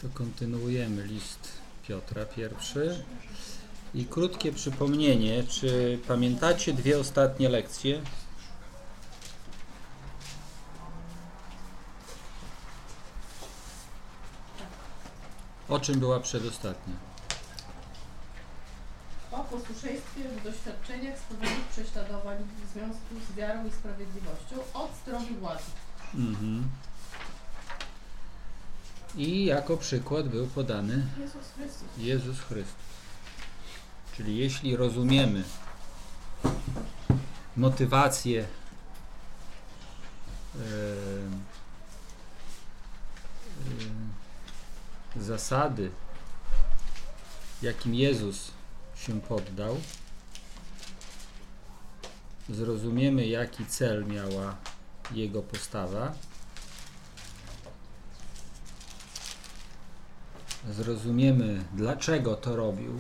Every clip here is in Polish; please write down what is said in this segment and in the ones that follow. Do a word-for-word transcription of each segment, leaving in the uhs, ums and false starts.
To kontynuujemy list Piotra pierwszy. I krótkie przypomnienie, czy pamiętacie dwie ostatnie lekcje? O czym była przedostatnia? O posłuszeństwie w doświadczeniach z powodu prześladowań w związku z wiarą i sprawiedliwością od strony władzy. Mhm. I jako przykład był podany Jezus Chrystus. Jezus Chrystus. Czyli jeśli rozumiemy motywację yy, yy, zasady, jakim Jezus się poddał, zrozumiemy, jaki cel miała Jego postawa, zrozumiemy, dlaczego to robił,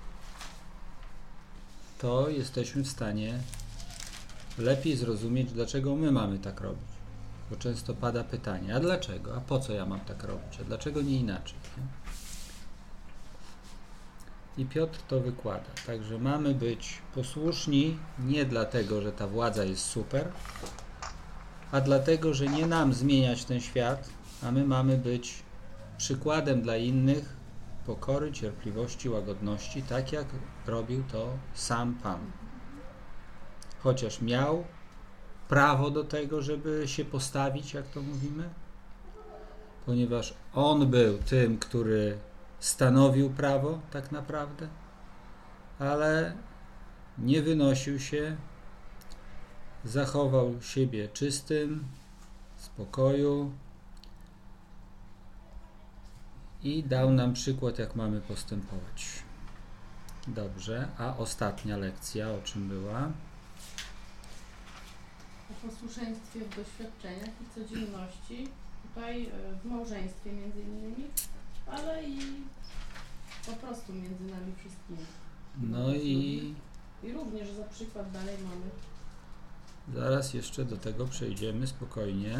to jesteśmy w stanie lepiej zrozumieć, dlaczego my mamy tak robić. Bo często pada pytanie, a dlaczego? A po co ja mam tak robić? A dlaczego nie inaczej? Nie? I Piotr to wykłada. Także mamy być posłuszni nie dlatego, że ta władza jest super, a dlatego, że nie nam zmieniać ten świat, a my mamy być przykładem dla innych pokory, cierpliwości, łagodności, tak jak robił to sam Pan. Chociaż miał prawo do tego, żeby się postawić, jak to mówimy, ponieważ On był tym, który stanowił prawo tak naprawdę, ale nie wynosił się, zachował siebie czystym, w spokoju i dał nam przykład, jak mamy postępować. Dobrze, a ostatnia lekcja o czym była? O posłuszeństwie w doświadczeniach i codzienności, tutaj w małżeństwie między innymi, ale i po prostu między nami wszystkimi. No i... I również za przykład dalej mamy. Zaraz jeszcze do tego przejdziemy spokojnie.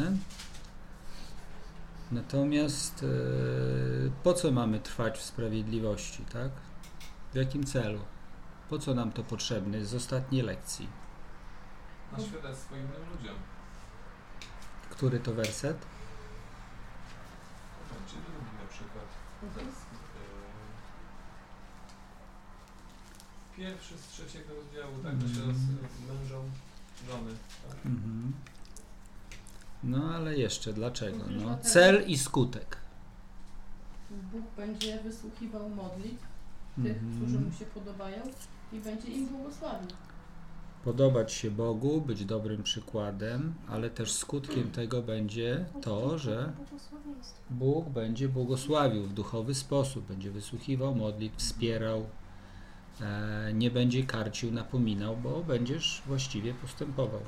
Natomiast yy, po co mamy trwać w sprawiedliwości, tak? W jakim celu? Po co nam to potrzebne z ostatniej lekcji? Na świadectwo innym ludziom. Który to werset? Czyli drugi na przykład. Mhm. Yy, pierwszy z trzeciego rozdziału, tak? Mm. Się z mężom żony. Tak? Mhm. No ale jeszcze, dlaczego? No, cel i skutek. Bóg będzie wysłuchiwał modlitw tych, Mhm. którzy Mu się podobają i będzie im błogosławił. Podobać się Bogu, być dobrym przykładem, ale też skutkiem tego będzie to, że Bóg będzie błogosławił w duchowy sposób, będzie wysłuchiwał modlitw, wspierał, e, nie będzie karcił, napominał, bo będziesz właściwie postępował.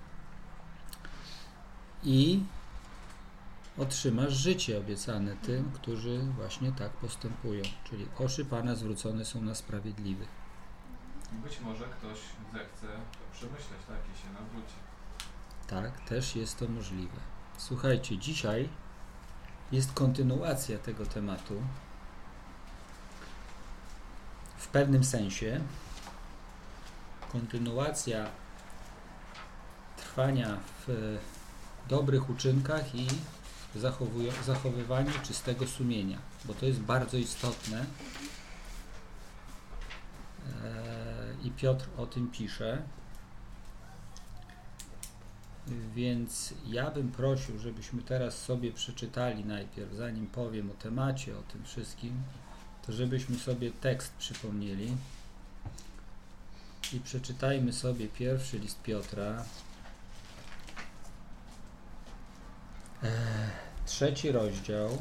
I otrzymasz życie obiecane tym, którzy właśnie tak postępują. Czyli oczy Pana zwrócone są na sprawiedliwych. Być może ktoś zechce to przemyśleć, tak, i się nawróci. Tak, też jest to możliwe. Słuchajcie, dzisiaj jest kontynuacja tego tematu. W pewnym sensie kontynuacja trwania w dobrych uczynkach i zachowywaniu czystego sumienia, bo to jest bardzo istotne. I Piotr o tym pisze. Więc ja bym prosił, żebyśmy teraz sobie przeczytali najpierw, zanim powiem o temacie, o tym wszystkim, to żebyśmy sobie tekst przypomnieli i przeczytajmy sobie pierwszy list Piotra, eee, trzeci rozdział.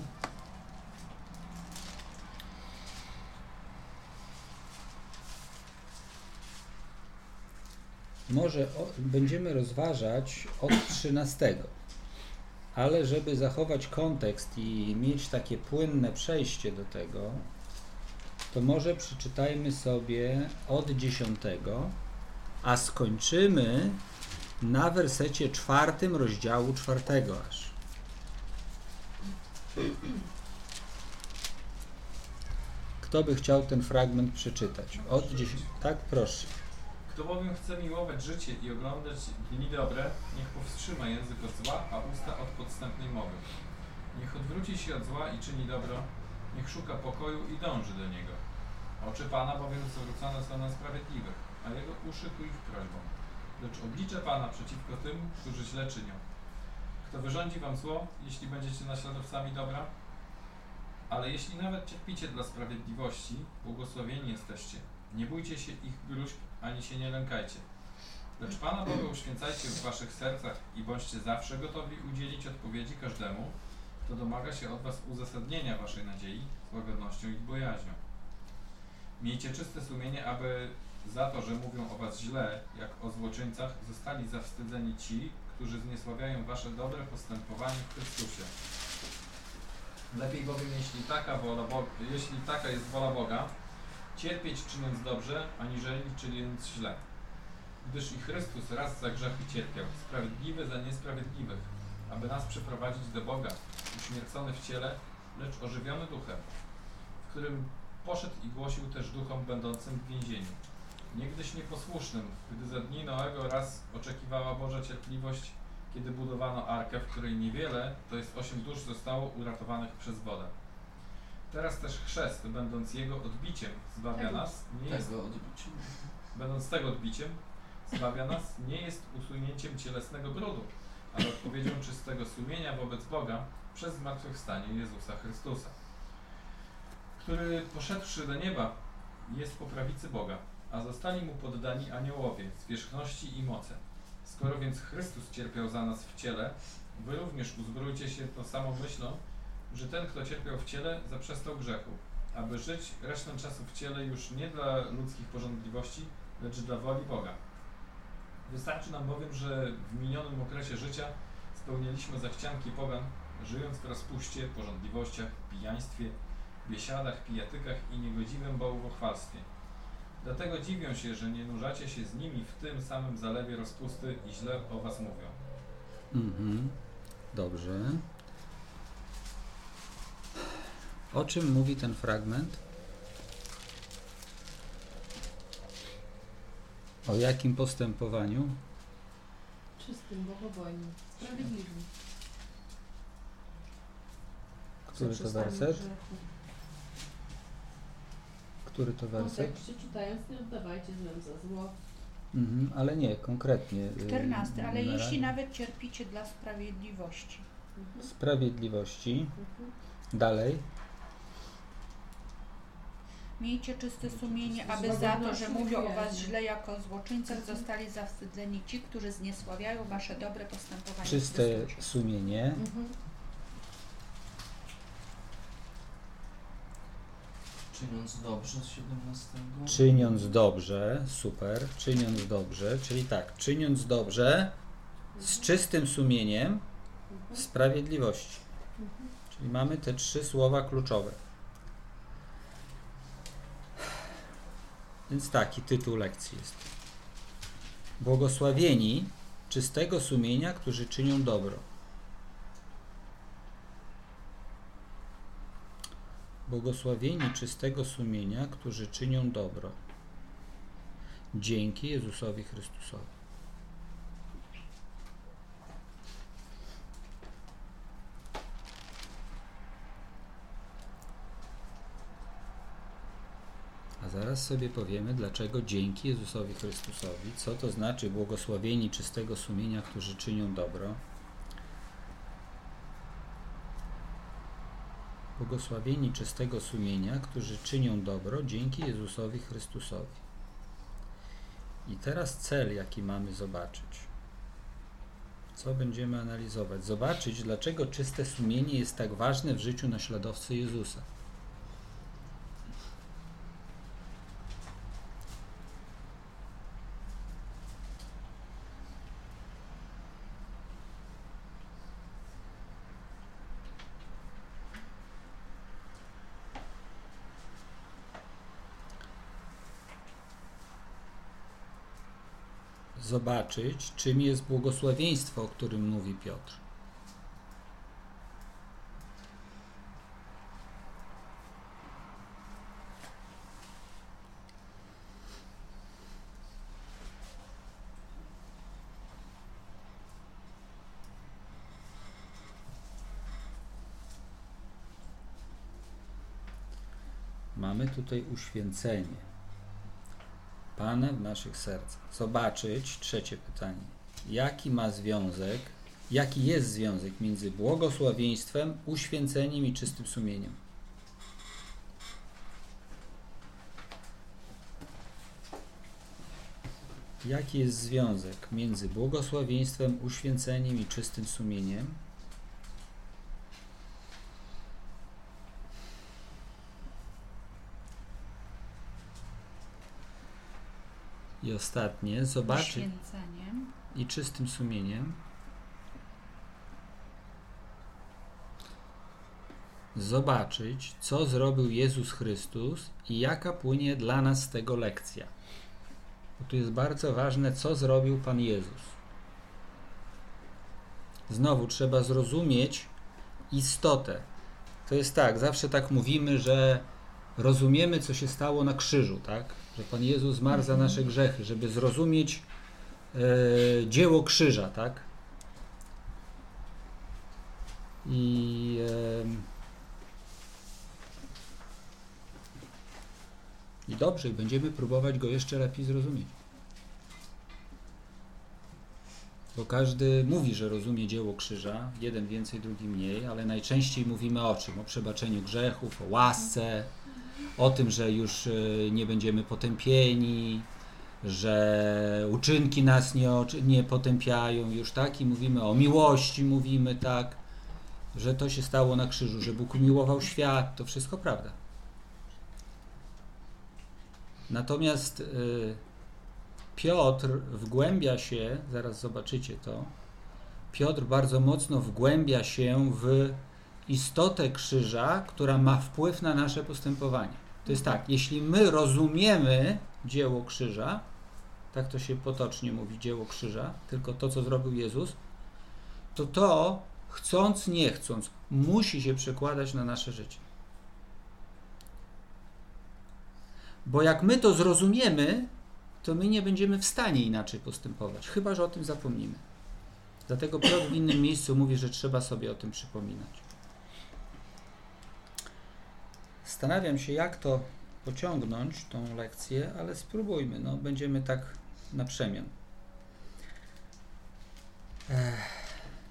Może o, będziemy rozważać od trzynastego, ale żeby zachować kontekst i mieć takie płynne przejście do tego, to może przeczytajmy sobie od dziesiątego, a skończymy na wersecie czwartym rozdziału czwartego aż. Kto by chciał ten fragment przeczytać? Od dziesięć. Tak, proszę. Kto bowiem chce miłować życie i oglądać dni dobre, niech powstrzyma język od zła, a usta od podstępnej mowy. Niech odwróci się od zła i czyni dobro, niech szuka pokoju i dąży do niego. Oczy Pana bowiem zwrócone są na sprawiedliwych, a Jego uszy ku ich prośbom. Lecz oblicze Pana przeciwko tym, którzy źle czynią. Kto wyrządzi wam zło, jeśli będziecie naśladowcami dobra? Ale jeśli nawet cierpicie dla sprawiedliwości, błogosławieni jesteście. Nie bójcie się ich gruźb, ani się nie lękajcie. Lecz Pana Boga uświęcajcie w waszych sercach i bądźcie zawsze gotowi udzielić odpowiedzi każdemu, kto domaga się od was uzasadnienia waszej nadziei z łagodnością i bojaźnią. Miejcie czyste sumienie, aby za to, że mówią o was źle, jak o złoczyńcach, zostali zawstydzeni ci, którzy zniesławiają wasze dobre postępowanie w Chrystusie. Lepiej bowiem, jeśli taka, wola Bo- jeśli taka jest wola Boga, cierpieć czyniąc dobrze, aniżeli czyniąc źle. Gdyż i Chrystus raz za grzechy cierpiał, sprawiedliwy za niesprawiedliwych, aby nas przyprowadzić do Boga, uśmiercony w ciele, lecz ożywiony duchem, w którym poszedł i głosił też duchom będącym w więzieniu. Niegdyś nieposłusznym, gdy za dni Noego raz oczekiwała Boża cierpliwość, kiedy budowano arkę, w której niewiele, to jest osiem dusz, zostało uratowanych przez wodę. Teraz też chrzest, będąc jego odbiciem, zbawia Tego. nas, nie jest, Tego odbiciem. będąc tego odbiciem, zbawia nas, nie jest usunięciem cielesnego brudu, ale odpowiedzią czystego sumienia wobec Boga przez zmartwychwstanie Jezusa Chrystusa, który poszedłszy do nieba jest po prawicy Boga, a zostali mu poddani aniołowie, zwierzchności i moce. Skoro więc Chrystus cierpiał za nas w ciele, wy również uzbrójcie się tą samą myślą, że ten, kto cierpiał w ciele, zaprzestał grzechu, aby żyć resztę czasu w ciele już nie dla ludzkich porządliwości, lecz dla woli Boga. Wystarczy nam bowiem, że w minionym okresie życia spełnialiśmy zachcianki pogan, żyjąc w rozpuście, porządliwościach, pijaństwie, biesiadach, pijatykach i niegodziwym bałwochwalstwie. Dlatego dziwią się, że nie nurzacie się z nimi w tym samym zalewie rozpusty i źle o was mówią. Mhm. Dobrze. O czym mówi ten fragment? O jakim postępowaniu? Czystym, bogobojnym, sprawiedliwym. Który to Zaprzestaniu werset? grzechu. Który to W werset? kontekście czytając, nie oddawajcie złem za zło. Mhm, ale nie, konkretnie. y, czternasty. Ale na- jeśli nawet cierpicie dla sprawiedliwości. Mhm. Sprawiedliwości. Mhm. Dalej. Miejcie czyste sumienie, Z aby za to, łagodnością że i mówią o was bojaźnią. źle jako o złoczyńcach, Mhm. zostali zawstydzeni ci, którzy zniesławiają wasze dobre postępowanie w Czyste Chrystusie. sumienie. Mhm. Czyniąc dobrze z siedemnastego. Czyniąc dobrze, super, czyniąc dobrze, czyli tak, czyniąc dobrze z czystym sumieniem w sprawiedliwości. Mhm. Czyli mamy te trzy słowa kluczowe. Więc taki tytuł lekcji jest. Błogosławieni czystego sumienia, którzy czynią dobro. Błogosławieni czystego sumienia, którzy czynią dobro. Dzięki Jezusowi Chrystusowi. A zaraz sobie powiemy, dlaczego dzięki Jezusowi Chrystusowi, co to znaczy błogosławieni czystego sumienia, którzy czynią dobro. Błogosławieni czystego sumienia, którzy czynią dobro dzięki Jezusowi Chrystusowi. I teraz cel, jaki mamy zobaczyć. Co będziemy analizować? Zobaczyć, dlaczego czyste sumienie jest tak ważne w życiu naśladowcy Jezusa. Zobaczyć, czym jest błogosławieństwo, o którym mówi Piotr. Mamy tutaj uświęcenie Pana w naszych sercach. Zobaczyć, trzecie pytanie. Jaki ma związek, jaki jest związek między błogosławieństwem, uświęceniem i czystym sumieniem? Jaki jest związek między błogosławieństwem, uświęceniem i czystym sumieniem? I ostatnie, zobaczyć Uświęceniem. i czystym sumieniem. Zobaczyć, co zrobił Jezus Chrystus i jaka płynie dla nas z tego lekcja. Bo tu jest bardzo ważne, co zrobił Pan Jezus. Znowu trzeba zrozumieć istotę. To jest tak, zawsze tak mówimy, że rozumiemy, co się stało na krzyżu, tak? Że Pan Jezus zmarł za nasze grzechy, żeby zrozumieć e, dzieło krzyża, tak? I e, I dobrze, będziemy próbować go jeszcze lepiej zrozumieć. Bo każdy mówi, że rozumie dzieło krzyża, jeden więcej, drugi mniej, ale najczęściej mówimy o czym? O przebaczeniu grzechów, o łasce, o tym, że już nie będziemy potępieni, że uczynki nas nie, nie potępiają już, tak? I mówimy o miłości, mówimy, tak? Że to się stało na krzyżu, że Bóg umiłował świat, to wszystko prawda. Natomiast y, Piotr wgłębia się, zaraz zobaczycie to, Piotr bardzo mocno wgłębia się w istotę krzyża, która ma wpływ na nasze postępowanie. To jest tak, jeśli my rozumiemy dzieło krzyża, tak to się potocznie mówi, dzieło krzyża, tylko to, co zrobił Jezus, to to, chcąc, nie chcąc, musi się przekładać na nasze życie. Bo jak my to zrozumiemy, to my nie będziemy w stanie inaczej postępować, chyba że o tym zapomnimy. Dlatego Piotr w innym miejscu mówi, że trzeba sobie o tym przypominać. Zastanawiam się, jak to pociągnąć, tą lekcję, ale spróbujmy. No, będziemy tak na przemian. Ech.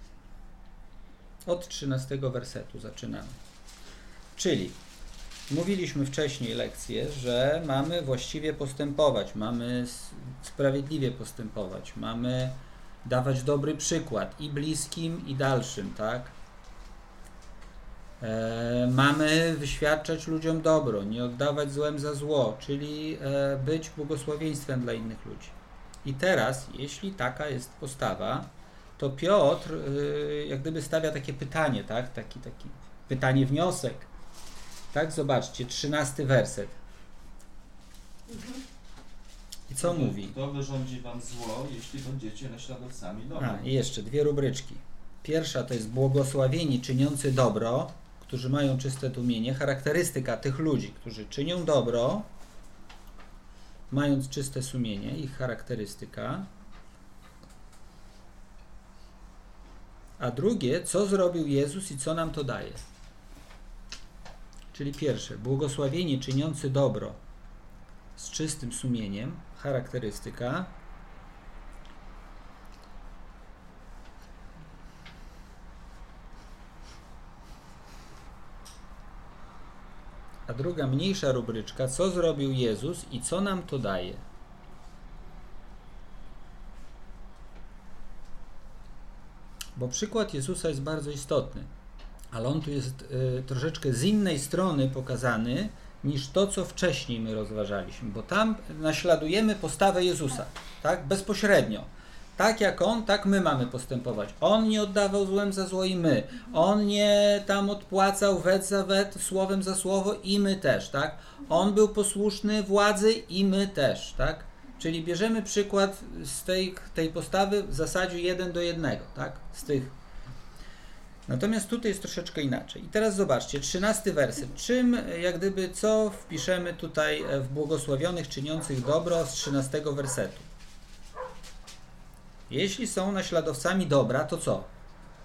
Od trzynastego wersetu zaczynamy. Czyli mówiliśmy wcześniej lekcję, że mamy właściwie postępować, mamy sprawiedliwie postępować, mamy dawać dobry przykład i bliskim, i dalszym, tak? E, mamy wyświadczać ludziom dobro, nie oddawać złem za zło, czyli e, być błogosławieństwem dla innych ludzi. I teraz, jeśli taka jest postawa, to Piotr e, jak gdyby stawia takie pytanie, tak? Taki, taki pytanie, wniosek. Tak, zobaczcie, trzynasty werset. I co kto, mówi? Kto wyrządzi wam zło, jeśli będziecie naśladowcami dobra? A, i jeszcze dwie rubryczki. Pierwsza to jest błogosławieni czyniący dobro, którzy mają czyste sumienie. Charakterystyka tych ludzi, którzy czynią dobro, mając czyste sumienie, ich charakterystyka. A drugie, co zrobił Jezus i co nam to daje. Czyli pierwsze, błogosławieni czyniący dobro z czystym sumieniem, charakterystyka. A druga, mniejsza rubryczka, co zrobił Jezus i co nam to daje. Bo przykład Jezusa jest bardzo istotny, ale on tu jest y, troszeczkę z innej strony pokazany niż to, co wcześniej my rozważaliśmy, bo tam naśladujemy postawę Jezusa, tak, bezpośrednio. Tak jak On, tak my mamy postępować. On nie oddawał złem za zło i my. On nie tam odpłacał wet za wet, słowem za słowo i my też, tak. On był posłuszny władzy i my też, tak. Czyli bierzemy przykład z tej, tej postawy w zasadzie jeden do jednego, tak, z tych. Natomiast tutaj jest troszeczkę inaczej. I teraz zobaczcie, trzynasty werset. Czym, jak gdyby, co wpiszemy tutaj w błogosławionych czyniących dobro z trzynastego wersetu? Jeśli są naśladowcami dobra, to co?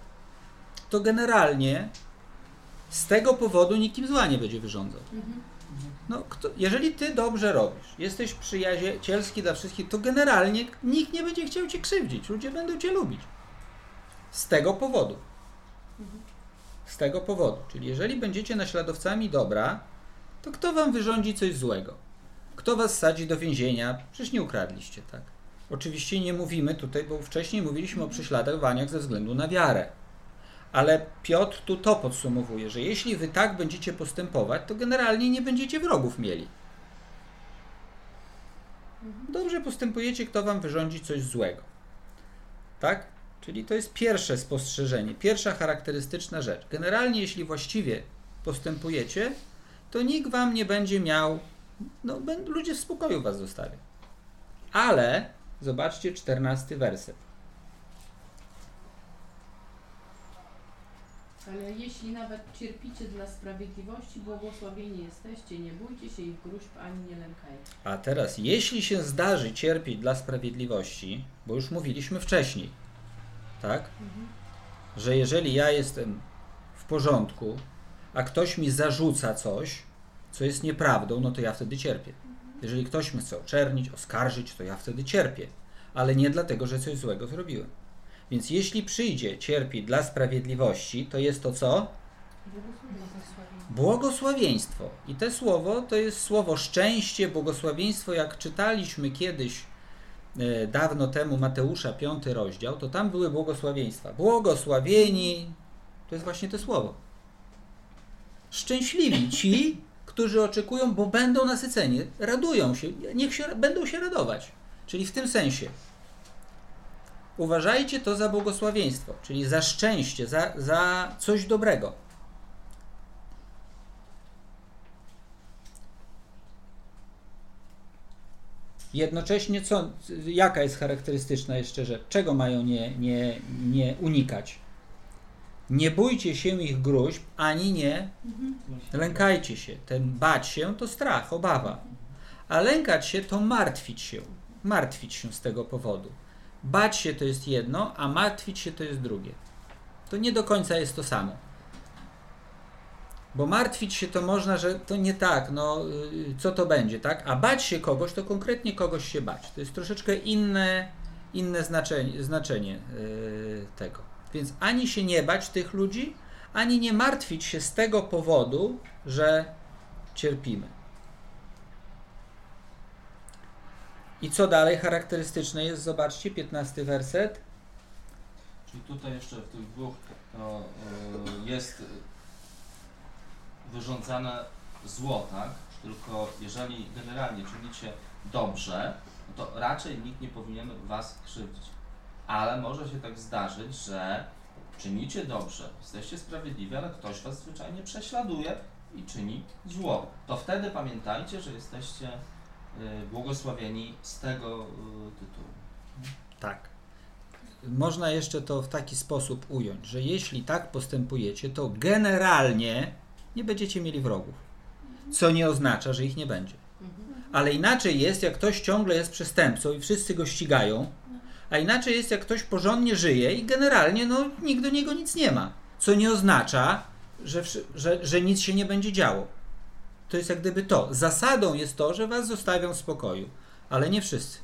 To generalnie z tego powodu nikim zła nie będzie wyrządzał. No, kto, jeżeli ty dobrze robisz, jesteś przyjacielski dla wszystkich, to generalnie nikt nie będzie chciał cię krzywdzić. Ludzie będą cię lubić. Z tego powodu. Z tego powodu. Czyli jeżeli będziecie naśladowcami dobra, to kto wam wyrządzi coś złego? Kto was sadzi do więzienia? Przecież nie ukradliście, tak? Oczywiście nie mówimy tutaj, bo wcześniej mówiliśmy o prześladowaniach ze względu na wiarę. Ale Piotr tu to podsumowuje, że jeśli wy tak będziecie postępować, to generalnie nie będziecie wrogów mieli. Dobrze postępujecie, kto wam wyrządzi coś złego. Tak? Czyli to jest pierwsze spostrzeżenie, pierwsza charakterystyczna rzecz. Generalnie, jeśli właściwie postępujecie, to nikt wam nie będzie miał, no ludzie w spokoju was zostawią. Ale, zobaczcie czternasty werset. Ale jeśli nawet cierpicie dla sprawiedliwości, błogosławieni jesteście, nie bójcie się ich gruźb, ani nie lękajcie. A teraz, jeśli się zdarzy cierpieć dla sprawiedliwości, bo już mówiliśmy wcześniej, tak? Mhm. Że jeżeli ja jestem w porządku, a ktoś mi zarzuca coś, co jest nieprawdą, no to ja wtedy cierpię. Mhm. Jeżeli ktoś mnie chce oczernić, oskarżyć, to ja wtedy cierpię. Ale nie dlatego, że coś złego zrobiłem. Więc jeśli przyjdzie cierpi dla sprawiedliwości, to jest to co? Błogosławieństwo. Błogosławieństwo. I to słowo to jest słowo szczęście, błogosławieństwo. Jak czytaliśmy kiedyś, e, dawno temu Mateusza, piąty rozdział, to tam były błogosławieństwa. Błogosławieni, to jest właśnie to słowo. Szczęśliwi ci, którzy oczekują, bo będą nasyceni, radują się, niech się, będą się radować. Czyli w tym sensie. Uważajcie to za błogosławieństwo, czyli za szczęście, za, za coś dobrego. Jednocześnie co, jaka jest charakterystyczna jeszcze rzecz? Czego mają nie, nie, nie unikać? Nie bójcie się ich gruźb, ani nie lękajcie się. Ten bać się to strach, obawa. A lękać się to martwić się. Martwić się z tego powodu. Bać się to jest jedno, a martwić się to jest drugie. To nie do końca jest to samo. Bo martwić się to można, że to nie tak, no co to będzie, tak? A bać się kogoś, to konkretnie kogoś się bać. To jest troszeczkę inne, inne znaczenie, znaczenie yy, tego. Więc ani się nie bać tych ludzi, ani nie martwić się z tego powodu, że cierpimy. I co dalej charakterystyczne jest? Zobaczcie, piętnasty werset. Czyli tutaj jeszcze w tych dwóch no, jest wyrządzane zło, tak? Tylko jeżeli generalnie czynicie dobrze, no to raczej nikt nie powinien was krzywdzić. Ale może się tak zdarzyć, że czynicie dobrze, jesteście sprawiedliwi, ale ktoś was zwyczajnie prześladuje i czyni zło. To wtedy pamiętajcie, że jesteście błogosławieni z tego tytułu. Tak. Można jeszcze to w taki sposób ująć, że jeśli tak postępujecie, to generalnie nie będziecie mieli wrogów. Co nie oznacza, że ich nie będzie. Ale inaczej jest, jak ktoś ciągle jest przestępcą i wszyscy go ścigają, a inaczej jest, jak ktoś porządnie żyje i generalnie no, nikt do niego nic nie ma. Co nie oznacza, że, że, że nic się nie będzie działo. To jest jak gdyby to. Zasadą jest to, że was zostawią w spokoju, ale nie wszyscy.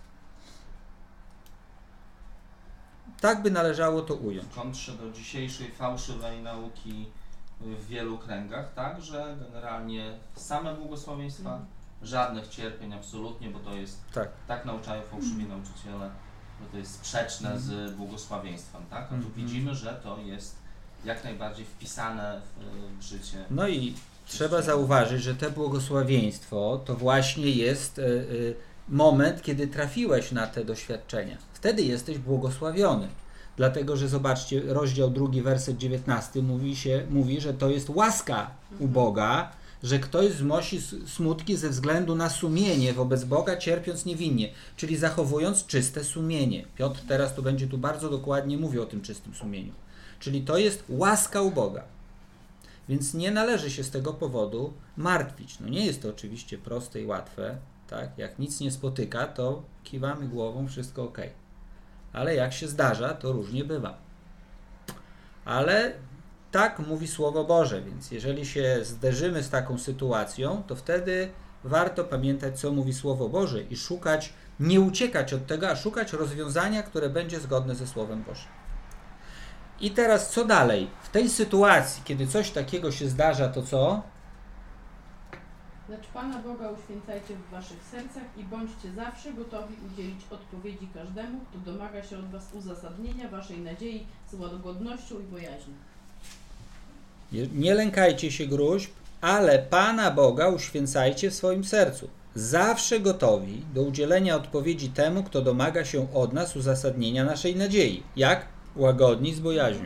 Tak by należało to ująć. W kontrze do dzisiejszej fałszywej nauki w wielu kręgach, tak, że generalnie same błogosławieństwa, mm. żadnych cierpień absolutnie, bo to jest, tak, tak nauczają fałszywi mm. nauczyciele, że to jest sprzeczne mm. z błogosławieństwem, tak? A tu mm. widzimy, że to jest jak najbardziej wpisane w, w życie. No i trzeba zauważyć, że to błogosławieństwo to właśnie jest y, y, moment, kiedy trafiłeś na te doświadczenia. Wtedy jesteś błogosławiony. Dlatego, że zobaczcie, rozdział drugi, werset dziewiętnasty mówi, się, mówi, że to jest łaska u Boga, że ktoś znosi smutki ze względu na sumienie wobec Boga, cierpiąc niewinnie, czyli zachowując czyste sumienie. Piotr teraz tu będzie tu bardzo dokładnie mówił o tym czystym sumieniu. Czyli to jest łaska u Boga. Więc nie należy się z tego powodu martwić. No nie jest to oczywiście proste i łatwe, tak? Jak nic nie spotyka, to kiwamy głową, wszystko ok. Ale jak się zdarza, to różnie bywa. Ale Tak mówi Słowo Boże, więc jeżeli się zderzymy z taką sytuacją, to wtedy warto pamiętać, co mówi Słowo Boże i szukać, nie uciekać od tego, a szukać rozwiązania, które będzie zgodne ze Słowem Bożym. I teraz co dalej? W tej sytuacji, kiedy coś takiego się zdarza, to co? Lecz Pana Boga uświęcajcie w waszych sercach i bądźcie zawsze gotowi udzielić odpowiedzi każdemu, kto domaga się od was uzasadnienia waszej nadziei z łagodnością i bojaźnią. Nie lękajcie się gróźb, ale Pana Boga uświęcajcie w swoim sercu. Zawsze gotowi do udzielenia odpowiedzi temu, kto domaga się od nas uzasadnienia naszej nadziei. Jak? Łagodni z bojaźnią.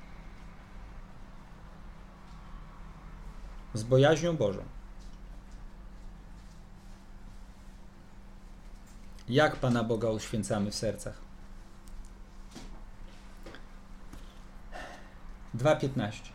Z bojaźnią Bożą. Jak Pana Boga uświęcamy w sercach? dwa piętnaście.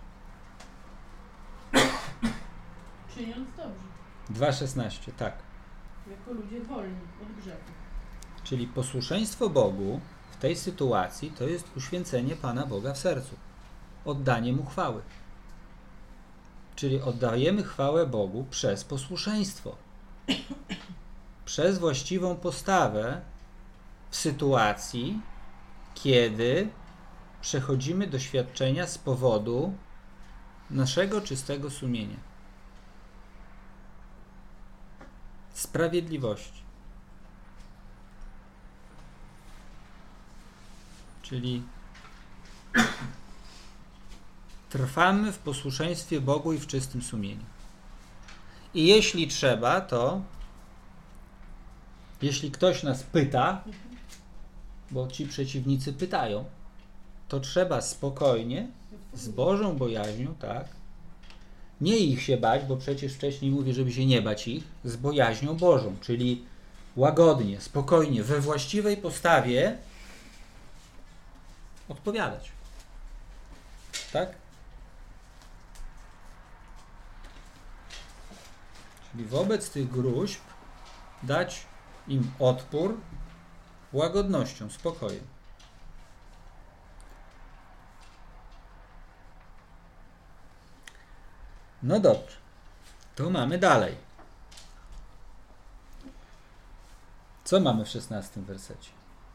Czyniąc dobrze, dwa szesnaście, tak. jako ludzie wolni od grzechu. Czyli posłuszeństwo Bogu w tej sytuacji to jest uświęcenie Pana Boga w sercu. Oddanie Mu chwały. Czyli oddajemy chwałę Bogu przez posłuszeństwo. Przez właściwą postawę w sytuacji, kiedy przechodzimy doświadczenia z powodu naszego czystego sumienia. Sprawiedliwości. Czyli trwamy w posłuszeństwie Bogu i w czystym sumieniu. I jeśli trzeba, to jeśli ktoś nas pyta, bo ci przeciwnicy pytają, to trzeba spokojnie, z Bożą bojaźnią, tak, nie ich się bać, bo przecież wcześniej mówię, żeby się nie bać ich, z bojaźnią Bożą, czyli łagodnie, spokojnie, we właściwej postawie odpowiadać. Tak? Czyli wobec tych gróźb dać im odpór łagodnością, spokojem. No dobrze, to mamy dalej. Co mamy w szesnastym wersecie?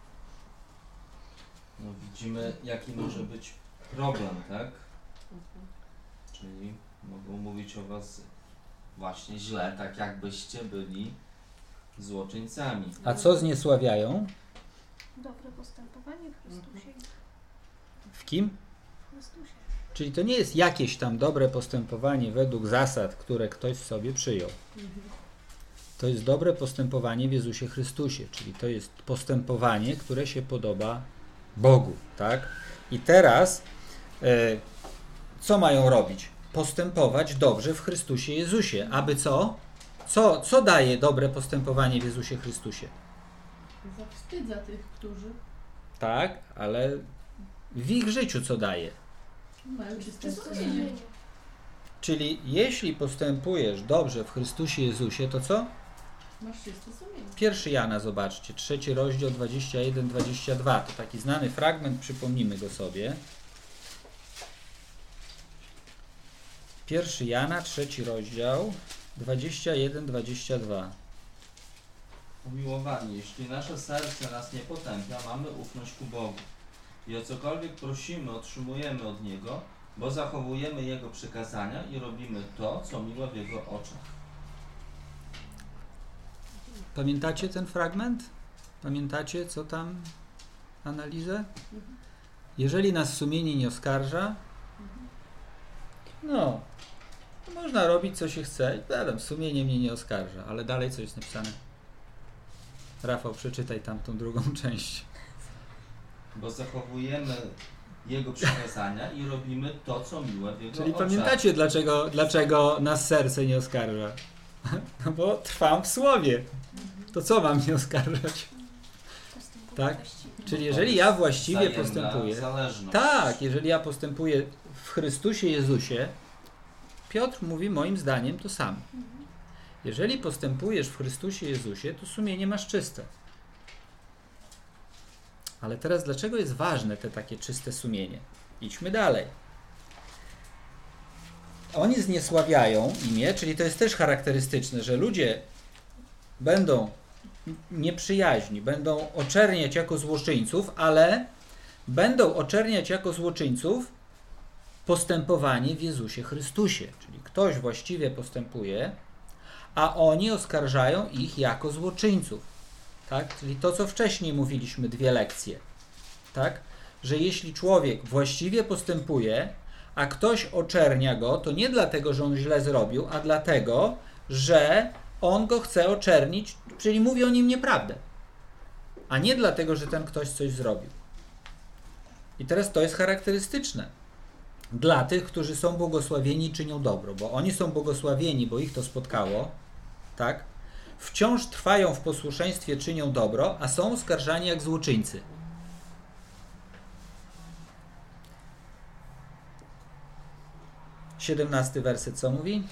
No widzimy, jaki może być problem, tak? Czyli mogą mówić o was właśnie źle, tak jakbyście byli złoczyńcami. A co zniesławiają? Dobre postępowanie w Chrystusie. W kim? W Chrystusie. Czyli to nie jest jakieś tam dobre postępowanie według zasad, które ktoś w sobie przyjął. To jest dobre postępowanie w Jezusie Chrystusie, czyli to jest postępowanie, które się podoba Bogu, tak? I teraz e, co mają robić? Postępować dobrze w Chrystusie Jezusie. Aby co? Co, co daje dobre postępowanie w Jezusie Chrystusie? Zawstydza tych, którzy Tak, ale w ich życiu co daje? mają czyste Czyste sumienie. sumienie. Czyli jeśli postępujesz dobrze w Chrystusie Jezusie, to co? Masz czyste sumienie. Pierwszy Jana, zobaczcie, trzeci rozdział dwadzieścia jeden dwadzieścia dwa. To taki znany fragment, przypomnimy go sobie. Pierwszy Jana, trzeci rozdział, dwadzieścia jeden dwadzieścia dwa. Umiłowani, jeśli nasze serce nas nie potępia, mamy ufność ku Bogu. I o cokolwiek prosimy, otrzymujemy od Niego, bo zachowujemy Jego przykazania i robimy to, co miłe w Jego oczach. Pamiętacie ten fragment? Pamiętacie, co tam analizę? Jeżeli nas sumienie nie oskarża, no, to można robić, co się chce. I powiem, sumienie mnie nie oskarża, ale dalej co jest napisane? Rafał, przeczytaj tam tą drugą część. Bo zachowujemy Jego przykazania i robimy to, co miłe w Jego Czyli oczach. pamiętacie, dlaczego, dlaczego nas serce nie oskarża? No bo trwam w słowie. To co mam nie oskarżać? Postępować Tak? właściwie. Czyli jeżeli ja właściwie Wzajemna postępuję, zależność. tak, jeżeli ja postępuję w Chrystusie Jezusie, Piotr mówi moim zdaniem to samo. Jeżeli postępujesz w Chrystusie Jezusie, to sumienie masz czyste. Ale teraz dlaczego jest ważne te takie czyste sumienie? Idźmy dalej. oni zniesławiają imię, czyli to jest też charakterystyczne, że ludzie będą nieprzyjaźni, będą oczerniać jako złoczyńców, ale będą oczerniać jako złoczyńców postępowanie w Jezusie Chrystusie. Czyli ktoś właściwie postępuje, a oni oskarżają ich jako złoczyńców. Tak? Czyli to, co wcześniej mówiliśmy, dwie lekcje. Tak? Że jeśli człowiek właściwie postępuje, a ktoś oczernia go, to nie dlatego, że on źle zrobił, a dlatego, że on go chce oczernić, czyli mówi o nim nieprawdę. A nie dlatego, że ten ktoś coś zrobił. I teraz to jest charakterystyczne dla tych, którzy są błogosławieni i czynią dobro, bo oni są błogosławieni, bo ich to spotkało, tak? Wciąż trwają w posłuszeństwie, czynią dobro, a są oskarżani jak złoczyńcy. siedemnasty werset co mówi?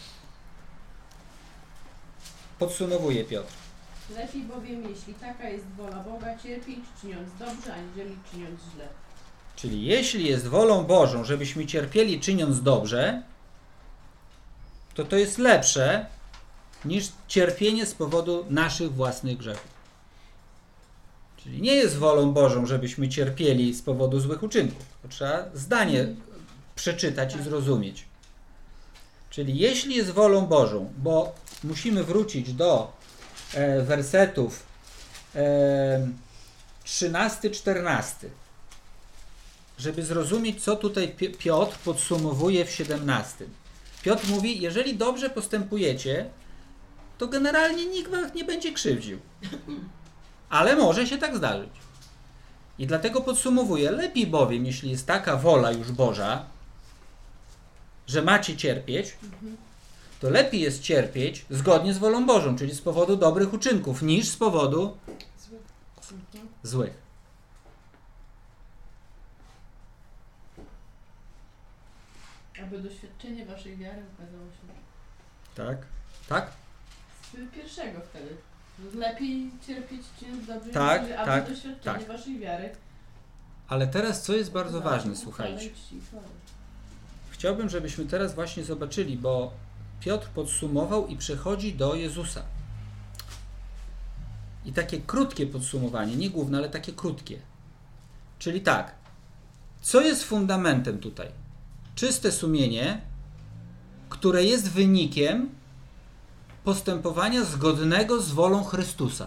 Podsumowuje Piotr. Lepiej bowiem, jeśli taka jest wola Boga, cierpieć czyniąc dobrze, aniżeli czyniąc źle. Czyli jeśli jest wolą Bożą, żebyśmy cierpieli czyniąc dobrze, to to jest lepsze niż cierpienie z powodu naszych własnych grzechów. Czyli nie jest wolą Bożą, żebyśmy cierpieli z powodu złych uczynków. To trzeba zdanie przeczytać i zrozumieć. Czyli jeśli jest wolą Bożą, bo musimy wrócić do e, wersetów e, trzynasty czternasty, żeby zrozumieć, co tutaj Piotr podsumowuje w siedemnastym. Piotr mówi, jeżeli dobrze postępujecie, to generalnie nikt was nie będzie krzywdził. Ale może się tak zdarzyć. I dlatego podsumowuje, lepiej bowiem, jeśli jest taka wola już Boża, że macie cierpieć, to lepiej jest cierpieć zgodnie z wolą Bożą, czyli z powodu dobrych uczynków, niż z powodu złych. Aby doświadczenie waszej wiary ukazało się. Tak? Tak? Z pierwszego wtedy. Lepiej cierpieć czyniąc dobrze, Tak, niż, aby tak, doświadczenie tak. waszej wiary. Ale teraz co jest bardzo ukazało ważne, się słuchajcie. uchwale i czci i chwały. Chciałbym, żebyśmy teraz właśnie zobaczyli, bo Piotr podsumował i przechodzi do Jezusa. I takie krótkie podsumowanie, nie główne, ale takie krótkie. Czyli tak, co jest fundamentem tutaj? Czyste sumienie, które jest wynikiem postępowania zgodnego z wolą Chrystusa.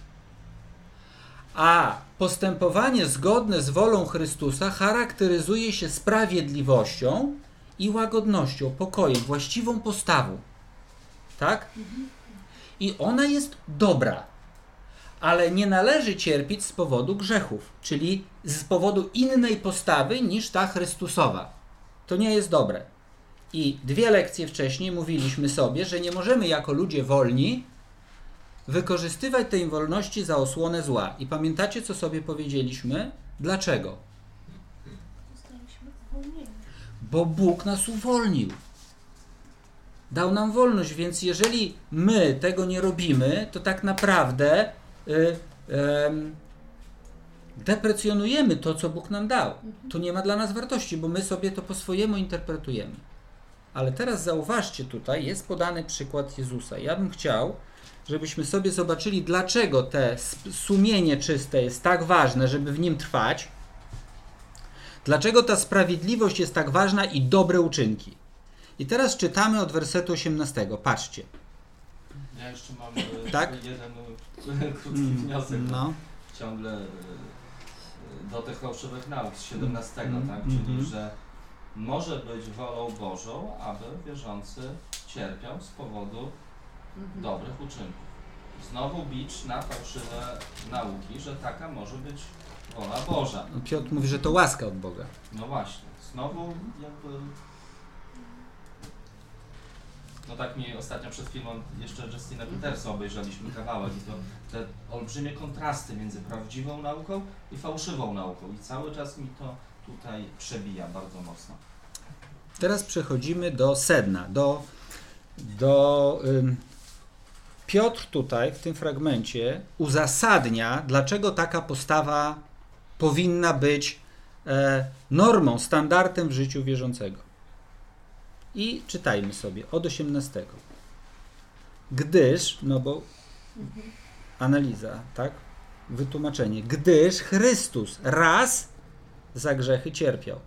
A postępowanie zgodne z wolą Chrystusa charakteryzuje się sprawiedliwością i łagodnością, pokojem, właściwą postawą. Tak? I ona jest dobra, ale nie należy cierpieć z powodu grzechów, czyli z powodu innej postawy niż ta Chrystusowa. To nie jest dobre. I dwie lekcje wcześniej mówiliśmy sobie, że nie możemy jako ludzie wolni wykorzystywać tej wolności za osłonę zła. I pamiętacie, co sobie powiedzieliśmy? Dlaczego? Zostaliśmy uwolnieni. Bo Bóg nas uwolnił. Dał nam wolność, więc jeżeli my tego nie robimy, to tak naprawdę y, y, deprecjonujemy to, co Bóg nam dał. To nie ma dla nas wartości, bo my sobie to po swojemu interpretujemy. Ale teraz zauważcie, tutaj jest podany przykład Jezusa. Ja bym chciał, żebyśmy sobie zobaczyli, dlaczego te sumienie czyste jest tak ważne, żeby w nim trwać. Dlaczego ta sprawiedliwość jest tak ważna i dobre uczynki. I teraz czytamy od wersetu osiemnastego. Patrzcie. Ja jeszcze mam Tak? jeden krótki wniosek. No. Ciągle y, do tych fałszywych nauk z siedemnastego, Mm, tak? mm, Czyli, mm. że może być wolą Bożą, aby wierzący cierpiał z powodu Mhm. dobrych uczynków. Znowu bicz na fałszywe nauki, że taka może być wola Boża. Piotr mówi, że to łaska od Boga. No właśnie, znowu jakby... No tak mi ostatnio przed chwilą jeszcze Justina Petersa obejrzeliśmy kawałek i to te olbrzymie kontrasty między prawdziwą nauką i fałszywą nauką i cały czas mi to tutaj przebija bardzo mocno. Teraz przechodzimy do sedna, do, do ym, Piotr tutaj w tym fragmencie uzasadnia, dlaczego taka postawa powinna być e, normą, standardem w życiu wierzącego. I czytajmy sobie od osiemnastego. Gdyż, no bo analiza, tak? Wytłumaczenie. Gdyż Chrystus raz za grzechy cierpiał.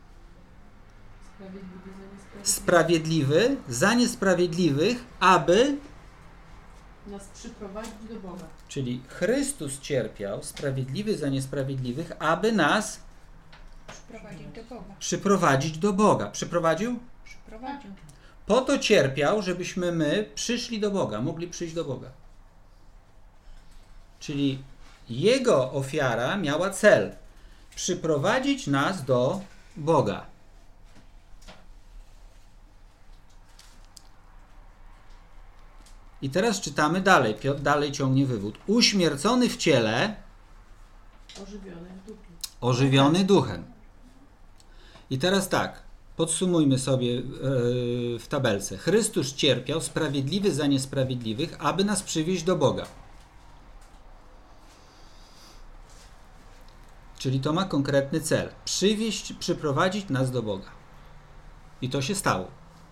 Sprawiedliwy za niesprawiedliwych. Sprawiedliwy za niesprawiedliwych, aby... Nas przyprowadzić do Boga. Czyli Chrystus cierpiał, sprawiedliwy za niesprawiedliwych, aby nas Przyprowadzić do Boga. przyprowadzić do Boga. Przyprowadził? Przyprowadził. Po to cierpiał, żebyśmy my przyszli do Boga, mogli przyjść do Boga. Czyli Jego ofiara miała cel przyprowadzić nas do Boga. I teraz czytamy dalej. Piotr dalej ciągnie wywód. Uśmiercony w ciele, Ożywiony w duchu. ożywiony duchem. I teraz tak, podsumujmy sobie yy, w tabelce. Chrystus cierpiał, sprawiedliwy za niesprawiedliwych, aby nas przywieźć do Boga. Czyli to ma konkretny cel. Przywieźć, przyprowadzić nas do Boga. I to się stało.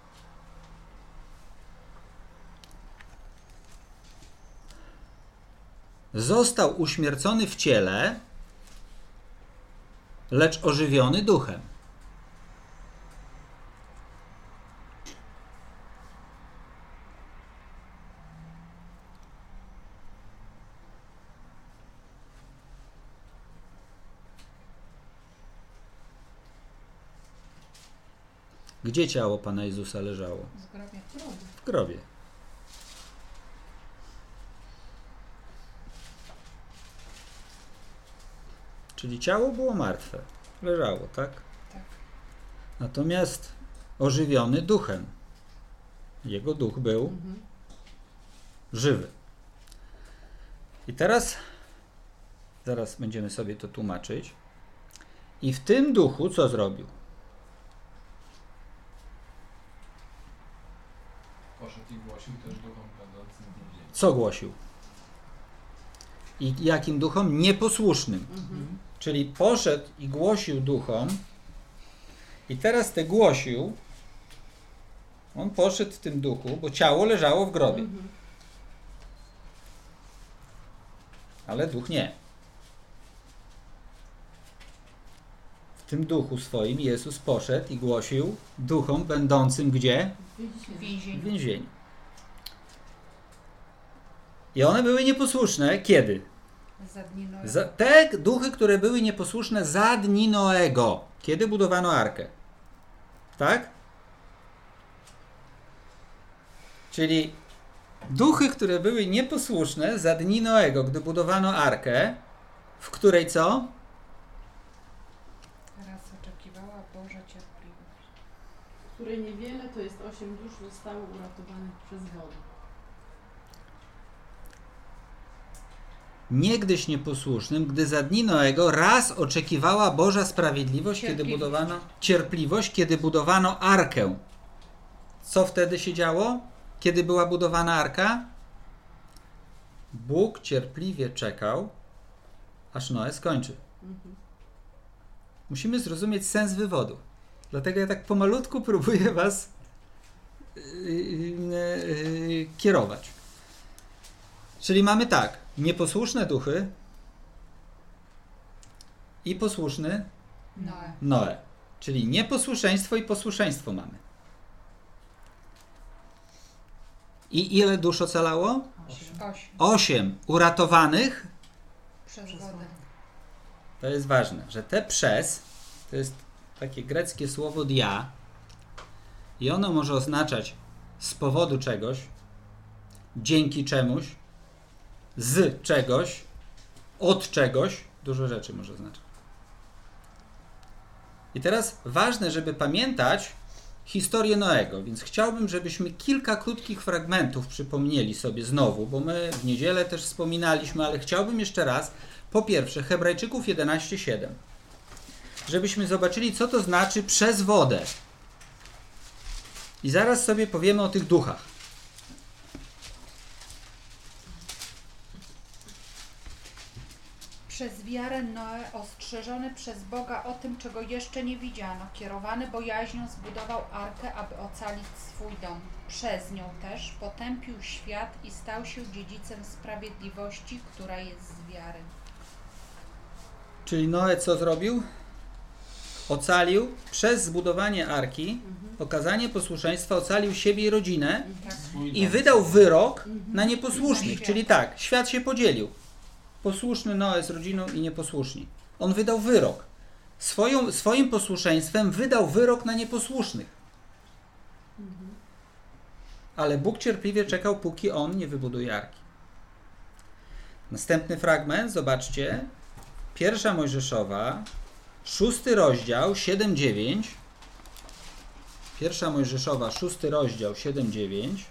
Został uśmiercony w ciele, lecz ożywiony duchem. Gdzie ciało Pana Jezusa leżało? W grobie. W grobie. Czyli ciało było martwe. Leżało, tak? Tak. Natomiast ożywiony duchem. Jego duch był Mhm. żywy. I teraz zaraz będziemy sobie to tłumaczyć. I w tym duchu co zrobił? Poszedł i głosił też duchom będącym w więzieniu. Co głosił? I jakim duchom? Nieposłusznym. Mhm. Czyli poszedł i głosił duchom. I teraz te głosił. On poszedł w tym duchu, bo ciało leżało w grobie. Mhm. Ale duch nie. W tym duchu swoim Jezus poszedł i głosił duchom będącym gdzie? W W więzieniu. W więzieniu. więzieniu. I one były nieposłuszne. Kiedy? Za dni Noego. Za, te duchy, które były nieposłuszne za dni Noego. Kiedy budowano arkę? Tak? Czyli duchy, które były nieposłuszne za dni Noego, gdy budowano arkę, w której co? Raz oczekiwała Boża cierpliwość. W której niewiele, to jest osiem dusz, zostało uratowanych przez wodę. Niegdyś nieposłusznym, gdy za dni Noego raz oczekiwała Boża sprawiedliwość, kiedy Cierpliwość. budowano cierpliwość, kiedy budowano arkę. Co wtedy się działo? Kiedy była budowana arka? Bóg cierpliwie czekał, aż Noe skończy. Mhm. Musimy zrozumieć sens wywodu. Dlatego ja tak pomalutku próbuję was yy, yy, yy, kierować. Czyli mamy tak, nieposłuszne duchy i posłuszny Noe. Noe. Czyli nieposłuszeństwo i posłuszeństwo mamy. I ile dusz ocalało? Osiem. Osiem uratowanych. Przez wodę. To jest ważne, że te przez to jest takie greckie słowo dia i ono może oznaczać z powodu czegoś, dzięki czemuś, z czegoś, od czegoś, dużo rzeczy może oznaczać. I teraz ważne, żeby pamiętać historię Noego, więc chciałbym, żebyśmy kilka krótkich fragmentów przypomnieli sobie znowu, bo my w niedzielę też wspominaliśmy, ale chciałbym jeszcze raz, po pierwsze, Hebrajczyków jedenaście siedem, żebyśmy zobaczyli, co to znaczy przez wodę. I zaraz sobie powiemy o tych duchach. Przez wiarę Noe, ostrzeżony przez Boga o tym, czego jeszcze nie widziano, kierowany bojaźnią zbudował arkę, aby ocalić swój dom. Przez nią też potępił świat i stał się dziedzicem sprawiedliwości, która jest z wiary. Czyli Noe co zrobił? Ocalił przez zbudowanie arki, Mhm. okazanie posłuszeństwa, ocalił siebie i rodzinę Tak. Swój i dom. wydał wyrok Mhm. na nieposłusznych. Na świat. Czyli tak, świat się podzielił. Posłuszny Noe z rodziną i nieposłuszni. On wydał wyrok. Swoją, swoim posłuszeństwem wydał wyrok na nieposłusznych. Mhm. Ale Bóg cierpliwie czekał, póki on nie wybuduje arki. Następny fragment, zobaczcie. Pierwsza Mojżeszowa, szósty rozdział, siedem dziewięć. Pierwsza Mojżeszowa, szósty rozdział, siedem dziewięć.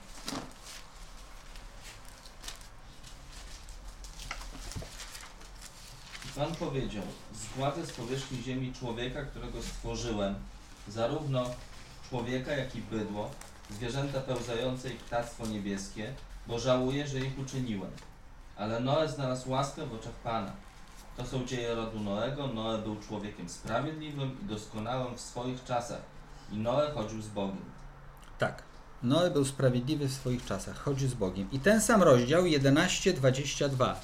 Pan powiedział, zgładzę z powierzchni ziemi człowieka, którego stworzyłem, zarówno człowieka, jak i bydło, zwierzęta pełzające i ptactwo niebieskie, bo żałuję, że ich uczyniłem. Ale Noe znalazł łaskę w oczach Pana. To są dzieje rodu Noego. Noe był człowiekiem sprawiedliwym i doskonałym w swoich czasach. I Noe chodził z Bogiem. Tak. Noe był sprawiedliwy w swoich czasach, chodził z Bogiem. I ten sam rozdział, jedenaście dwadzieścia dwa.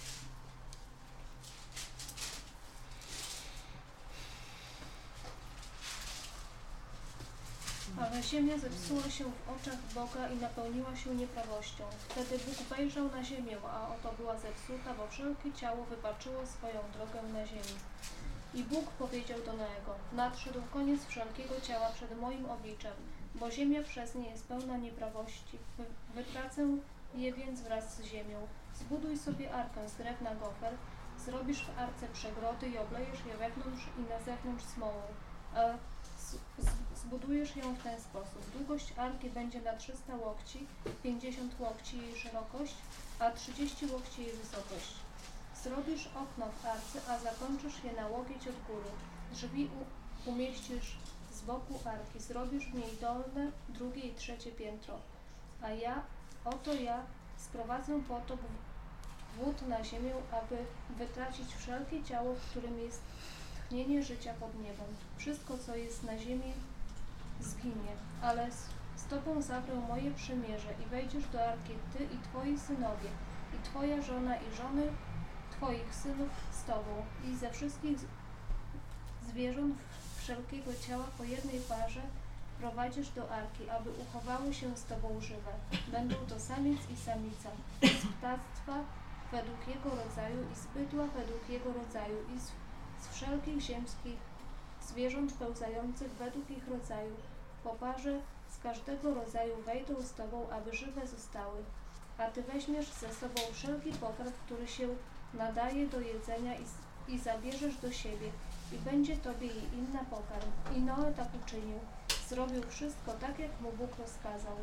Ale ziemia zepsuła się w oczach Boga i napełniła się nieprawością. Wtedy Bóg wejrzał na ziemię, a oto była zepsuta, bo wszelkie ciało wybaczyło swoją drogę na ziemi. I Bóg powiedział do Noego, nadszedł koniec wszelkiego ciała przed moim obliczem, bo ziemia przez nie jest pełna nieprawości. Wy, wytracę je więc wraz z ziemią. Zbuduj sobie arkę z drewna gofer, zrobisz w arce przegrody i oblejesz je wewnątrz i na zewnątrz smołą. A z, z, zbudujesz ją w ten sposób. Długość arki będzie na trzysta łokci, pięćdziesiąt łokci jej szerokość, a trzydzieści łokci jej wysokość. Zrobisz okno w arce, a zakończysz je na łokieć od góry. Drzwi u, umieścisz z boku arki. Zrobisz w niej dolne, drugie i trzecie piętro. A ja, oto ja, sprowadzę potop wód na ziemię, aby wytracić wszelkie ciało, w którym jest tchnienie życia pod niebem. Wszystko, co jest na ziemi, zginie, ale z, z Tobą zawrę moje przymierze i wejdziesz do arki Ty i Twoi synowie, i Twoja żona i żony Twoich synów z Tobą, i ze wszystkich z- zwierząt wszelkiego ciała po jednej parze prowadzisz do arki, aby uchowały się z Tobą żywe. Będą to samiec i samica, z ptactwa według jego rodzaju i z bydła według jego rodzaju i z, z wszelkich ziemskich zwierząt pełzających według ich rodzaju. Po parze z każdego rodzaju wejdą z Tobą, aby żywe zostały. A Ty weźmiesz ze sobą wszelki pokarm, który się nadaje do jedzenia i, z- i zabierzesz do siebie i będzie Tobie i inna pokarm. I Noe tak uczynił. Zrobił wszystko tak, jak mu Bóg rozkazał.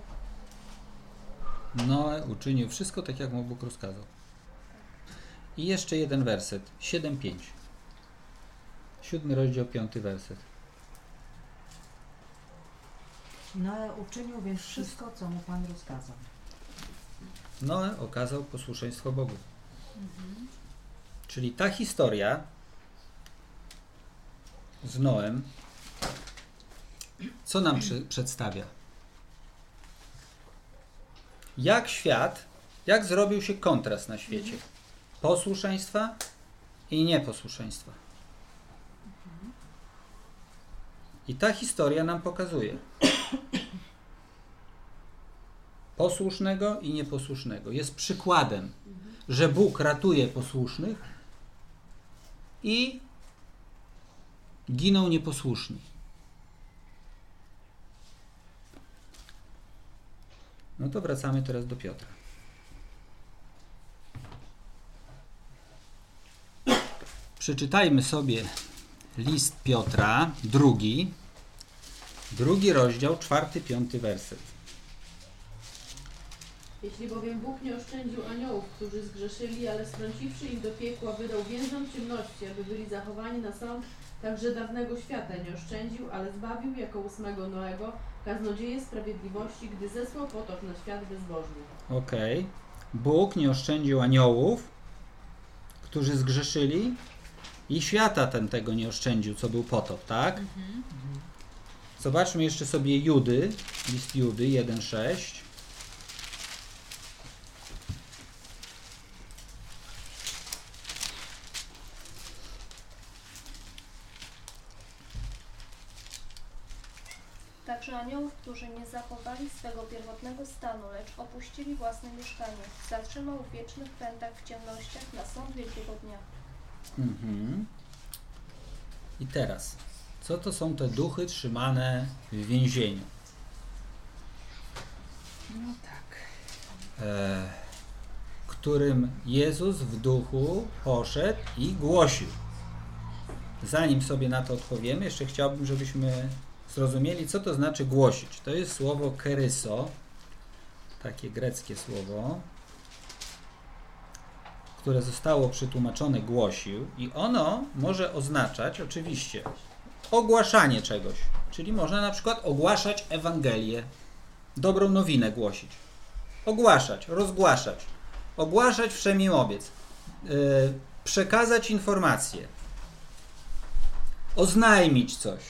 Noe uczynił wszystko tak, jak mu Bóg rozkazał. I jeszcze jeden werset. siedem pięć. Siódmy rozdział, piąty werset. Noe uczynił więc wszystko, co mu Pan rozkazał. Noe okazał posłuszeństwo Bogu. Czyli ta historia z Noem, co nam przy, przedstawia? Jak świat, jak zrobił się kontrast na świecie? Posłuszeństwa i nieposłuszeństwa. I ta historia nam pokazuje posłusznego i nieposłusznego. Jest przykładem, że Bóg ratuje posłusznych i giną nieposłuszni. No to wracamy teraz do Piotra. Przeczytajmy sobie list Piotra, drugi, drugi rozdział, czwarty, piąty werset. Jeśli bowiem Bóg nie oszczędził aniołów, którzy zgrzeszyli, ale strąciwszy ich do piekła, wydał więzom ciemności, aby byli zachowani na sąd, także dawnego świata nie oszczędził, ale zbawił jako ósmego Noego, kaznodzieję sprawiedliwości, gdy zesłał potop na świat bezbożnych. Okej. Bóg nie oszczędził aniołów, którzy zgrzeszyli i świata ten tego nie oszczędził, co był potop, tak? Mhm. Zobaczmy jeszcze sobie Judy, list Judy jeden sześć. Także aniołów, którzy nie zachowali swego pierwotnego stanu, lecz opuścili własne mieszkanie, zatrzymał w wiecznych pędach w ciemnościach na sąd wielkiego dnia. Mhm. I teraz, co to są te duchy trzymane w więzieniu? No tak. E, którym Jezus w duchu poszedł i głosił. Zanim sobie na to odpowiemy, jeszcze chciałbym, żebyśmy zrozumieli, co to znaczy głosić. To jest słowo keryso, takie greckie słowo, które zostało przetłumaczone głosił i ono może oznaczać oczywiście ogłaszanie czegoś, czyli można na przykład ogłaszać Ewangelię, dobrą nowinę głosić, ogłaszać, rozgłaszać, ogłaszać wszemi obiec, yy, przekazać informacje, oznajmić coś.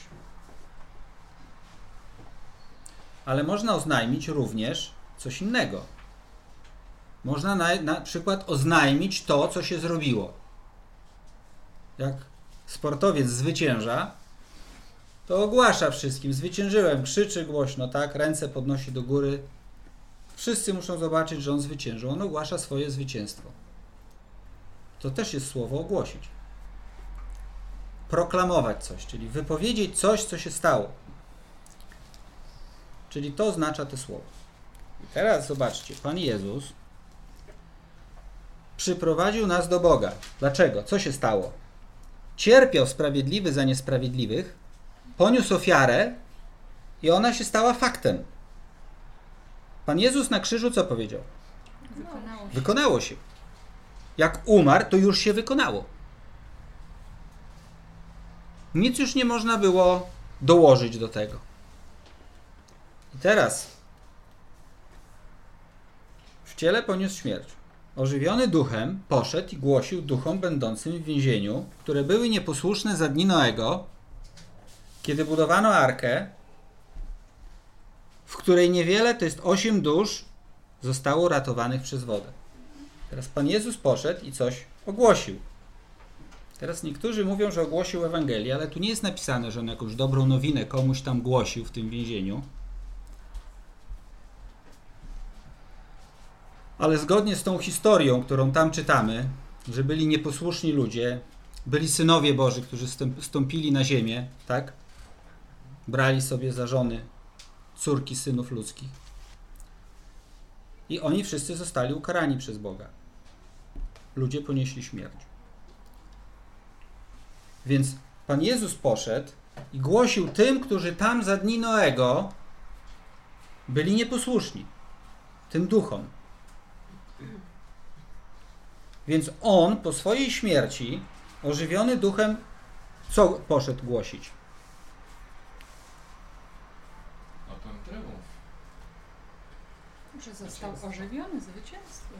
Ale można oznajmić również coś innego. Można na, na przykład oznajmić to, co się zrobiło. Jak sportowiec zwycięża, to ogłasza wszystkim: zwyciężyłem, krzyczy głośno, tak, ręce podnosi do góry. Wszyscy muszą zobaczyć, że on zwyciężył. On ogłasza swoje zwycięstwo. To też jest słowo ogłosić. Proklamować coś, czyli wypowiedzieć coś, co się stało. Czyli to oznacza to słowo. I teraz zobaczcie, Pan Jezus przyprowadził nas do Boga. Dlaczego? Co się stało? Cierpiał sprawiedliwy za niesprawiedliwych, poniósł ofiarę i ona się stała faktem. Pan Jezus na krzyżu co powiedział? Wykonało się. Wykonało się. Jak umarł, to już się wykonało. Nic już nie można było dołożyć do tego. I teraz w ciele poniósł śmierć. Ożywiony duchem poszedł i głosił duchom będącym w więzieniu, które były nieposłuszne za dni Noego, kiedy budowano arkę, w której niewiele, to jest osiem dusz, zostało ratowanych przez wodę. Teraz Pan Jezus poszedł i coś ogłosił. Teraz niektórzy mówią, że ogłosił Ewangelię, ale tu nie jest napisane, że on jakąś dobrą nowinę komuś tam głosił w tym więzieniu. Ale zgodnie z tą historią, którą tam czytamy, że byli nieposłuszni ludzie, byli synowie Boży, którzy stąpili na ziemię, tak? Brali sobie za żony córki synów ludzkich. I oni wszyscy zostali ukarani przez Boga. Ludzie ponieśli śmierć. Więc Pan Jezus poszedł i głosił tym, którzy tam za dni Noego byli nieposłuszni, tym duchom. Więc on po swojej śmierci, ożywiony duchem, co poszedł głosić? O ten tryumf. Że został ożywiony, zwycięstwo.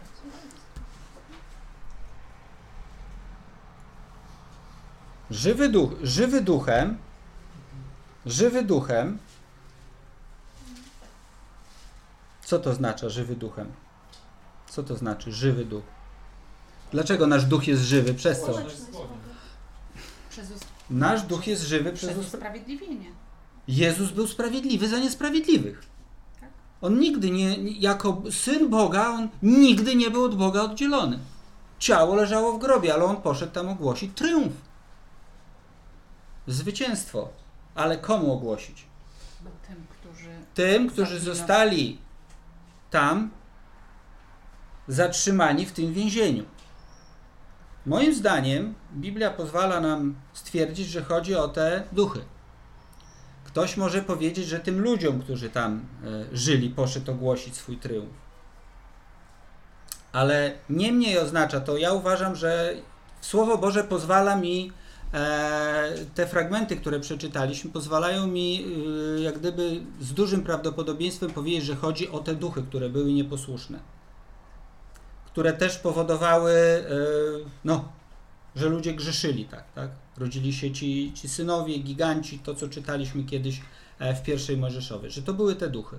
Żywy duch, żywy duchem, żywy duchem. Co to oznacza żywy duchem? Co to znaczy żywy duch? Dlaczego nasz duch jest żywy? Przez co? Społeczność z Bogiem. Przez, us- Nasz duch jest żywy przez przez uspra- usprawiedliwienie. Jezus był sprawiedliwy za niesprawiedliwych. Tak. On nigdy nie, jako Syn Boga, on nigdy nie był od Boga oddzielony. Ciało leżało w grobie, ale on poszedł tam ogłosić triumf. Zwycięstwo. Ale komu ogłosić? Bo tym, którzy... Tym, którzy Zaginął. zostali tam zatrzymani w tym więzieniu. Moim zdaniem Biblia pozwala nam stwierdzić, że chodzi o te duchy. Ktoś może powiedzieć, że tym ludziom, którzy tam e, żyli, poszedł ogłosić swój triumf. Ale niemniej oznacza to, ja uważam, że Słowo Boże pozwala mi, e, te fragmenty, które przeczytaliśmy, pozwalają mi e, jak gdyby z dużym prawdopodobieństwem powiedzieć, że chodzi o te duchy, które były nieposłuszne. Które też powodowały, e, no, że ludzie grzeszyli, tak, tak? Rodzili się ci, ci synowie, giganci, to co czytaliśmy kiedyś w pierwszej Mojżeszowej, że to były te duchy,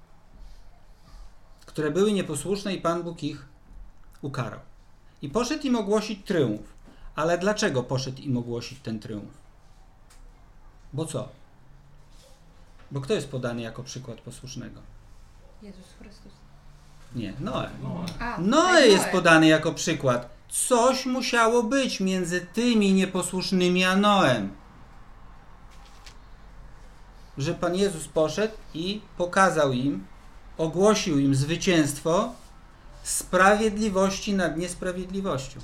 które były nieposłuszne i Pan Bóg ich ukarał. I poszedł im ogłosić tryumf. Ale dlaczego poszedł im ogłosić ten tryumf? Bo co? Bo kto jest podany jako przykład posłusznego? Jezus Chrystus. Nie, Noe. No, A, Noe tak, jest podany jako przykład. Coś musiało być między tymi nieposłusznymi a Noem. Że Pan Jezus poszedł i pokazał im, ogłosił im zwycięstwo sprawiedliwości nad niesprawiedliwością.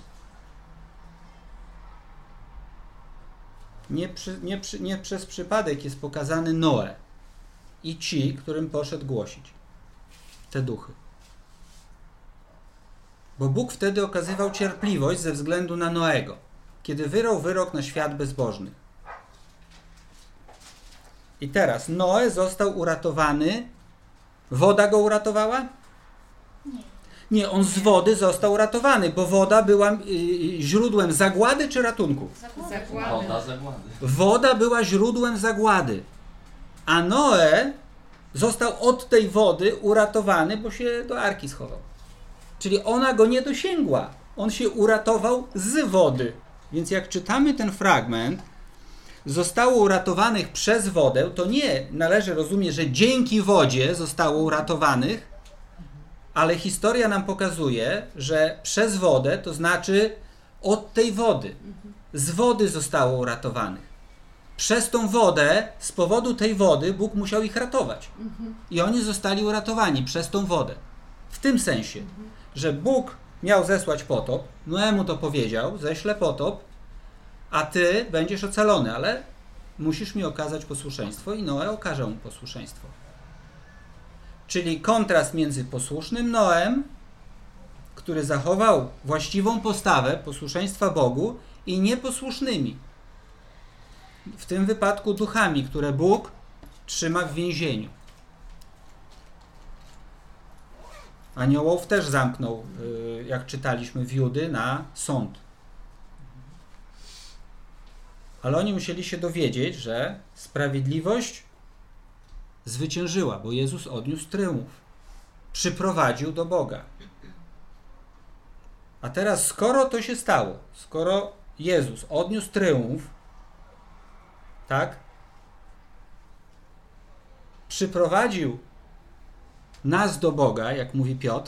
Nie, przy, nie, przy, nie przez przypadek jest pokazany Noe i ci, którym poszedł głosić. Te duchy. Bo Bóg wtedy okazywał cierpliwość ze względu na Noego, kiedy wyrał wyrok na świat bezbożny. I teraz Noe został uratowany. Woda go uratowała? Nie. Nie, on z wody został uratowany, bo woda była y, źródłem zagłady czy ratunku? Zagłady. Woda zagłady. Woda była źródłem zagłady. A Noe został od tej wody uratowany, bo się do arki schował. Czyli ona go nie dosięgła. On się uratował z wody. Więc jak czytamy ten fragment, zostało uratowanych przez wodę, to nie należy rozumieć, że dzięki wodzie zostało uratowanych, ale historia nam pokazuje, że przez wodę, to znaczy od tej wody. Z wody zostało uratowanych. Przez tą wodę, z powodu tej wody Bóg musiał ich ratować. I oni zostali uratowani przez tą wodę. W tym sensie, że Bóg miał zesłać potop, Noemu to powiedział, ześlę potop, a ty będziesz ocalony, ale musisz mi okazać posłuszeństwo i Noe okaże mu posłuszeństwo. Czyli kontrast między posłusznym Noem, który zachował właściwą postawę posłuszeństwa Bogu, i nieposłusznymi. W tym wypadku duchami, które Bóg trzyma w więzieniu. Aniołów też zamknął, jak czytaliśmy, w Judy na sąd. Ale oni musieli się dowiedzieć, że sprawiedliwość zwyciężyła, bo Jezus odniósł tryumf. Przyprowadził do Boga. A teraz, skoro to się stało, skoro Jezus odniósł tryumf, tak? Przyprowadził nas do Boga, jak mówi Piotr.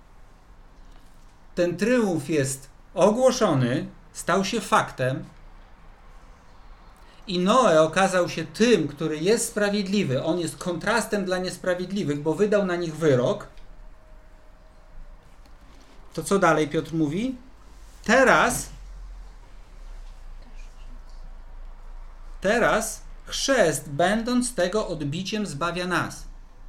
Ten tryumf jest ogłoszony, stał się faktem i Noe okazał się tym, który jest sprawiedliwy. On jest kontrastem dla niesprawiedliwych, bo wydał na nich wyrok. To co dalej Piotr mówi? Teraz teraz chrzest, będąc tego odbiciem, zbawia nas.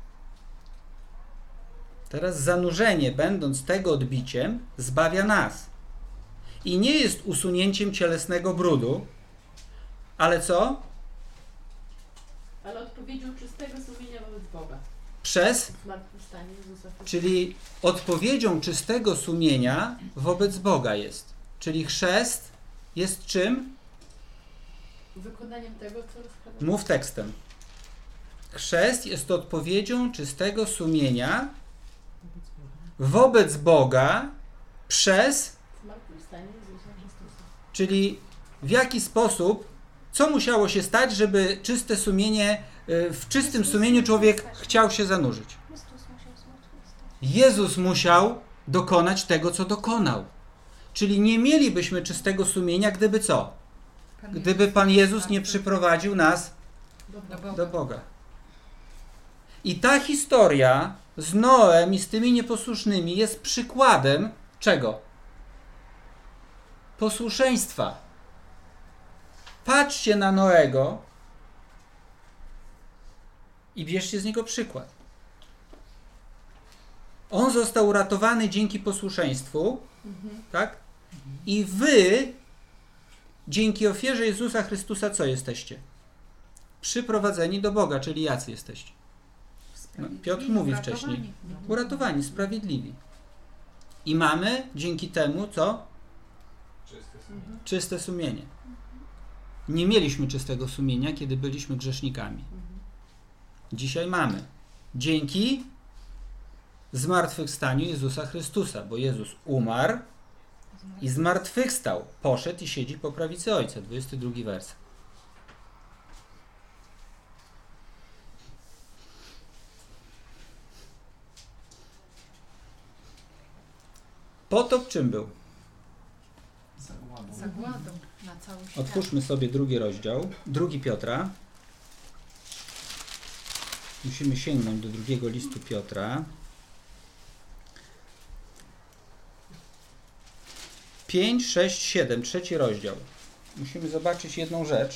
Teraz zanurzenie, będąc tego odbiciem, zbawia nas. I nie jest usunięciem cielesnego brudu, ale co? Ale odpowiedzią czystego sumienia wobec Boga. Przez, Zmartwychwstanie Jezusa Chrystusa. czyli odpowiedzią czystego sumienia wobec Boga jest. Czyli chrzest jest czym? Wykonaniem tego, co rozkazał. Mów tekstem. Chrzest jest odpowiedzią czystego sumienia wobec Boga przez, Zmartwychwstanie Jezusa Chrystusa. czyli w jaki sposób, co musiało się stać, żeby czyste sumienie, w czystym sumieniu człowiek chciał się zanurzyć. Chrystus musiał zmartwychwstać. Jezus musiał dokonać tego, co dokonał. Czyli nie mielibyśmy czystego sumienia, gdyby co? Gdyby Pan Jezus nie przyprowadził nas Do Do Boga. Boga. do Boga. I ta historia z Noem i z tymi nieposłusznymi jest przykładem czego? Posłuszeństwa. Patrzcie na Noego i bierzcie z niego przykład. On został uratowany dzięki posłuszeństwu, Mhm. tak? I wy dzięki ofierze Jezusa Chrystusa co jesteście? Przyprowadzeni do Boga, czyli jacy jesteście? No, Piotr mówi Uratowani. wcześniej. Uratowani, sprawiedliwi. I mamy dzięki temu co? Czyste sumienie. Mhm. Czyste sumienie. Nie mieliśmy czystego sumienia, kiedy byliśmy grzesznikami. Mhm. Dzisiaj mamy. Dzięki zmartwychwstaniu Jezusa Chrystusa, bo Jezus umarł i zmartwychwstał. Poszedł i siedzi po prawicy Ojca. dwudziesty drugi werset. Potop czym był? Zagładą. Zagładą na cały świat. Otwórzmy sobie drugi rozdział, drugi Piotra. Musimy sięgnąć do drugiego listu Piotra. pięć, sześć, siedem, trzeci rozdział. Musimy zobaczyć jedną rzecz.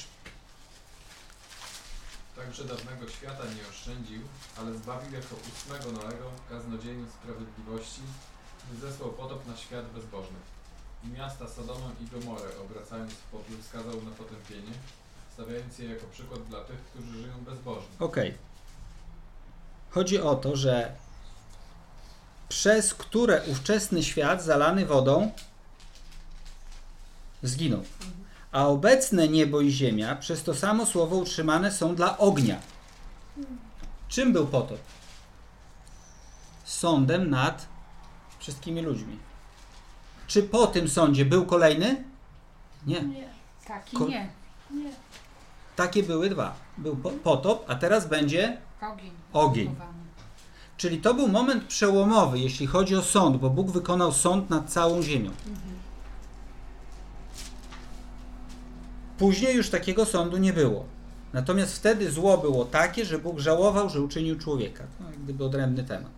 Także dawnego świata nie oszczędził, ale zbawił jako ósmego Noego, kaznodzieju sprawiedliwości, gdy zesłał potop na świat bezbożny. I miasta Sodomę i Gomorę, obracając w popiół, skazał na potępienie, stawiając je jako przykład dla tych, którzy żyją bezbożnie. Okej. Chodzi o to, że przez które ówczesny świat zalany wodą zginął. A obecne niebo i ziemia przez to samo słowo utrzymane są dla ognia. Czym był potop? Sądem nad wszystkimi ludźmi. Czy po tym sądzie był kolejny? Nie. Nie, Tak i Ko- nie. nie. Takie były dwa. Był po- potop, a teraz będzie Ogień. Ogień. Zachowany. Czyli to był moment przełomowy, jeśli chodzi o sąd, bo Bóg wykonał sąd nad całą ziemią. Później już takiego sądu nie było. Natomiast wtedy zło było takie, że Bóg żałował, że uczynił człowieka. No, jak gdyby odrębny temat.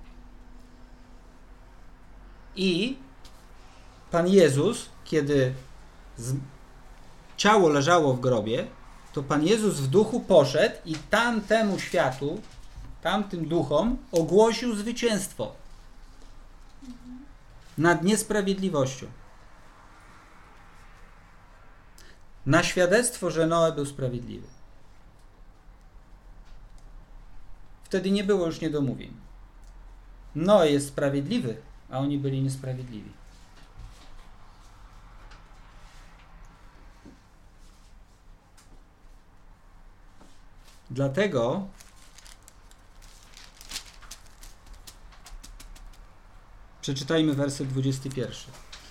I Pan Jezus, kiedy z... ciało leżało w grobie, to Pan Jezus w duchu poszedł i tamtemu światu, tamtym duchom ogłosił zwycięstwo nad niesprawiedliwością. Na świadectwo, że Noe był sprawiedliwy. Wtedy nie było już niedomówień. Noe jest sprawiedliwy, a oni byli niesprawiedliwi. Dlatego przeczytajmy werset dwudziesty pierwszy.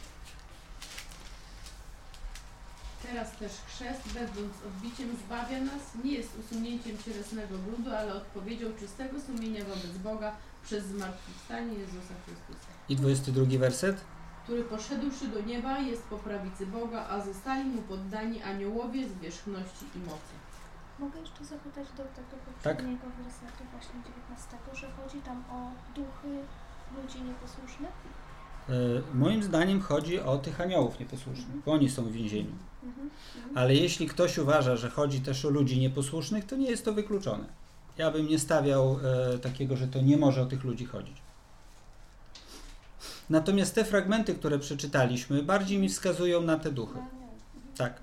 Teraz też chrzest, będąc odbiciem, zbawia nas, nie jest usunięciem cielesnego brudu, ale odpowiedzią czystego sumienia wobec Boga przez zmartwychwstanie Jezusa Chrystusa, I dwudziesty drugi werset. który poszedłszy do nieba jest po prawicy Boga, a zostali mu poddani aniołowie z wierzchności i mocy. Mogę jeszcze zapytać do tego Tak. poprzedniego wersetu, właśnie dziewiętnastego, że chodzi tam o duchy ludzi nieposłusznych? Yy, moim zdaniem chodzi o tych aniołów nieposłusznych, bo oni są w więzieniu. Mhm. Mhm. Ale jeśli ktoś uważa, że chodzi też o ludzi nieposłusznych, to nie jest to wykluczone. Ja bym nie stawiał e, takiego, że to nie może o tych ludzi chodzić. Natomiast te fragmenty, które przeczytaliśmy, bardziej mi wskazują na te duchy. No, nie. Mhm. Tak.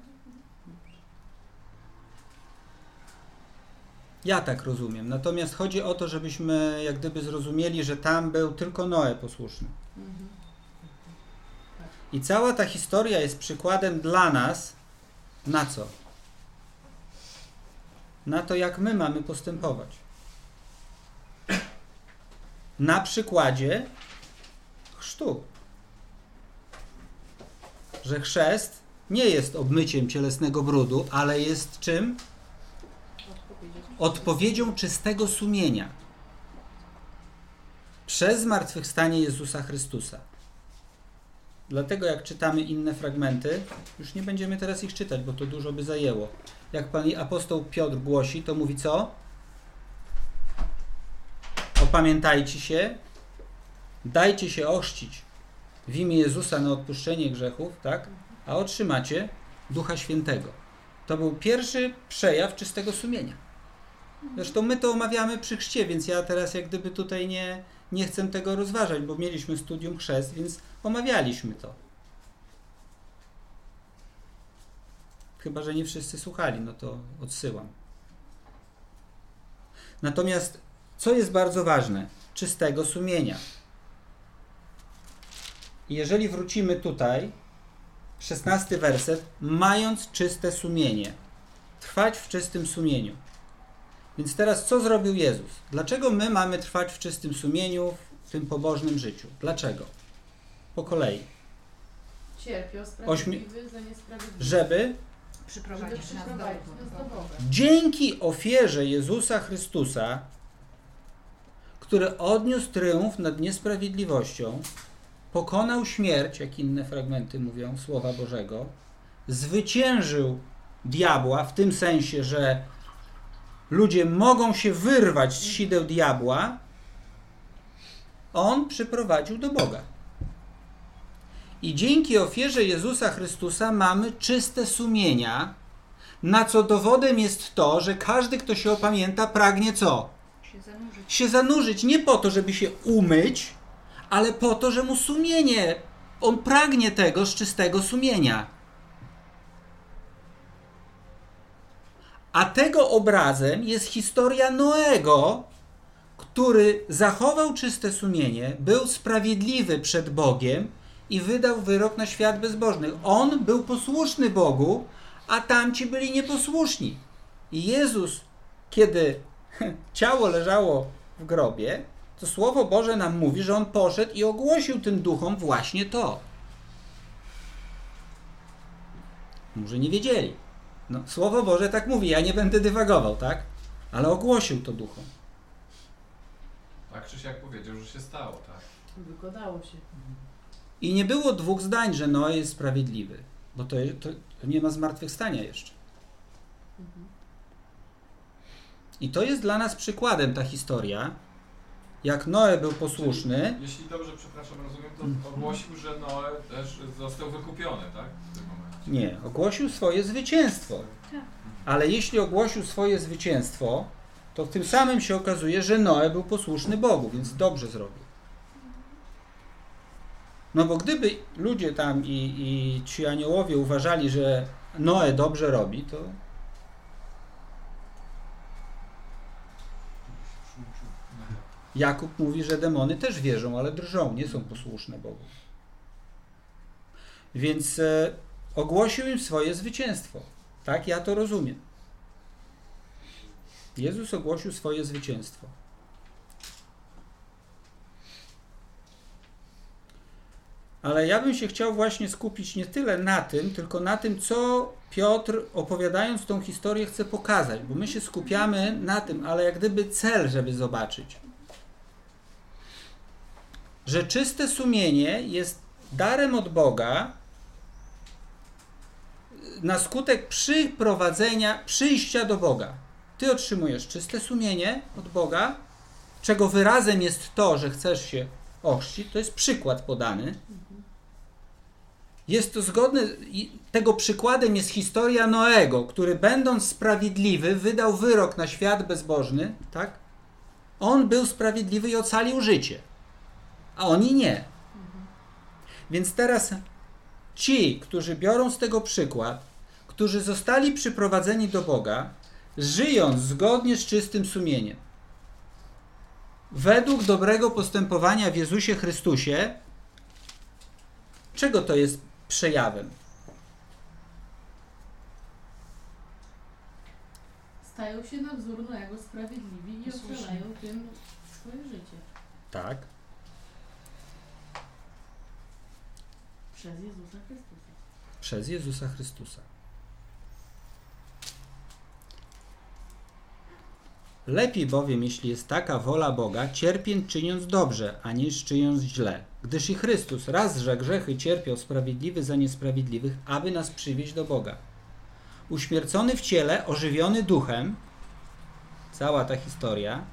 Ja tak rozumiem. Natomiast chodzi o to, żebyśmy jak gdyby zrozumieli, że tam był tylko Noe posłuszny. Mhm. I cała ta historia jest przykładem dla nas na co? Na to, jak my mamy postępować. Na przykładzie chrztu. Że chrzest nie jest obmyciem cielesnego brudu, ale jest czym? Odpowiedzią czystego sumienia. Przez zmartwychwstanie Jezusa Chrystusa. Dlatego jak czytamy inne fragmenty, już nie będziemy teraz ich czytać, bo to dużo by zajęło. Jak Pan apostoł Piotr głosi, to mówi co? Opamiętajcie się, dajcie się ochrzcić w imię Jezusa na odpuszczenie grzechów, tak? A otrzymacie Ducha Świętego. To był pierwszy przejaw czystego sumienia. Zresztą my to omawiamy przy chrzcie, więc ja teraz jak gdyby tutaj nie, nie chcę tego rozważać, bo mieliśmy studium chrzest, więc omawialiśmy to. Chyba że nie wszyscy słuchali, no to odsyłam. Natomiast co jest bardzo ważne? Czystego sumienia. I jeżeli wrócimy tutaj, szesnasty werset, mając czyste sumienie. Trwać w czystym sumieniu. Więc teraz co zrobił Jezus? Dlaczego my mamy trwać w czystym sumieniu w tym pobożnym życiu? Dlaczego? Po kolei. Cierpiał sprawiedliwy za niesprawiedliwy. Żeby Przyprowadzić nas do przyprowadzić nas do Boga. dzięki ofierze Jezusa Chrystusa, który odniósł triumf nad niesprawiedliwością, pokonał śmierć, jak inne fragmenty mówią, Słowa Bożego, zwyciężył diabła w tym sensie, że ludzie mogą się wyrwać z sideł diabła, on przyprowadził do Boga. I dzięki ofierze Jezusa Chrystusa mamy czyste sumienia, na co dowodem jest to, że każdy, kto się opamięta, pragnie co? Się zanurzyć. Się zanurzyć nie po to, żeby się umyć, ale po to, że mu sumienie, on pragnie tego z czystego sumienia. A tego obrazem jest historia Noego, który zachował czyste sumienie, był sprawiedliwy przed Bogiem i wydał wyrok na świat bezbożny. On był posłuszny Bogu, a tamci byli nieposłuszni. I Jezus, kiedy ciało leżało w grobie, to Słowo Boże nam mówi, że On poszedł i ogłosił tym duchom właśnie to. Może nie wiedzieli. No, Słowo Boże tak mówi, ja nie będę dywagował, tak? Ale ogłosił to duchom. Tak Krzysiek powiedział, że się stało, tak? Wygodało się. I nie było dwóch zdań, że Noe jest sprawiedliwy, bo to, to, to nie ma zmartwychwstania jeszcze. Mhm. I to jest dla nas przykładem ta historia, jak Noe był posłuszny. Jeśli dobrze, przepraszam, rozumiem, to ogłosił, że Noe też został wykupiony, tak? W tym momencie. Nie, ogłosił swoje zwycięstwo. Ale jeśli ogłosił swoje zwycięstwo, to w tym samym się okazuje, że Noe był posłuszny Bogu, więc dobrze zrobił. No bo gdyby ludzie tam i, i ci aniołowie uważali, że Noe dobrze robi, to Jakub mówi, że demony też wierzą, ale drżą, nie są posłuszne Bogu. Więc e, ogłosił im swoje zwycięstwo. Tak, ja to rozumiem. Jezus ogłosił swoje zwycięstwo. Ale ja bym się chciał właśnie skupić nie tyle na tym, tylko na tym, co Piotr, opowiadając tą historię, chce pokazać. Bo my się skupiamy na tym, ale jak gdyby cel, żeby zobaczyć. Że czyste sumienie jest darem od Boga na skutek przyprowadzenia, przyjścia do Boga. Ty otrzymujesz czyste sumienie od Boga, czego wyrazem jest to, że chcesz się ochrzcić. To jest przykład podany. Jest to zgodne, tego przykładem jest historia Noego, który będąc sprawiedliwy, wydał wyrok na świat bezbożny, tak? On był sprawiedliwy i ocalił życie, a oni nie. Więc teraz ci, którzy biorą z tego przykład, którzy zostali przyprowadzeni do Boga, żyjąc zgodnie z czystym sumieniem, według dobrego postępowania w Jezusie Chrystusie, czego to jest przejawem? Stają się na wzór Noego sprawiedliwi i ocalają tym swoje życie. Tak. Przez Jezusa Chrystusa. Przez Jezusa Chrystusa. Lepiej bowiem, jeśli jest taka wola Boga, cierpień czyniąc dobrze, a niż czyniąc źle. Gdyż i Chrystus raz za grzechy cierpiał sprawiedliwy za niesprawiedliwych, aby nas przywieźć do Boga. Uśmiercony w ciele, ożywiony duchem, cała ta historia.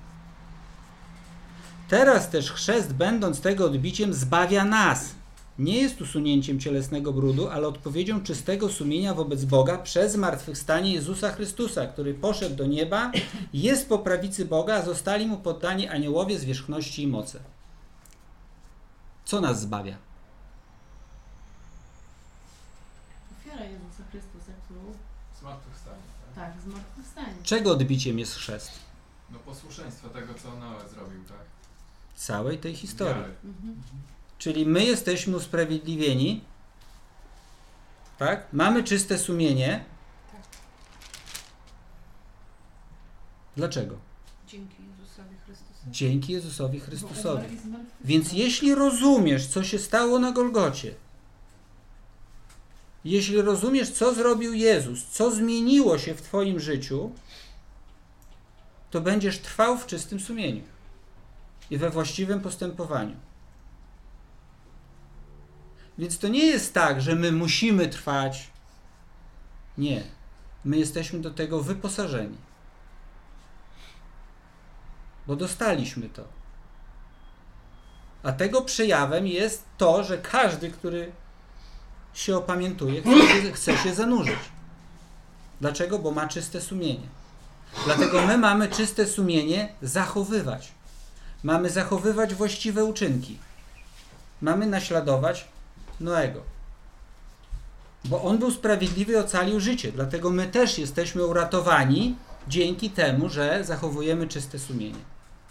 Teraz też chrzest, będąc tego odbiciem, zbawia nas. Nie jest usunięciem cielesnego brudu, ale odpowiedzią czystego sumienia wobec Boga przez zmartwychwstanie Jezusa Chrystusa, który poszedł do nieba, jest po prawicy Boga, a zostali mu poddani aniołowie zwierzchności i mocy. Co nas zbawia? Ofiara Jezusa Chrystusa, którą... Zmartwychwstanie, tak? Tak, zmartwychwstanie. Czego odbiciem jest chrzest? No posłuszeństwo tego, co Noe zrobił, tak? Całej tej historii. Wiary. Mhm. Czyli my jesteśmy usprawiedliwieni Tak? Mamy czyste sumienie. Tak. Dlaczego? Dzięki Jezusowi Chrystusowi. Dzięki Jezusowi Bo Chrystusowi. umarł i zmartwychwstał. Więc jeśli rozumiesz, co się stało na Golgocie, jeśli rozumiesz, co zrobił Jezus, co zmieniło się w twoim życiu, to będziesz trwał w czystym sumieniu i we właściwym postępowaniu. Więc to nie jest tak, że my musimy trwać. Nie. My jesteśmy do tego wyposażeni. Bo dostaliśmy to. A tego przejawem jest to, że każdy, który się opamiętuje, chce się, chce się zanurzyć. Dlaczego? Bo ma czyste sumienie. Dlatego my mamy czyste sumienie zachowywać. Mamy zachowywać właściwe uczynki. Mamy naśladować Noego. Bo on był sprawiedliwy i ocalił życie. Dlatego my też jesteśmy uratowani dzięki temu, że zachowujemy czyste sumienie.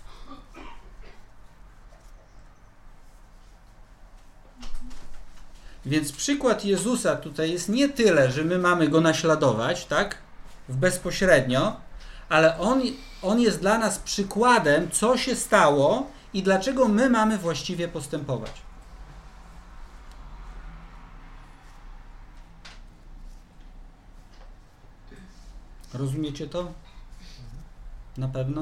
Więc przykład Jezusa tutaj jest nie tyle, że my mamy go naśladować, tak? W bezpośrednio, ale on, on jest dla nas przykładem, co się stało i dlaczego my mamy właściwie postępować. Rozumiecie to? Na pewno?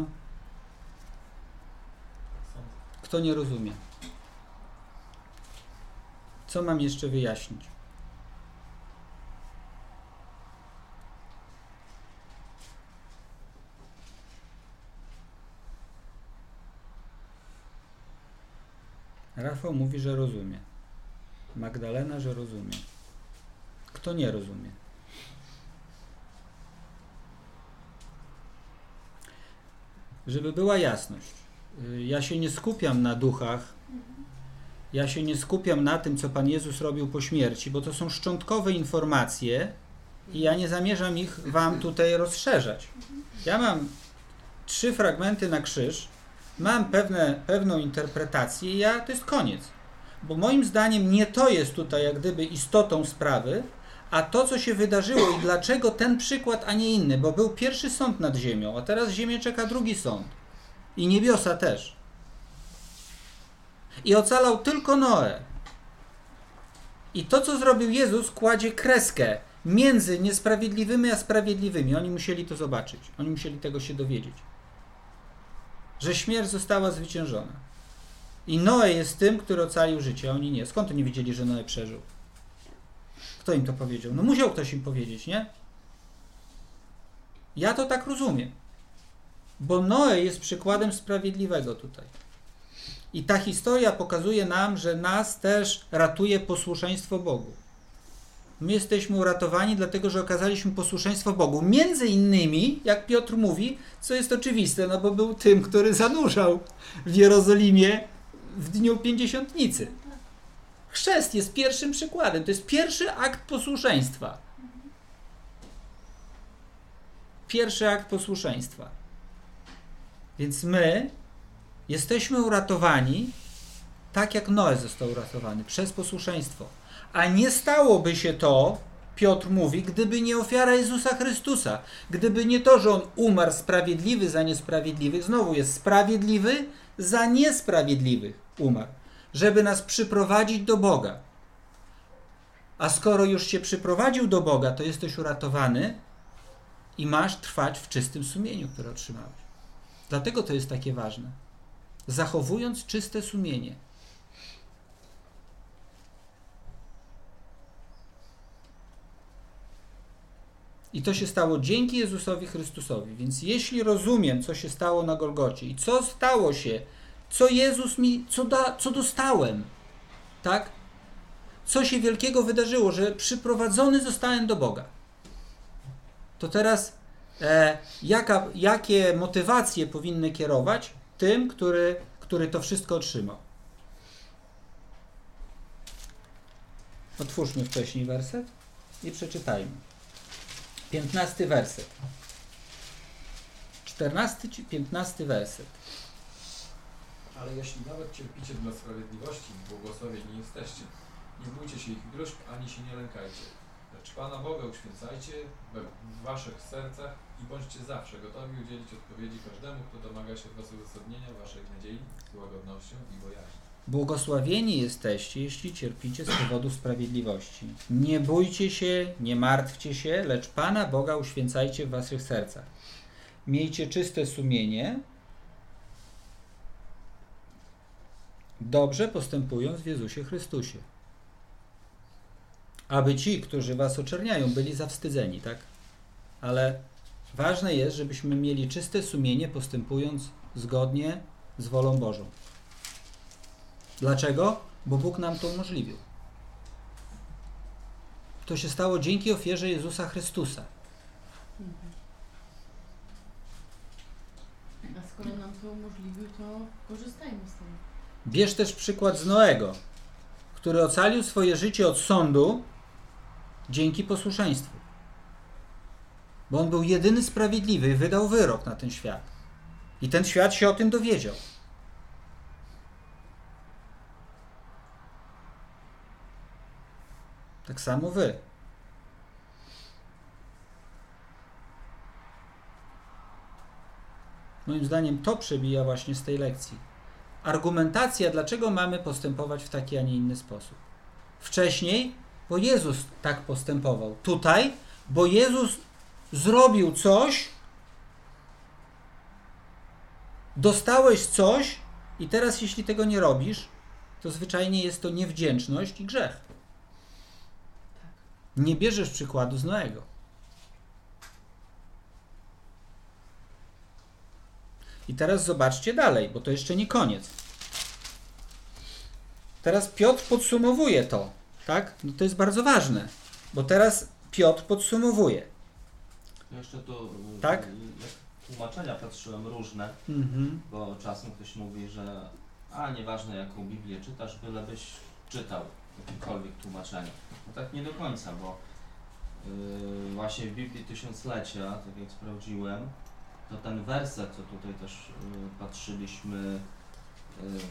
Kto nie rozumie? Co mam jeszcze wyjaśnić? Rafał mówi, że rozumie. Magdalena, że rozumie. Kto nie rozumie? Żeby była jasność. Ja się nie skupiam na duchach. Ja się nie skupiam na tym, co Pan Jezus robił po śmierci, bo to są szczątkowe informacje i ja nie zamierzam ich wam tutaj rozszerzać. Ja mam trzy fragmenty na krzyż, mam pewne, pewną interpretację i ja, to jest koniec. Bo moim zdaniem nie to jest tutaj jak gdyby istotą sprawy, a to, co się wydarzyło i dlaczego ten przykład, a nie inny, bo był pierwszy sąd nad ziemią, a teraz ziemię czeka drugi sąd. I niebiosa też. I ocalał tylko Noe. I to, co zrobił Jezus, kładzie kreskę między niesprawiedliwymi a sprawiedliwymi. Oni musieli to zobaczyć. Oni musieli tego się dowiedzieć. Że śmierć została zwyciężona. I Noe jest tym, który ocalił życie, a oni nie. Skąd oni wiedzieli, że Noe przeżył? Kto im to powiedział? No musiał ktoś im powiedzieć, nie? Ja to tak rozumiem. Bo Noe jest przykładem sprawiedliwego tutaj. I ta historia pokazuje nam, że nas też ratuje posłuszeństwo Bogu. My jesteśmy uratowani dlatego, że okazaliśmy posłuszeństwo Bogu. Między innymi, jak Piotr mówi, co jest oczywiste, no bo był tym, który zanurzał w Jerozolimie w dniu Pięćdziesiątnicy. Chrzest jest pierwszym przykładem. To jest pierwszy akt posłuszeństwa. Pierwszy akt posłuszeństwa. Więc my jesteśmy uratowani tak, jak Noe został uratowany, przez posłuszeństwo. A nie stałoby się to, Piotr mówi, gdyby nie ofiara Jezusa Chrystusa. Gdyby nie to, że On umarł sprawiedliwy za niesprawiedliwych, znowu jest sprawiedliwy za niesprawiedliwych umarł, żeby nas przyprowadzić do Boga. A skoro już się przyprowadził do Boga, to jesteś uratowany i masz trwać w czystym sumieniu, które otrzymałeś. Dlatego to jest takie ważne. Zachowując czyste sumienie. I to się stało dzięki Jezusowi Chrystusowi. Więc jeśli rozumiem, co się stało na Golgocie i co stało się, co Jezus mi, co, da, co dostałem, tak? Co się wielkiego wydarzyło, że przyprowadzony zostałem do Boga. To teraz e, jaka, jakie motywacje powinny kierować tym, który, który to wszystko otrzymał? Otwórzmy wcześniej werset i przeczytajmy. Piętnasty werset. Czternasty, piętnasty werset. Ale jeśli nawet cierpicie dla sprawiedliwości, błogosławieni jesteście. Nie bójcie się ich gruźb, ani się nie lękajcie. Lecz Pana Boga uświęcajcie we w waszych sercach i bądźcie zawsze gotowi udzielić odpowiedzi każdemu, kto domaga się od was uzasadnienia waszej nadziei z łagodnością i bojaźnią. Błogosławieni jesteście, jeśli cierpicie z powodu sprawiedliwości. Nie bójcie się, nie martwcie się, lecz Pana Boga uświęcajcie w waszych sercach. Miejcie czyste sumienie, dobrze postępując w Jezusie Chrystusie. Aby ci, którzy was oczerniają, byli zawstydzeni, tak? Ale ważne jest, żebyśmy mieli czyste sumienie, postępując zgodnie z wolą Bożą. Dlaczego? Bo Bóg nam to umożliwił. To się stało dzięki ofierze Jezusa Chrystusa. Mhm. A skoro nam to umożliwił, to korzystajmy z tego. Bierz też przykład z Noego, który ocalił swoje życie od sądu dzięki posłuszeństwu. Bo on był jedyny sprawiedliwy i wydał wyrok na ten świat. I ten świat się o tym dowiedział. Tak samo wy. Moim zdaniem to przebija właśnie z tej lekcji. Argumentacja, dlaczego mamy postępować w taki, a nie inny sposób. Wcześniej, bo Jezus tak postępował. Tutaj, bo Jezus zrobił coś, dostałeś coś i teraz jeśli tego nie robisz, to zwyczajnie jest to niewdzięczność i grzech. Nie bierzesz przykładu z Noego. I teraz zobaczcie dalej, bo to jeszcze nie koniec. Teraz Piotr podsumowuje to, tak? No to jest bardzo ważne, bo teraz Piotr podsumowuje. Ja jeszcze tu Tak? jak tłumaczenia patrzyłem różne, Mhm. bo czasem ktoś mówi, że a nieważne jaką Biblię czytasz, bylebyś czytał jakiekolwiek tłumaczenie. No tak nie do końca, bo yy, właśnie w Biblii Tysiąclecia, tak jak sprawdziłem, to ten werset, co tutaj też yy, patrzyliśmy, yy, yy,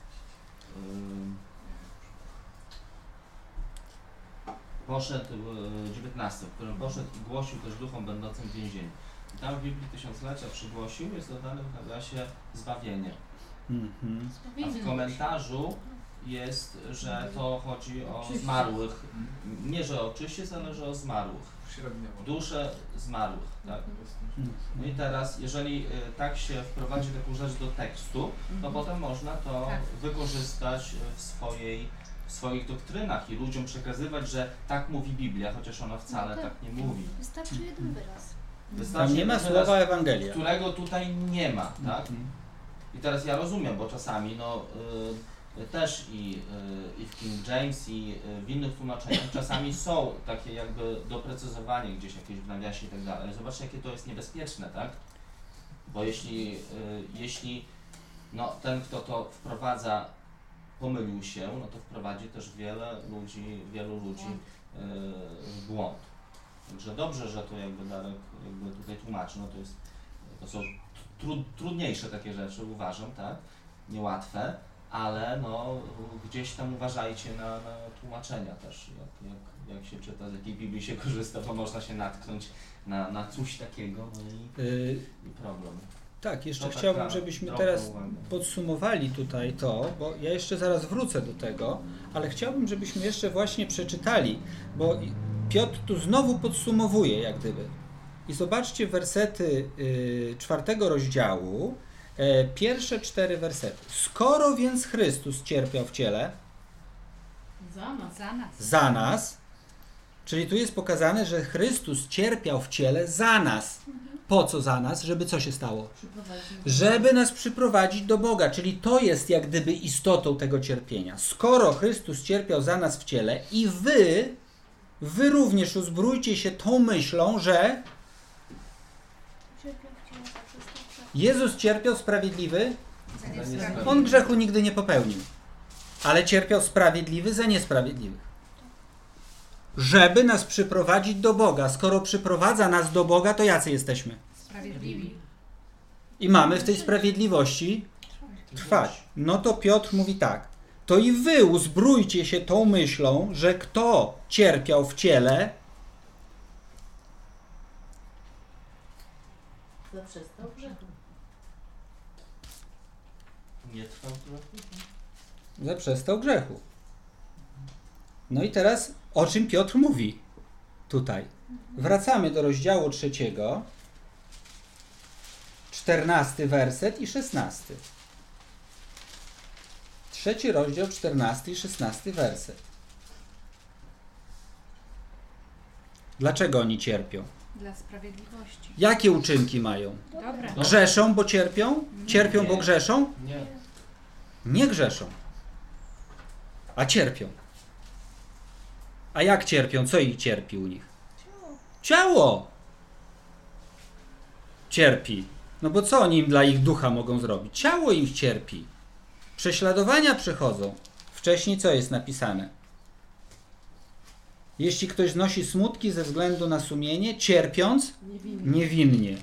poszedł, yy, dziewiętnasty, w którym poszedł i głosił też duchom będącym w więzieniu. I tam w Biblii Tysiąclecia przygłosił, jest dodane w nawiasie zbawienie. Mhm. A w komentarzu jest, że to chodzi o zmarłych. Nie, że o czyściec, ale że o zmarłych. Średniowo. Dusze zmarłych, tak? Mhm. No i teraz, jeżeli y, tak się wprowadzi taką rzecz do tekstu, to Mhm. potem można to Tak. wykorzystać w swojej, w swoich doktrynach i ludziom przekazywać, że tak mówi Biblia, chociaż ona wcale No tak. tak nie mówi. Wystarczy jeden wyraz. Wystarczy Tam nie ma jeden słowa wyraz, Ewangelia. którego tutaj nie ma, tak? Mhm. I teraz ja rozumiem, bo czasami no y, też i, y, i w King James i y, w innych tłumaczeniach czasami są takie jakby doprecyzowanie gdzieś jakieś w nawiasie i tak dalej. Zobaczcie, jakie to jest niebezpieczne, tak? Bo jeśli, y, jeśli no, ten, kto to wprowadza, pomylił się, no to wprowadzi też wiele ludzi, wielu ludzi y, w błąd. Także dobrze, że to jakby Darek jakby tutaj tłumaczy, no to jest, to są tru, trudniejsze takie rzeczy, uważam, tak? Niełatwe, ale no gdzieś tam uważajcie na, na tłumaczenia też, jak, jak, jak się czyta, z jakiej Biblii się korzysta, bo można się natknąć na, na coś takiego, no i, Y, i problem. tak, jeszcze To taka chciałbym, żebyśmy drobna teraz uwaga. podsumowali tutaj to, bo ja jeszcze zaraz wrócę do tego, ale chciałbym, żebyśmy jeszcze właśnie przeczytali, bo Piotr tu znowu podsumowuje, jak gdyby. I zobaczcie wersety y, czwartego rozdziału, y, pierwsze cztery wersety. Skoro więc Chrystus cierpiał w ciele Za nas. Za nas. za nas, czyli tu jest pokazane, że Chrystus cierpiał w ciele za nas. Po co za nas? Żeby co się stało? Przyprowadzimy. Żeby nas przyprowadzić do Boga, czyli to jest jak gdyby istotą tego cierpienia. Skoro Chrystus cierpiał za nas w ciele i wy, wy również uzbrójcie się tą myślą, że Cierpiał w ciele za wszystko. Jezus cierpiał sprawiedliwy, Za Za niesprawiedliwych. on grzechu nigdy nie popełnił, ale cierpiał sprawiedliwy za niesprawiedliwych. Żeby nas przyprowadzić do Boga. Skoro przyprowadza nas do Boga, to jacy jesteśmy? Sprawiedliwi. I mamy w tej sprawiedliwości trwać. No to Piotr mówi tak. To i wy uzbrójcie się tą myślą, że kto cierpiał w ciele, Zaprzestał grzechu. Nie trwał grzechu? Zaprzestał grzechu. No i teraz o czym Piotr mówi tutaj? Wracamy do rozdziału trzeciego, czternasty werset i szesnasty. Trzeci rozdział, czternasty i szesnasty werset. Dlaczego oni cierpią? Dla sprawiedliwości. Jakie uczynki mają? Dobre. Grzeszą, bo cierpią? Cierpią, bo Nie. grzeszą? Nie. Nie grzeszą, a cierpią. A jak cierpią? Co ich cierpi u nich? Ciało cierpi. No bo co oni im dla ich ducha mogą zrobić? Ciało im cierpi. Prześladowania przychodzą. Wcześniej co jest napisane? Jeśli ktoś znosi smutki ze względu na sumienie, cierpiąc Niewinny. niewinnie.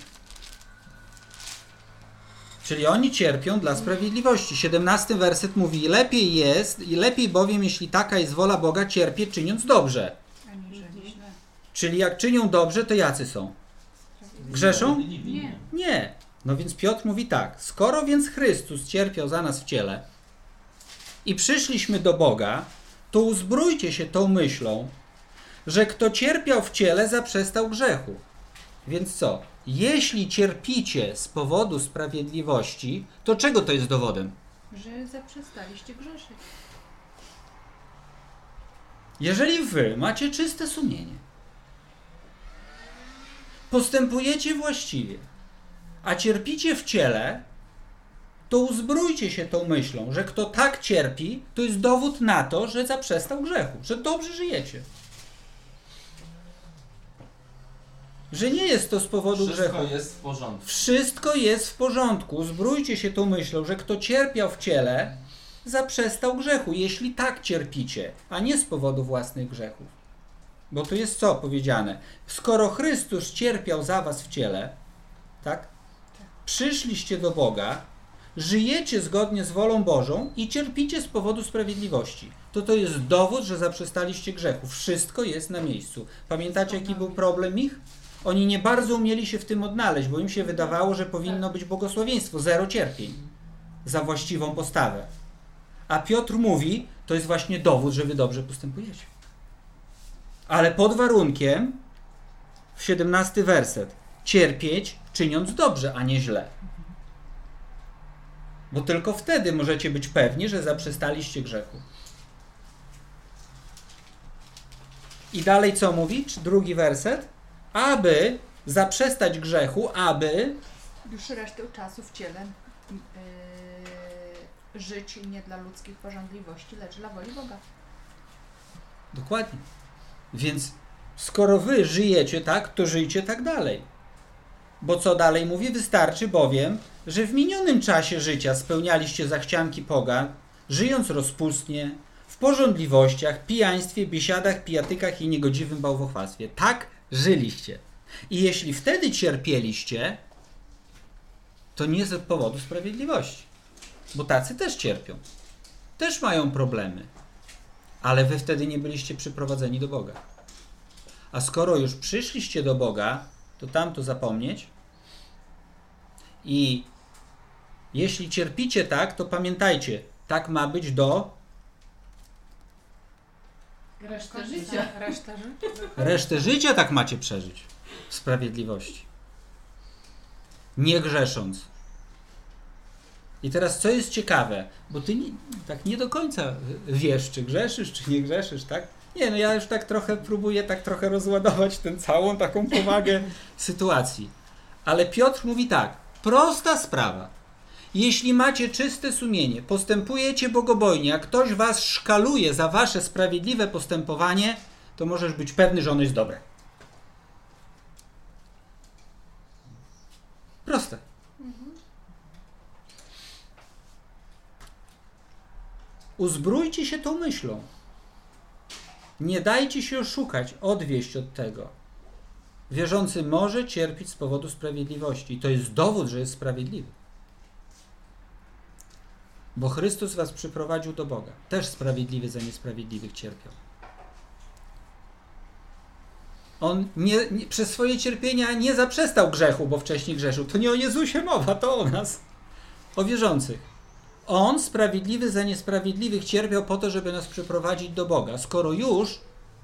Czyli oni cierpią dla sprawiedliwości. siedemnasty werset mówi: lepiej jest, i lepiej bowiem, jeśli taka jest wola Boga, cierpię, czyniąc dobrze. Aniżeli źle. Czyli jak czynią dobrze, to jacy są? Grzeszą? Nie. Nie. No więc Piotr mówi tak: skoro więc Chrystus cierpiał za nas w ciele i przyszliśmy do Boga, to uzbrójcie się tą myślą, że kto cierpiał w ciele, zaprzestał grzechu. Więc co? Jeśli cierpicie z powodu sprawiedliwości, to czego to jest dowodem? Że zaprzestaliście grzeszyć. Jeżeli wy macie czyste sumienie, postępujecie właściwie, a cierpicie w ciele, to uzbrójcie się tą myślą, że kto tak cierpi, to jest dowód na to, że zaprzestał grzechu, że dobrze żyjecie. Że nie jest to z powodu Wszystko grzechu. jest w porządku. Wszystko jest w porządku. Uzbrójcie się tą myślą, że kto cierpiał w ciele, zaprzestał grzechu, jeśli tak cierpicie, a nie z powodu własnych grzechów. Bo tu jest co powiedziane? Skoro Chrystus cierpiał za was w ciele, tak? Przyszliście do Boga, żyjecie zgodnie z wolą Bożą i cierpicie z powodu sprawiedliwości. To to jest dowód, że zaprzestaliście grzechu. Wszystko jest na miejscu. Pamiętacie, jaki był problem ich? Oni nie bardzo umieli się w tym odnaleźć, bo im się wydawało, że powinno być błogosławieństwo, zero cierpień za właściwą postawę. A Piotr mówi, to jest właśnie dowód, że wy dobrze postępujecie. Ale pod warunkiem, w siedemnasty werset, cierpieć czyniąc dobrze, a nie źle. Bo tylko wtedy możecie być pewni, że zaprzestaliście grzechu. I dalej co mówi? Drugi werset. Aby zaprzestać grzechu, aby Już resztę czasu w ciele yy, żyć nie dla ludzkich pożądliwości, lecz dla woli Boga. Dokładnie. Więc skoro wy żyjecie tak, to żyjcie tak dalej. Bo co dalej mówi? Wystarczy bowiem, że w minionym czasie życia spełnialiście zachcianki pogan, żyjąc rozpustnie, w pożądliwościach, pijaństwie, biesiadach, pijatykach i niegodziwym bałwochwalstwie. Tak żyliście. I jeśli wtedy cierpieliście, to nie z powodu sprawiedliwości. Bo tacy też cierpią. Też mają problemy. Ale wy wtedy nie byliście przyprowadzeni do Boga. A skoro już przyszliście do Boga, to tamto zapomnieć. I jeśli cierpicie tak, to pamiętajcie, tak ma być do Resztę życia. Reszta życia. resztę życia, tak macie przeżyć w sprawiedliwości. Nie grzesząc. I teraz co jest ciekawe, bo ty nie, tak nie do końca wiesz, czy grzeszysz, czy nie grzeszysz, tak? Nie, no ja już tak trochę próbuję tak trochę rozładować tę całą taką powagę sytuacji. Ale Piotr mówi tak, prosta sprawa. Jeśli macie czyste sumienie, postępujecie bogobojnie, a ktoś was szkaluje za wasze sprawiedliwe postępowanie, to możesz być pewny, że ono jest dobre. Proste. Uzbrójcie się tą myślą. Nie dajcie się oszukać, odwieść od tego. Wierzący może cierpieć z powodu sprawiedliwości. I to jest dowód, że jest sprawiedliwy. Bo Chrystus was przyprowadził do Boga. Też sprawiedliwy za niesprawiedliwych cierpiał. On nie, nie, przez swoje cierpienia nie zaprzestał grzechu, bo wcześniej grzeszył. To nie o Jezusie mowa, to o nas, o wierzących. On, sprawiedliwy za niesprawiedliwych, cierpiał po to, żeby nas przyprowadzić do Boga. Skoro już,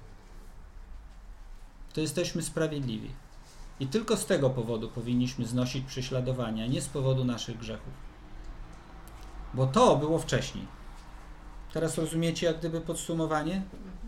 to jesteśmy sprawiedliwi. I tylko z tego powodu powinniśmy znosić prześladowania, nie z powodu naszych grzechów. Bo to było wcześniej. Teraz rozumiecie jak gdyby podsumowanie?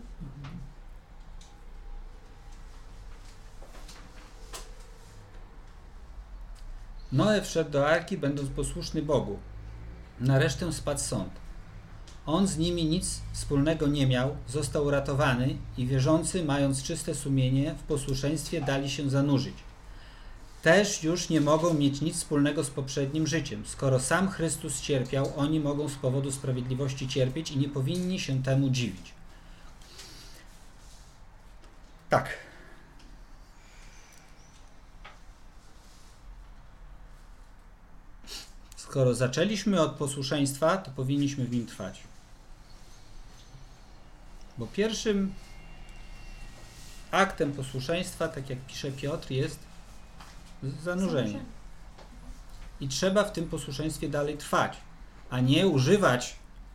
Noe wszedł do arki, będąc posłuszny Bogu. Na resztę spadł sąd. On z nimi nic wspólnego nie miał, został uratowany i wierzący, mając czyste sumienie, w posłuszeństwie dali się zanurzyć. Też już nie mogą mieć nic wspólnego z poprzednim życiem. Skoro sam Chrystus cierpiał, oni mogą z powodu sprawiedliwości cierpieć i nie powinni się temu dziwić. Tak. Skoro zaczęliśmy od posłuszeństwa, to powinniśmy w nim trwać. Bo pierwszym aktem posłuszeństwa, tak jak pisze Piotr, jest zanurzenie. I trzeba w tym posłuszeństwie dalej trwać, a nie używać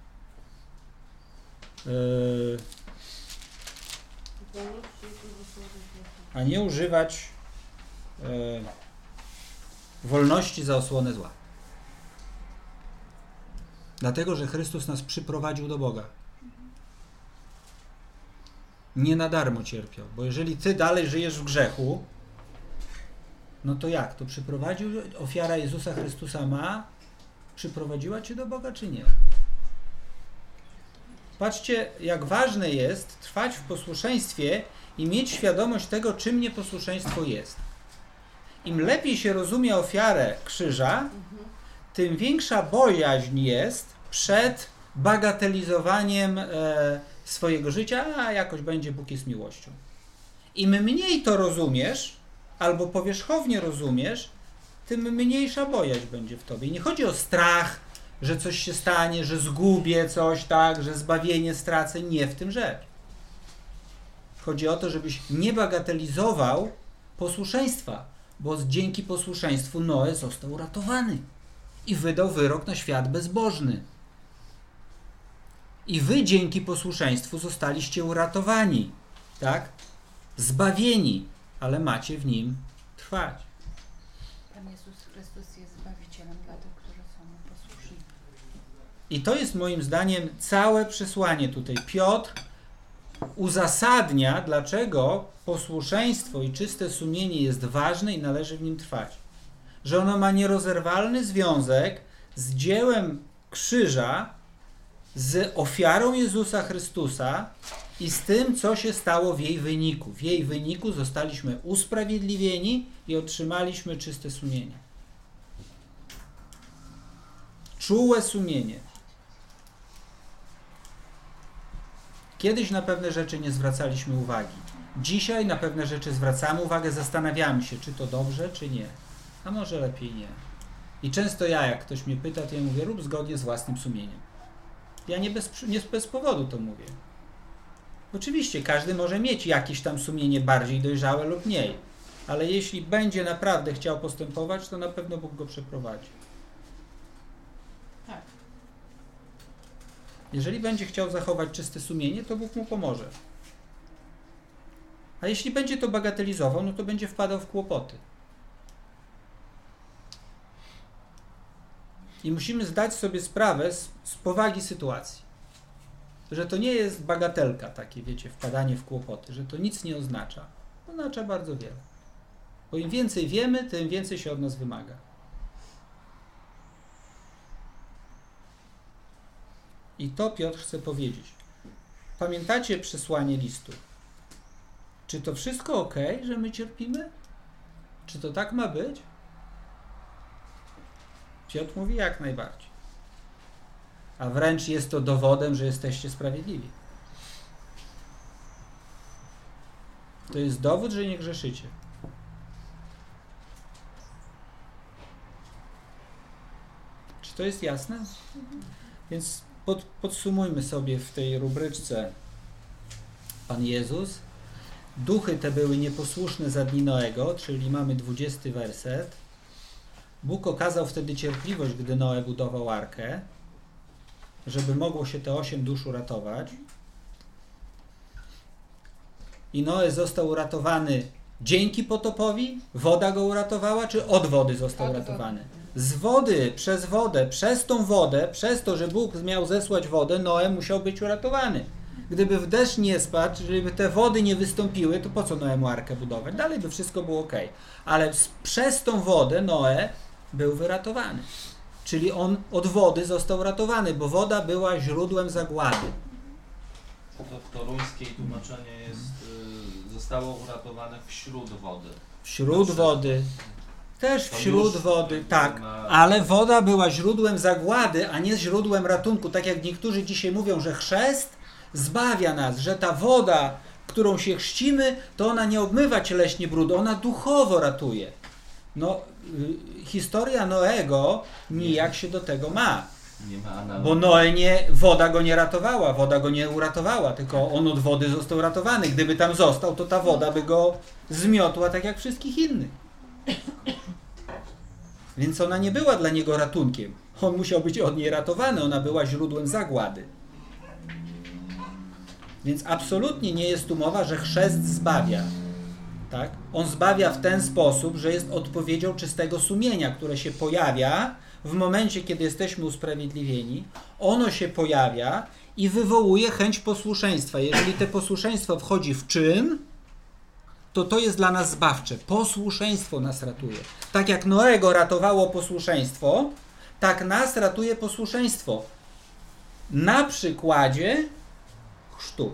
yy, a nie używać yy, wolności za osłonę zła. Dlatego, że Chrystus nas przyprowadził do Boga. Nie na darmo cierpiał, bo jeżeli ty dalej żyjesz w grzechu, no to jak? To przyprowadził, ofiara Jezusa Chrystusa ma, przyprowadziła cię do Boga, czy nie? Patrzcie, jak ważne jest trwać w posłuszeństwie i mieć świadomość tego, czym nieposłuszeństwo jest. Im lepiej się rozumie ofiarę krzyża, tym większa bojaźń jest przed bagatelizowaniem e, swojego życia, a jakoś będzie, Bóg jest miłością. Im mniej to rozumiesz, albo powierzchownie rozumiesz, tym mniejsza bojaźń będzie w tobie. I nie chodzi o strach, że coś się stanie, że zgubię coś, tak, że zbawienie stracę. Nie w tym rzecz. Chodzi o to, żebyś nie bagatelizował posłuszeństwa, bo dzięki posłuszeństwu Noe został uratowany i wydał wyrok na świat bezbożny. I wy dzięki posłuszeństwu zostaliście uratowani, tak? Zbawieni, ale macie w nim trwać. Pan Jezus Chrystus jest Zbawicielem dla tych, którzy są mu posłuszni. I to jest moim zdaniem całe przesłanie tutaj. Piotr uzasadnia, dlaczego posłuszeństwo i czyste sumienie jest ważne i należy w nim trwać. Że ono ma nierozerwalny związek z dziełem krzyża, z ofiarą Jezusa Chrystusa i z tym, co się stało w jej wyniku. W jej wyniku zostaliśmy usprawiedliwieni i otrzymaliśmy czyste sumienie. Czułe sumienie. Kiedyś na pewne rzeczy nie zwracaliśmy uwagi. Dzisiaj na pewne rzeczy zwracamy uwagę, zastanawiamy się, czy to dobrze, czy nie. A może lepiej nie. I często ja, jak ktoś mnie pyta, to ja mówię, rób zgodnie z własnym sumieniem. Ja nie bez, nie bez powodu to mówię. Oczywiście każdy może mieć jakieś tam sumienie bardziej dojrzałe lub mniej, ale jeśli będzie naprawdę chciał postępować, to na pewno Bóg go przeprowadzi. Tak. Jeżeli będzie chciał zachować czyste sumienie, to Bóg mu pomoże. A jeśli będzie to bagatelizował, no to będzie wpadał w kłopoty. I musimy zdać sobie sprawę z, z powagi sytuacji. Że to nie jest bagatelka takie, wiecie, wpadanie w kłopoty, że to nic nie oznacza. Oznacza bardzo wiele. Bo im więcej wiemy, tym więcej się od nas wymaga. I to Piotr chce powiedzieć. Pamiętacie przesłanie listu? Czy to wszystko ok, że my cierpimy? Czy to tak ma być? Piotr mówi jak najbardziej. A wręcz jest to dowodem, że jesteście sprawiedliwi. To jest dowód, że nie grzeszycie. Czy to jest jasne? Mhm. Więc pod, podsumujmy sobie w tej rubryczce Pan Jezus. duchy te były nieposłuszne za dni Noego, czyli mamy dwudziesty werset. Bóg okazał wtedy cierpliwość, gdy Noe budował arkę, żeby mogło się te osiem dusz uratować. I Noe został uratowany dzięki potopowi? Woda go uratowała, czy od wody został Od uratowany? Z wody, przez wodę, przez tą wodę, przez to, że Bóg miał zesłać wodę, Noe musiał być uratowany. Gdyby w deszcz nie spadł, gdyby te wody nie wystąpiły, to po co Noemu arkę budować? Dalej by wszystko było ok. Ale przez tą wodę Noe był wyratowany. Czyli on od wody został uratowany, bo woda była źródłem zagłady. To w toruńskiej tłumaczenie jest, y, zostało uratowane wśród wody. Wśród wody. Też To wśród już wody, jakby tak. ma- Ale woda była źródłem zagłady, a nie źródłem ratunku. Tak jak niektórzy dzisiaj mówią, że chrzest zbawia nas, że ta woda, którą się chrzcimy, to ona nie obmywa cieleśnie brudu, ona duchowo ratuje. No, y, historia Noego nijak się do tego ma. Nie ma analogii. Bo Noe nie, woda go nie ratowała, woda go nie uratowała, tylko on od wody został ratowany. Gdyby tam został, to ta woda by go zmiotła tak jak wszystkich innych. Więc ona nie była dla niego ratunkiem. On musiał być od niej ratowany, ona była źródłem zagłady. Więc absolutnie nie jest tu mowa, że chrzest zbawia. Tak? On zbawia w ten sposób, że jest odpowiedzią czystego sumienia, które się pojawia w momencie, kiedy jesteśmy usprawiedliwieni. Ono się pojawia i wywołuje chęć posłuszeństwa. Jeżeli to posłuszeństwo wchodzi w czyn, to to jest dla nas zbawcze. Posłuszeństwo nas ratuje. Tak jak Noego ratowało posłuszeństwo, tak nas ratuje posłuszeństwo. Na przykładzie chrztu.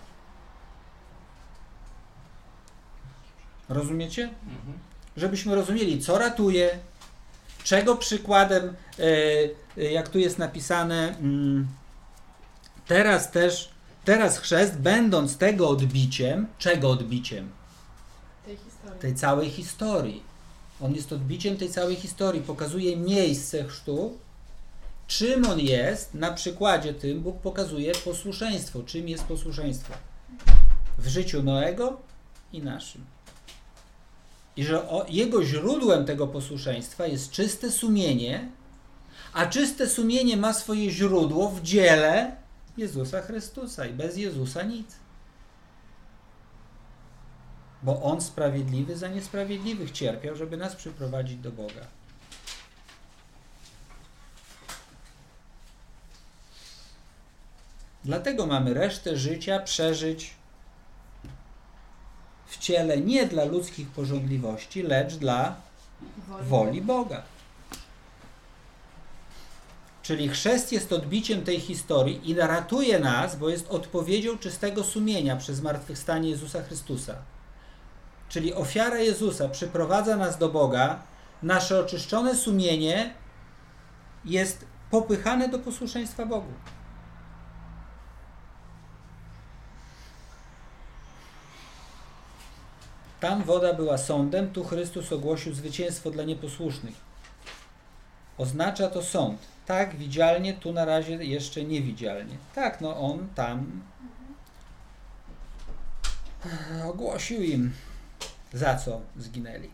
Rozumiecie? Mhm. Żebyśmy rozumieli, co ratuje, czego przykładem, e, jak tu jest napisane, mm, teraz też, teraz chrzest, będąc tego odbiciem, czego odbiciem? Tej historii. Tej całej historii. On jest odbiciem tej całej historii, pokazuje miejsce chrztu, czym on jest, na przykładzie tym Bóg pokazuje posłuszeństwo, czym jest posłuszeństwo w życiu Noego i naszym. I że o, jego źródłem tego posłuszeństwa jest czyste sumienie, a czyste sumienie ma swoje źródło w dziele Jezusa Chrystusa i bez Jezusa nic. Bo On sprawiedliwy za niesprawiedliwych cierpiał, żeby nas przyprowadzić do Boga. Dlatego mamy resztę życia przeżyć w ciele nie dla ludzkich pożądliwości, lecz dla Woli. woli Boga. Czyli chrzest jest odbiciem tej historii i ratuje nas, bo jest odpowiedzią czystego sumienia przez zmartwychwstanie Jezusa Chrystusa. Czyli ofiara Jezusa przyprowadza nas do Boga, nasze oczyszczone sumienie jest popychane do posłuszeństwa Bogu. Tam woda była sądem, tu Chrystus ogłosił zwycięstwo dla nieposłusznych. Oznacza to sąd. Tak, widzialnie, tu na razie jeszcze niewidzialnie. Tak, no on tam ogłosił im, za co zginęli.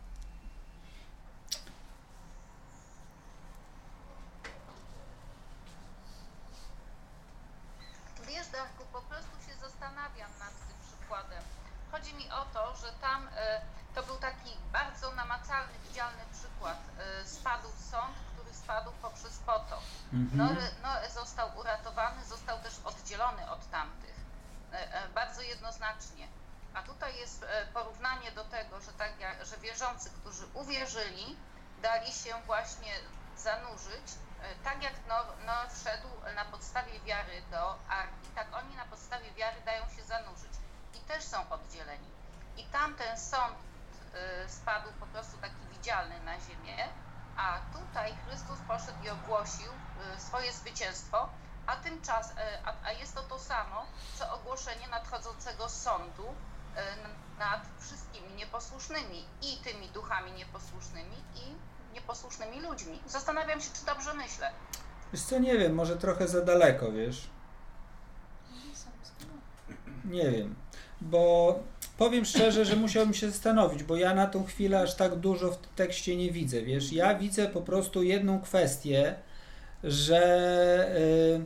Wiesz, Darku, po prostu się zastanawiam nad tym przykładem. Chodzi mi o to, że tam e, to był taki bardzo namacalny, widzialny przykład. E, spadł sąd, który spadł poprzez potop. Mhm. Noe, Noe został uratowany, został też oddzielony od tamtych. E, e, bardzo jednoznacznie. A tutaj jest e, porównanie do tego, że, tak jak, że wierzący, którzy uwierzyli, dali się właśnie zanurzyć. E, tak jak Noe, Noe wszedł na podstawie wiary do arki, tak oni na podstawie wiary dają się zanurzyć. I też są oddzieleni. I tamten sąd y, spadł po prostu taki widzialny na ziemię, a tutaj Chrystus poszedł i ogłosił y, swoje zwycięstwo, a tymczas, y, a, a jest to to samo, co ogłoszenie nadchodzącego sądu y, nad wszystkimi nieposłusznymi i tymi duchami nieposłusznymi i nieposłusznymi ludźmi. Zastanawiam się, czy dobrze myślę. Wiesz co, nie wiem, może trochę za daleko, wiesz? Nie wiem, bo powiem szczerze, że musiałbym się zastanowić, bo ja na tą chwilę aż tak dużo w tekście nie widzę, wiesz, ja widzę po prostu jedną kwestię, że yy,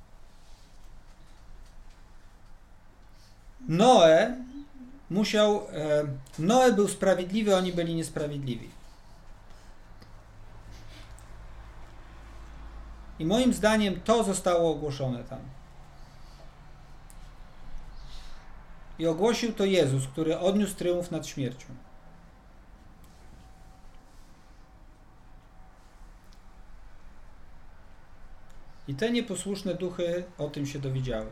Noe musiał, yy, Noe był sprawiedliwy, oni byli niesprawiedliwi. I moim zdaniem to zostało ogłoszone tam. I ogłosił to Jezus, który odniósł tryumf nad śmiercią. I te nieposłuszne duchy o tym się dowiedziały.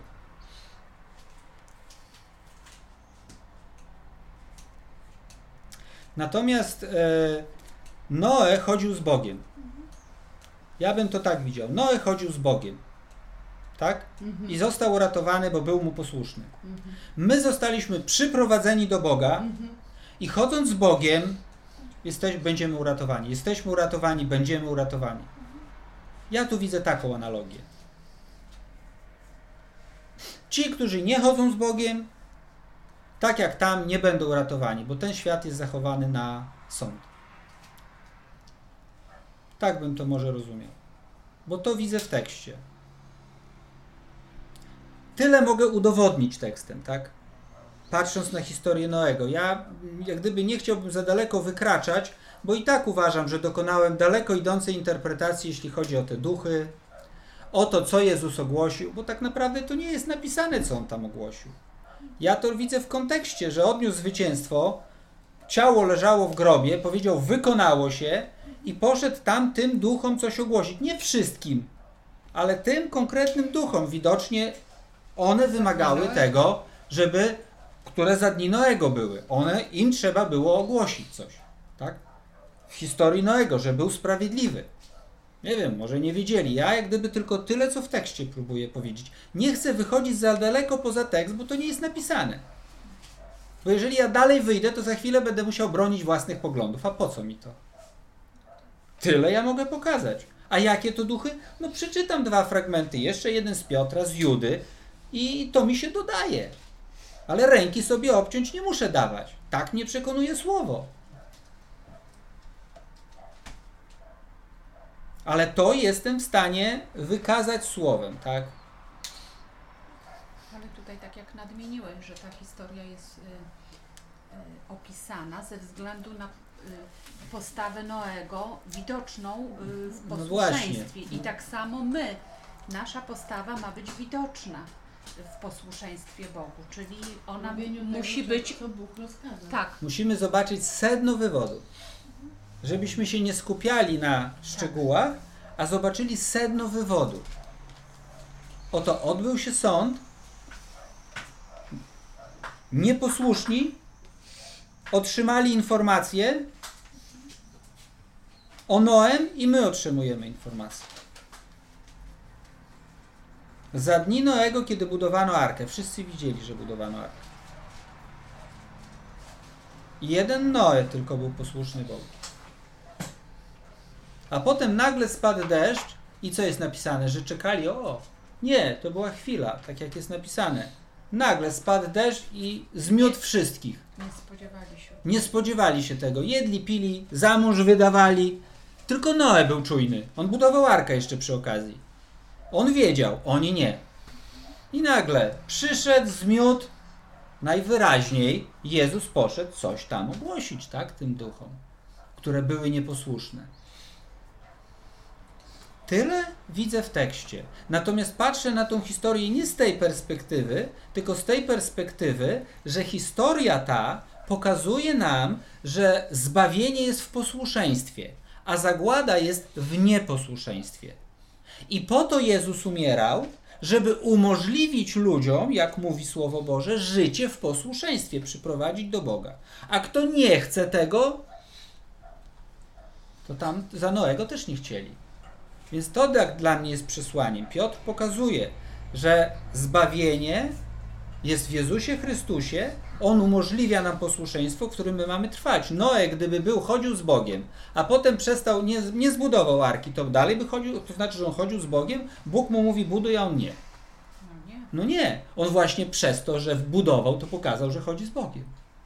Natomiast e, Noe chodził z Bogiem. Ja bym to tak widział. Noe chodził z Bogiem. Tak? Mhm. I został uratowany, bo był mu posłuszny. Mhm. My zostaliśmy przyprowadzeni do Boga Mhm. i chodząc z Bogiem jesteś, będziemy uratowani. Jesteśmy uratowani, będziemy uratowani. Ja tu widzę taką analogię. Ci, którzy nie chodzą z Bogiem, tak jak tam, nie będą uratowani, bo ten świat jest zachowany na sąd. Tak bym to może rozumiał. Bo to widzę w tekście. Tyle mogę udowodnić tekstem, tak? Patrząc na historię Noego. Ja jak gdyby nie chciałbym za daleko wykraczać, bo i tak uważam, że dokonałem daleko idącej interpretacji, jeśli chodzi o te duchy, o to, co Jezus ogłosił, bo tak naprawdę to nie jest napisane, co On tam ogłosił. Ja to widzę w kontekście, że odniósł zwycięstwo, ciało leżało w grobie, powiedział, wykonało się i poszedł tam tym duchom coś ogłosić. Nie wszystkim, ale tym konkretnym duchom. Widocznie one wymagały tego, żeby, które za dni Noego były. One, im trzeba było ogłosić coś, tak? W historii Noego, że był sprawiedliwy. Nie wiem, może nie wiedzieli. Ja jak gdyby tylko tyle, co w tekście próbuję powiedzieć. Nie chcę wychodzić za daleko poza tekst, bo to nie jest napisane. Bo jeżeli ja dalej wyjdę, to za chwilę będę musiał bronić własnych poglądów. A po co mi to? Tyle ja mogę pokazać. A jakie to duchy? No przeczytam dwa fragmenty. Jeszcze jeden z Piotra, z Judy i to mi się dodaje. Ale ręki sobie obciąć nie muszę dawać. Tak mnie przekonuje słowo. Ale to jestem w stanie wykazać słowem, tak? Ale tutaj tak jak nadmieniłeś, że ta historia jest y, y, opisana ze względu na y, postawę Noego widoczną y, w No posłuszeństwie. właśnie. I tak samo my, nasza postawa ma być widoczna w posłuszeństwie Bogu, czyli ona Robieniu musi tego, być... co Bóg rozkazał. Tak, Musimy zobaczyć sedno wywodu. Żebyśmy się nie skupiali na szczegółach, a zobaczyli sedno wywodu. Oto odbył się sąd. Nieposłuszni otrzymali informacje o Noem i my otrzymujemy informacje. Za dni Noego, kiedy budowano arkę, wszyscy widzieli, że budowano arkę. Jeden Noe tylko był posłuszny Bogu. A potem nagle spadł deszcz i co jest napisane? Że czekali, o, nie, to była chwila, tak jak jest napisane. Nagle spadł deszcz i zmiótł wszystkich. nie spodziewali się. Nie spodziewali się tego. Jedli, pili, za mąż wydawali. Tylko Noe był czujny. On budował arkę jeszcze przy okazji. On wiedział, oni nie. I nagle przyszedł, zmiótł. Najwyraźniej Jezus poszedł coś tam ogłosić, tak, tym duchom, które były nieposłuszne. Tyle widzę w tekście. Natomiast patrzę na tą historię nie z tej perspektywy, tylko z tej perspektywy, że historia ta pokazuje nam, że zbawienie jest w posłuszeństwie, a zagłada jest w nieposłuszeństwie. I po to Jezus umierał, żeby umożliwić ludziom, jak mówi Słowo Boże, życie w posłuszeństwie, przyprowadzić do Boga. A kto nie chce tego, to tam za Noego też nie chcieli. Więc to tak dla mnie jest przesłaniem. Piotr pokazuje, że zbawienie jest w Jezusie Chrystusie. On umożliwia nam posłuszeństwo, w którym my mamy trwać. Noe, gdyby był, chodził z Bogiem, a potem przestał, nie, nie zbudował arki, to dalej by chodził, to znaczy, że on chodził z Bogiem, Bóg mu mówi buduj, a on nie. No nie. No nie. On właśnie przez to, że wbudował, to pokazał, że chodzi z Bogiem.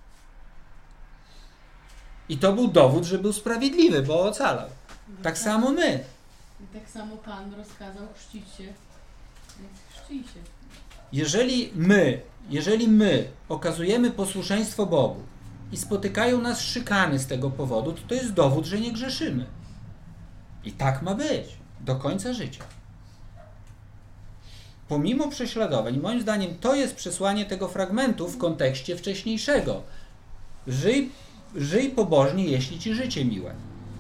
I to był dowód, że był sprawiedliwy, bo ocalał. Tak samo my. I tak samo Pan rozkazał chrzcić się, więc chrzcij się. Jeżeli my, jeżeli my okazujemy posłuszeństwo Bogu i spotykają nas szykany z tego powodu, to to jest dowód, że nie grzeszymy. I tak ma być do końca życia. Pomimo prześladowań, moim zdaniem to jest przesłanie tego fragmentu w kontekście wcześniejszego. Żyj, żyj pobożnie, jeśli ci życie miłe.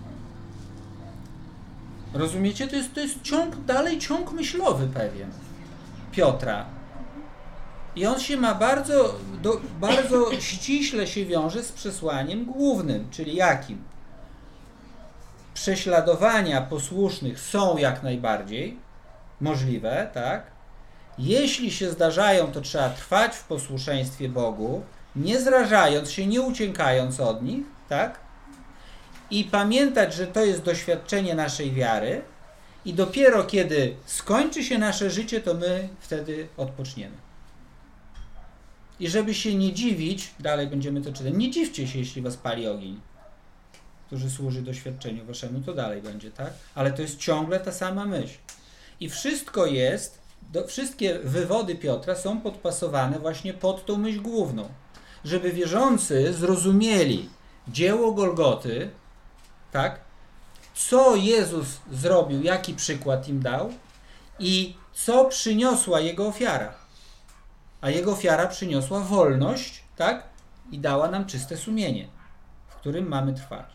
Rozumiecie? To jest, to jest ciąg, dalej ciąg myślowy pewien Piotra. I on się ma bardzo, do, bardzo ściśle się wiąże z przesłaniem głównym, czyli jakim? Prześladowania posłusznych są jak najbardziej możliwe, tak? Jeśli się zdarzają, to trzeba trwać w posłuszeństwie Bogu, nie zrażając się, nie uciekając od nich, tak? I pamiętać, że to jest doświadczenie naszej wiary i dopiero kiedy skończy się nasze życie, to my wtedy odpoczniemy. I żeby się nie dziwić, dalej będziemy to czytać, nie dziwcie się, jeśli was pali ogień, który służy doświadczeniu waszemu, to dalej będzie, tak? Ale to jest ciągle ta sama myśl. I wszystko jest, do, wszystkie wywody Piotra są podpasowane właśnie pod tą myśl główną. Żeby wierzący zrozumieli dzieło Golgoty, tak? Co Jezus zrobił, jaki przykład im dał i co przyniosła Jego ofiara. A Jego ofiara przyniosła wolność, tak? I dała nam czyste sumienie, w którym mamy trwać.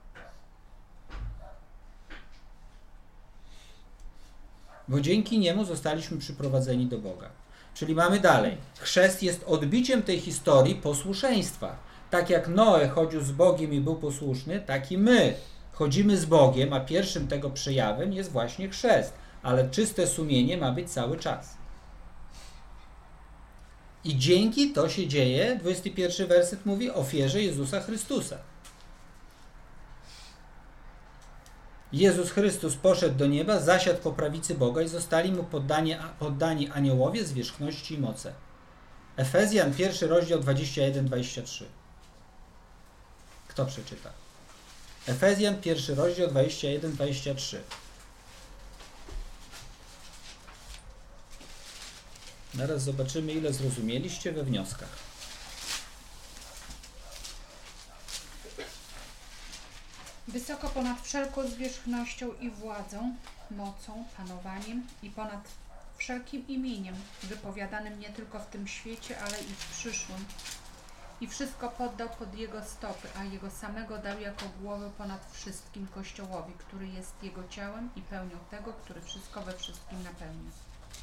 Bo dzięki niemu zostaliśmy przyprowadzeni do Boga. Czyli mamy dalej. Chrzest jest odbiciem tej historii posłuszeństwa. Tak jak Noe chodził z Bogiem i był posłuszny, tak i my chodzimy z Bogiem, a pierwszym tego przejawem jest właśnie chrzest. Ale czyste sumienie ma być cały czas. I dzięki to się dzieje, dwudziesty pierwszy werset mówi, ofierze Jezusa Chrystusa. Jezus Chrystus poszedł do nieba, zasiadł po prawicy Boga i zostali mu poddani, poddani aniołowie zwierzchności i moce. Efezjan, pierwszy rozdział, dwadzieścia jeden dwadzieścia trzy. Kto przeczyta? Efezjan, pierwszy rozdział, dwadzieścia jeden dwadzieścia trzy. Zaraz zobaczymy, ile zrozumieliście we wnioskach. Wysoko ponad wszelką zwierzchnością i władzą, mocą, panowaniem i ponad wszelkim imieniem, wypowiadanym nie tylko w tym świecie, ale i w przyszłym. I wszystko poddał pod Jego stopy, a Jego samego dał jako głowę ponad wszystkim Kościołowi, który jest Jego ciałem i pełnią tego, który wszystko we wszystkim napełnia.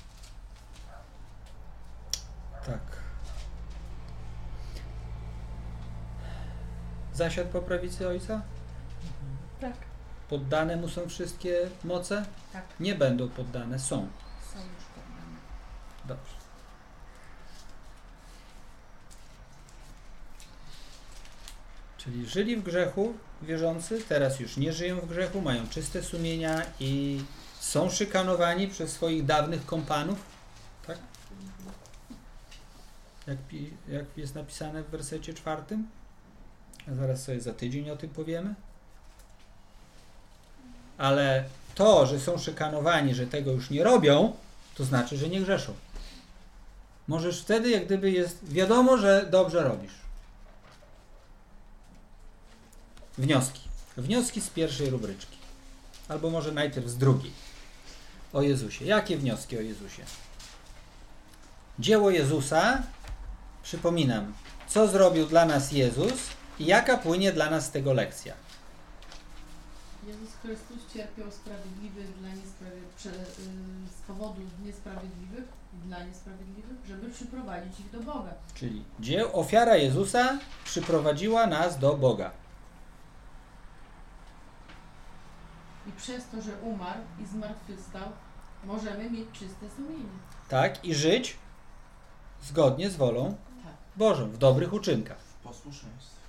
Tak. Zasiadł po prawicy Ojca? Tak. Poddane mu są wszystkie moce? Tak. Nie będą poddane, są. Są już poddane. Dobrze. Czyli żyli w grzechu wierzący, teraz już nie żyją w grzechu, mają czyste sumienia i są szykanowani przez swoich dawnych kompanów, tak? Jak, jak jest napisane w wersecie czwartym? A zaraz sobie za tydzień o tym powiemy. Ale to, że są szykanowani, że tego już nie robią, to znaczy, że nie grzeszą. Możesz wtedy, jak gdyby jest wiadomo, że dobrze robisz. Wnioski. Wnioski z pierwszej rubryczki. Albo może najpierw z drugiej. O Jezusie. Jakie wnioski o Jezusie? Dzieło Jezusa, przypominam, co zrobił dla nas Jezus i jaka płynie dla nas z tego lekcja. Jezus Chrystus cierpiał sprawiedliwy dla niesprawiedliwych, prze, y, z powodu niesprawiedliwych dla niesprawiedliwych, żeby przyprowadzić ich do Boga. Czyli dzieł, ofiara Jezusa przyprowadziła nas do Boga. I przez to, że umarł i zmartwychwstał, możemy mieć czyste sumienie. Tak, i żyć zgodnie z wolą Tak. Bożą, w dobrych uczynkach. Posłuszeństwo.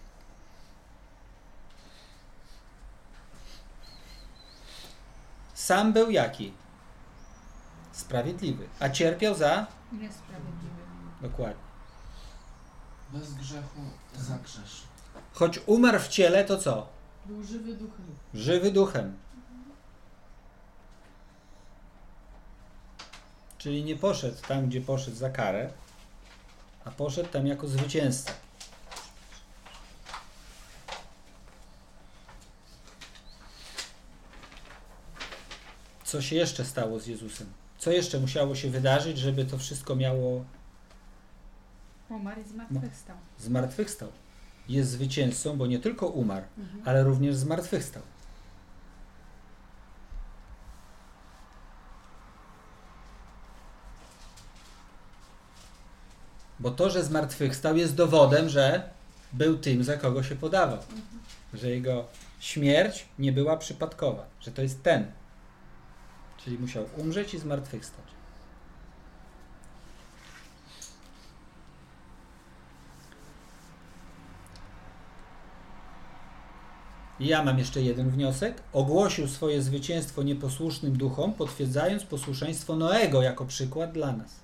Sam był jaki? Sprawiedliwy. A cierpiał za? Niesprawiedliwy. Dokładnie. Bez grzechu za grzesznych. choć umarł w ciele, to co? Był żywy duchem. Żywy duchem. Czyli nie poszedł tam, gdzie poszedł za karę, a poszedł tam jako zwycięzca. Co się jeszcze stało z Jezusem? Co jeszcze musiało się wydarzyć, żeby to wszystko miało... Umarł i zmartwychwstał. Zmartwychwstał. Jest zwycięzcą, bo nie tylko umarł, Mhm. ale również zmartwychwstał. Bo to, że zmartwychwstał, jest dowodem, że był tym, za kogo się podawał. Mhm. Że jego śmierć nie była przypadkowa. Że to jest ten. Czyli musiał umrzeć i zmartwychwstać. I ja mam jeszcze jeden wniosek. Ogłosił swoje zwycięstwo nieposłusznym duchom, potwierdzając posłuszeństwo Noego jako przykład dla nas.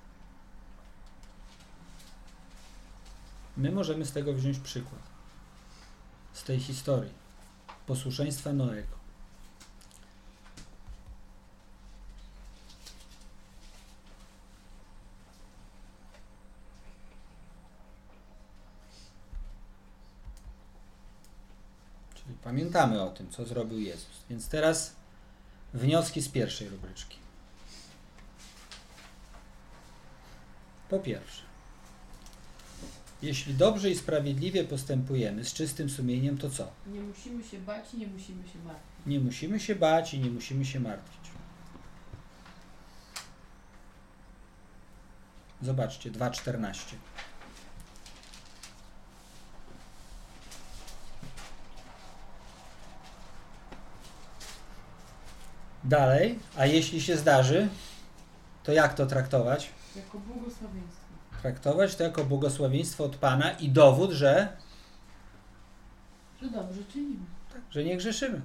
My możemy z tego wziąć przykład. Z tej historii. Posłuszeństwa Noego. Czyli pamiętamy o tym, co zrobił Jezus. Więc teraz wnioski z pierwszej rubryczki. Po pierwsze, jeśli dobrze i sprawiedliwie postępujemy z czystym sumieniem, to co? Nie musimy się bać i nie musimy się martwić. Nie musimy się bać i nie musimy się martwić. Zobaczcie, dwa czternaście. Dalej, a jeśli się zdarzy, to jak to traktować? Jako błogosławieństwo. Traktować to jako błogosławieństwo od Pana i dowód, że, Że dobrze czynimy. że nie grzeszymy.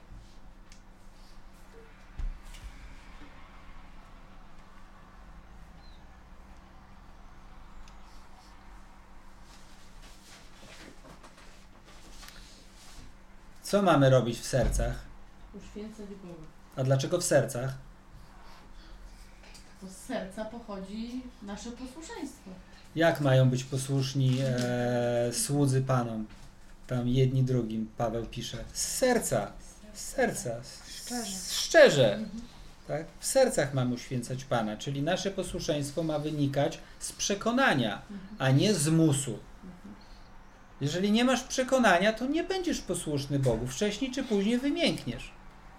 Co mamy robić w sercach? Uświęcać Boga. A dlaczego w sercach? Bo z serca pochodzi nasze posłuszeństwo. Jak mają być posłuszni e, słudzy Panom? Tam jedni drugim, Paweł pisze. Z serca. Z serca. Szczerze. Szczerze. Tak? W sercach mamy uświęcać Pana, czyli nasze posłuszeństwo ma wynikać z przekonania, a nie z musu. Jeżeli nie masz przekonania, to nie będziesz posłuszny Bogu. Wcześniej czy później wymiękniesz.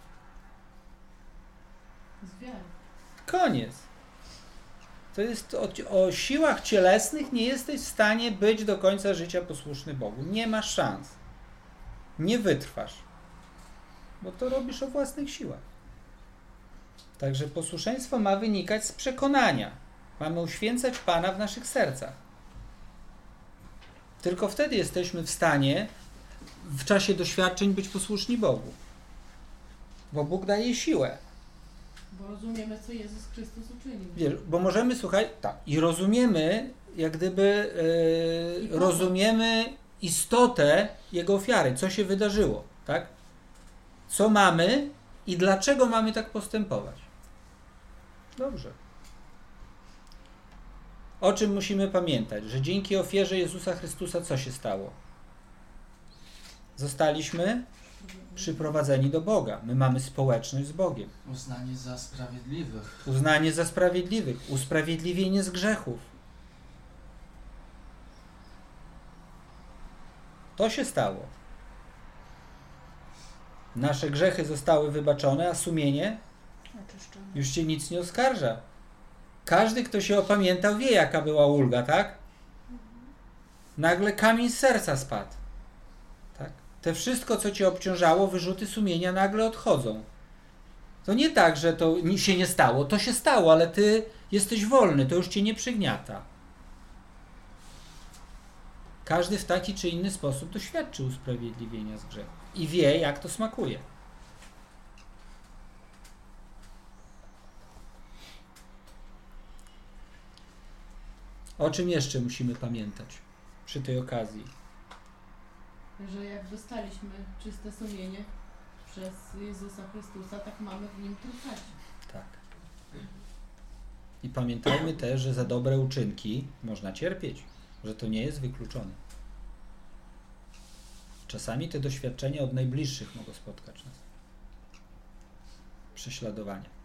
Z wiary. Koniec. To jest o, o siłach cielesnych nie jesteś w stanie być do końca życia posłuszny Bogu. Nie masz szans. Nie wytrwasz. Bo to robisz o własnych siłach. Także posłuszeństwo ma wynikać z przekonania. Mamy uświęcać Pana w naszych sercach. Tylko wtedy jesteśmy w stanie w czasie doświadczeń być posłuszni Bogu. Bo Bóg daje siłę. Bo rozumiemy, co Jezus Chrystus uczynił. Wiesz, bo możemy, słuchaj, tak, i rozumiemy, jak gdyby I e, po co? rozumiemy istotę Jego ofiary, co się wydarzyło, tak? Co mamy i dlaczego mamy tak postępować. Dobrze. O czym musimy pamiętać? Że dzięki ofierze Jezusa Chrystusa co się stało? Zostaliśmy przyprowadzeni do Boga. My mamy społeczność z Bogiem. Uznanie za sprawiedliwych. Uznanie za sprawiedliwych, usprawiedliwienie z grzechów. To się stało. Nasze grzechy zostały wybaczone, a sumienie Oczyszczony. już cię nic nie oskarża. Każdy, kto się opamiętał, wie, jaka była ulga, tak? Nagle kamień z serca spadł. Tak? Te wszystko, co cię obciążało, wyrzuty sumienia nagle odchodzą. To nie tak, że to się nie stało. To się stało, ale ty jesteś wolny, to już cię nie przygniata. Każdy w taki czy inny sposób doświadczy usprawiedliwienia z grzechu i wie, jak to smakuje. O czym jeszcze musimy pamiętać przy tej okazji? że jak dostaliśmy czyste sumienie przez Jezusa Chrystusa, tak mamy w Nim trwać. Tak. I pamiętajmy też, że za dobre uczynki można cierpieć, że to nie jest wykluczone. Czasami te doświadczenia od najbliższych mogą spotkać nas. Prześladowania.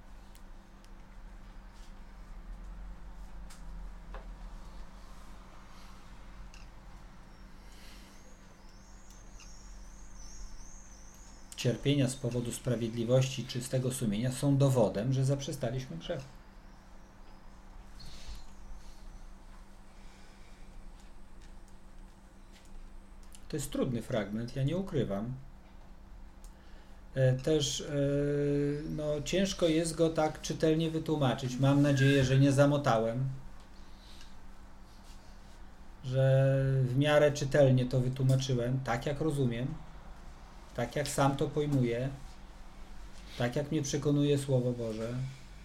Cierpienia z powodu sprawiedliwości i czystego sumienia są dowodem, że zaprzestaliśmy grzechu. To jest trudny fragment, ja nie ukrywam. Też no, ciężko jest go tak czytelnie wytłumaczyć. Mam nadzieję, że nie zamotałem, że w miarę czytelnie to wytłumaczyłem, tak jak rozumiem, tak jak sam to pojmuję, tak jak mnie przekonuje Słowo Boże.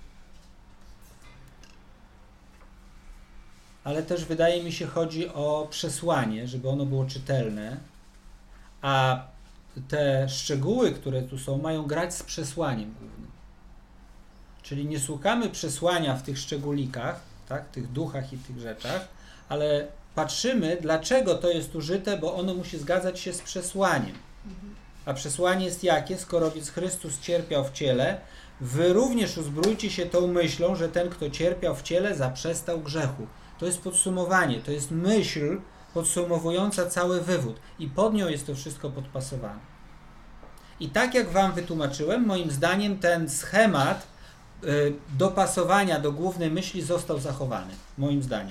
Ale też wydaje mi się, chodzi o przesłanie, żeby ono było czytelne, a te szczegóły, które tu są, mają grać z przesłaniem głównym. Czyli nie szukamy przesłania w tych szczególikach, tak, tych duchach i tych rzeczach, ale patrzymy, dlaczego to jest użyte, bo ono musi zgadzać się z przesłaniem. A przesłanie jest jakie? Skoro więc Chrystus cierpiał w ciele, wy również uzbrójcie się tą myślą, że ten, kto cierpiał w ciele, zaprzestał grzechu. To jest podsumowanie, to jest myśl podsumowująca cały wywód. I pod nią jest to wszystko podpasowane. I tak jak wam wytłumaczyłem, moim zdaniem ten schemat y, dopasowania do głównej myśli został zachowany. Moim zdaniem.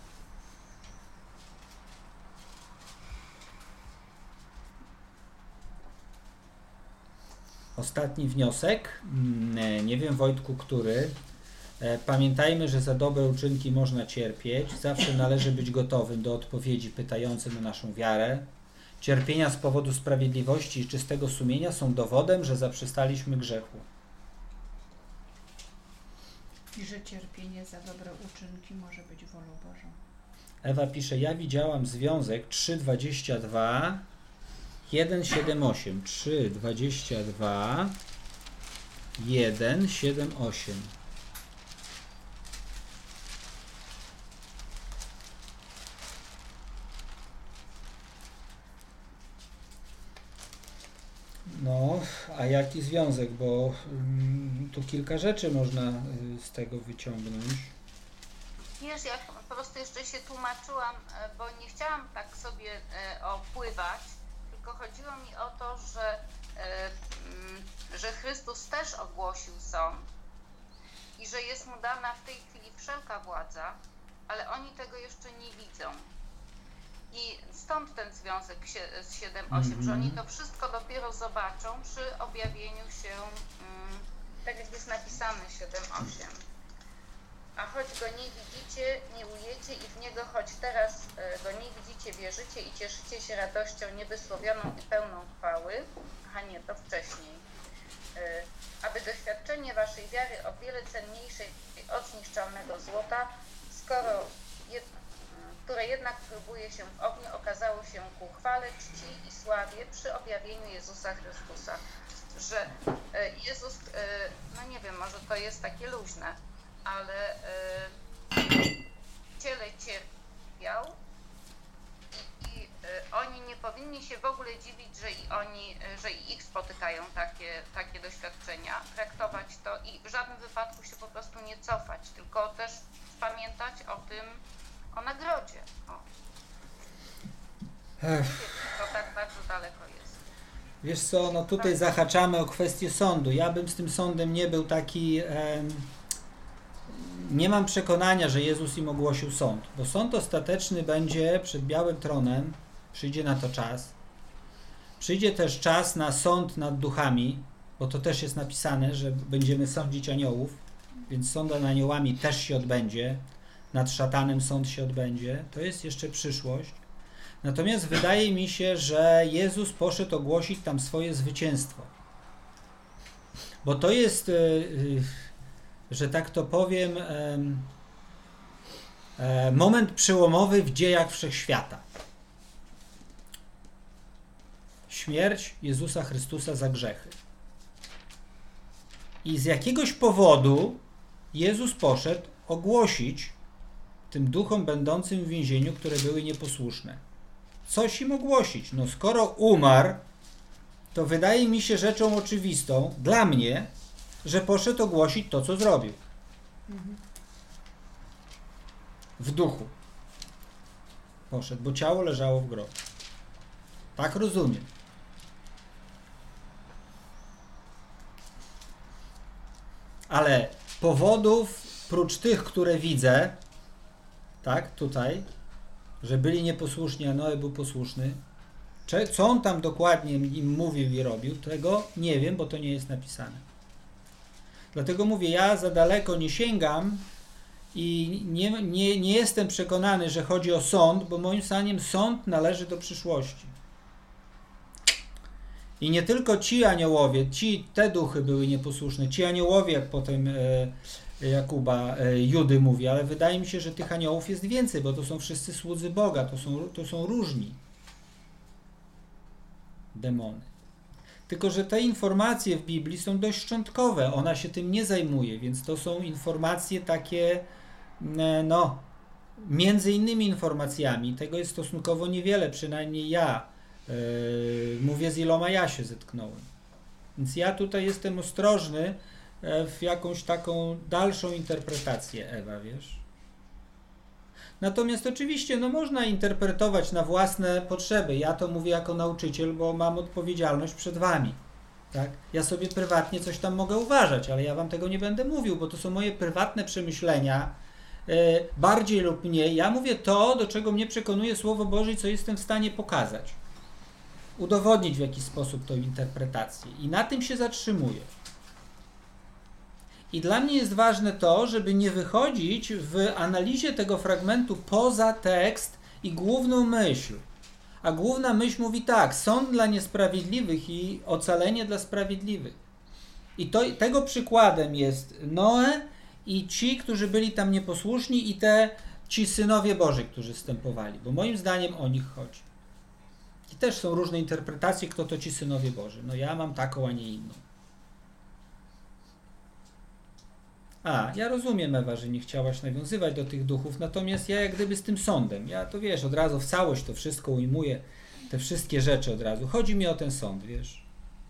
Ostatni wniosek. Nie wiem, Wojtku, który. Pamiętajmy, że za dobre uczynki można cierpieć. Zawsze należy być gotowym do odpowiedzi pytającym o naszą wiarę. Cierpienia z powodu sprawiedliwości i czystego sumienia są dowodem, że zaprzestaliśmy grzechu. I że cierpienie za dobre uczynki może być wolą Bożą. Ewa pisze, ja widziałam związek trzy dwadzieścia dwa, jeden siedem osiem. trzy dwadzieścia dwa, jeden siedem osiem. No, a jaki związek? Bo mm, tu kilka rzeczy można y, z tego wyciągnąć. Wiesz, ja po prostu jeszcze się tłumaczyłam, bo nie chciałam tak sobie e, opływać, tylko chodziło mi o to, że, e, m, że Chrystus też ogłosił sąd i że jest mu dana w tej chwili wszelka władza, ale oni tego jeszcze nie widzą. I stąd ten związek z siedem osiem, mm-hmm. że oni to wszystko dopiero zobaczą przy objawieniu się, mm, tak jak jest napisane siedem osiem. A choć go nie widzicie, nie ujecie i w niego choć teraz y, go nie widzicie, wierzycie i cieszycie się radością niewysłowioną i pełną chwały, a nie, to wcześniej, y, aby doświadczenie waszej wiary o wiele cenniejszej od zniszczalnego złota, skoro jed, które jednak próbuje się w ogniu, okazało się ku chwale, czci i sławie przy objawieniu Jezusa Chrystusa. Że Jezus, no nie wiem, może to jest takie luźne, ale w ciele cierpiał i, i oni nie powinni się w ogóle dziwić, że i oni, że i ich spotykają takie, takie doświadczenia, traktować to i w żadnym wypadku się po prostu nie cofać, tylko też pamiętać o tym, o nagrodzie. O. To tak bardzo daleko jest. Wiesz co, no tutaj zahaczamy o kwestię sądu. Ja bym z tym sądem nie był taki... E, nie mam przekonania, że Jezus im ogłosił sąd, bo sąd ostateczny będzie przed białym tronem, przyjdzie na to czas. Przyjdzie też czas na sąd nad duchami, bo to też jest napisane, że będziemy sądzić aniołów, więc sąd nad aniołami też się odbędzie. Nad szatanem sąd się odbędzie. To jest jeszcze przyszłość. Natomiast wydaje mi się, że Jezus poszedł ogłosić tam swoje zwycięstwo. Bo to jest, że tak to powiem, moment przełomowy w dziejach wszechświata. śmierć Jezusa Chrystusa za grzechy. I z jakiegoś powodu Jezus poszedł ogłosić tym duchom będącym w więzieniu, które były nieposłuszne. Coś im ogłosić. No skoro umarł, to wydaje mi się rzeczą oczywistą, dla mnie, że poszedł ogłosić to, co zrobił. W duchu. Poszedł, bo ciało leżało w grobie. Tak rozumiem. Ale powodów, prócz tych, które widzę, tak, tutaj, że byli nieposłuszni, a Noe był posłuszny, co on tam dokładnie im mówił i robił, tego nie wiem, bo to nie jest napisane. Dlatego mówię, ja za daleko nie sięgam i nie, nie, nie jestem przekonany, że chodzi o sąd, bo moim zdaniem sąd należy do przyszłości. I nie tylko ci aniołowie, ci, te duchy były nieposłuszne, ci aniołowie, jak potem e, Jakuba, e, Judy mówi, ale wydaje mi się, że tych aniołów jest więcej, bo to są wszyscy słudzy Boga, to są, to są różni demony. Tylko że te informacje w Biblii są dość szczątkowe, ona się tym nie zajmuje, więc to są informacje takie, no, między innymi informacjami, tego jest stosunkowo niewiele, przynajmniej ja yy, mówię, z iloma ja się zetknąłem. Więc ja tutaj jestem ostrożny w jakąś taką dalszą interpretację, Ewa, wiesz? Natomiast oczywiście no, można interpretować na własne potrzeby. Ja to mówię jako nauczyciel, bo mam odpowiedzialność przed wami. Tak? Ja sobie prywatnie coś tam mogę uważać, ale ja wam tego nie będę mówił, bo to są moje prywatne przemyślenia, yy, bardziej lub mniej. Ja mówię to, do czego mnie przekonuje Słowo Boże i co jestem w stanie pokazać. Udowodnić w jakiś sposób tą interpretację. I na tym się zatrzymuję. I dla mnie jest ważne to, żeby nie wychodzić w analizie tego fragmentu poza tekst i główną myśl. A główna myśl mówi tak, sąd dla niesprawiedliwych i ocalenie dla sprawiedliwych. I to, tego przykładem jest Noe i ci, którzy byli tam nieposłuszni i te, ci synowie Boży, którzy wstępowali. Bo moim zdaniem o nich chodzi. I też są różne interpretacje, kto to ci synowie Boży. No ja mam taką, a nie inną. A, ja rozumiem, Ewa, że nie chciałaś nawiązywać do tych duchów, natomiast ja jak gdyby z tym sądem, ja to wiesz, od razu w całość to wszystko ujmuję, te wszystkie rzeczy od razu. Chodzi mi o ten sąd, wiesz.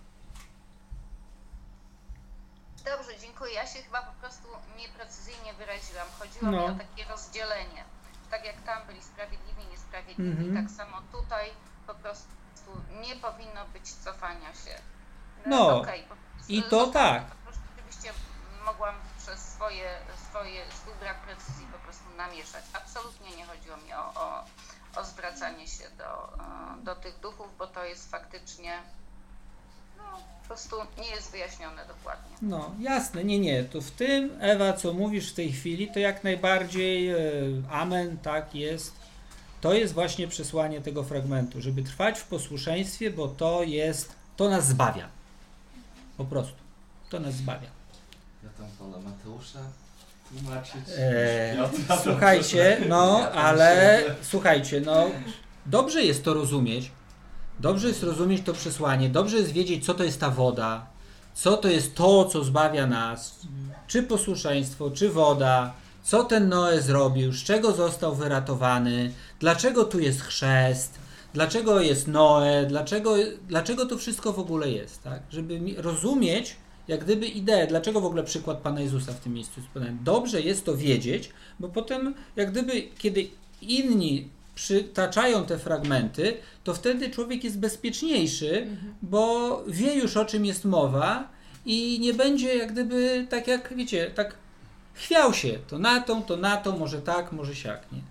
Dobrze, dziękuję. Ja się chyba po prostu nieprecyzyjnie wyraziłam. Chodziło No. mi o takie rozdzielenie. Tak jak tam byli sprawiedliwi, niesprawiedliwi, Mhm. tak samo tutaj po prostu nie powinno być cofania się. No, okej, po prostu- i to tak. Po prostu Oczywiście mogłam przez swoje, swoje swój brak precyzji po prostu namieszać. Absolutnie nie chodziło mi o, o, o zwracanie się do, e, do tych duchów, bo to jest faktycznie no, po prostu nie jest wyjaśnione dokładnie. No, jasne, nie, nie, to w tym, Ewa, co mówisz w tej chwili, to jak najbardziej e, amen, tak jest. To jest właśnie przesłanie tego fragmentu, żeby trwać w posłuszeństwie, bo to jest, to nas zbawia. Po prostu, to nas zbawia. Ja tam wolę Mateusza tłumaczyć. Eee, Ja tam- słuchajcie, no, Ja tam ale siedzę. słuchajcie, no, dobrze jest to rozumieć, dobrze jest rozumieć to przesłanie, dobrze jest wiedzieć, co to jest ta woda, co to jest to, co zbawia nas, czy posłuszeństwo, czy woda, co ten Noe zrobił, z czego został wyratowany, dlaczego tu jest chrzest, dlaczego jest Noe, dlaczego, dlaczego to wszystko w ogóle jest, tak? Żeby mi- rozumieć, jak gdyby ideę, dlaczego w ogóle przykład Pana Jezusa w tym miejscu jest podany. Dobrze jest to wiedzieć, bo potem jak gdyby, kiedy inni przytaczają te fragmenty, to wtedy człowiek jest bezpieczniejszy, bo wie już, o czym jest mowa i nie będzie jak gdyby, tak jak, wiecie, tak chwiał się, to na tą, to na tą, może tak, może siak, nie?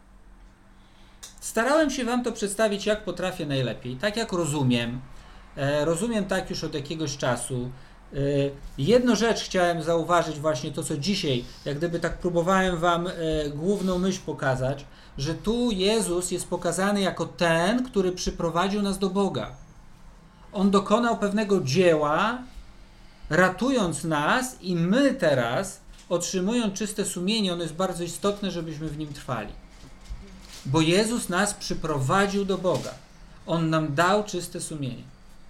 Starałem się wam to przedstawić, jak potrafię najlepiej, tak jak rozumiem. E, rozumiem tak już od jakiegoś czasu. E, jedną rzecz chciałem zauważyć właśnie to, co dzisiaj, jak gdyby tak próbowałem wam e, główną myśl pokazać, że tu Jezus jest pokazany jako ten, który przyprowadził nas do Boga. On dokonał pewnego dzieła, ratując nas i my teraz, otrzymując czyste sumienie, ono jest bardzo istotne, żebyśmy w nim trwali. Bo Jezus nas przyprowadził do Boga. On nam dał czyste sumienie.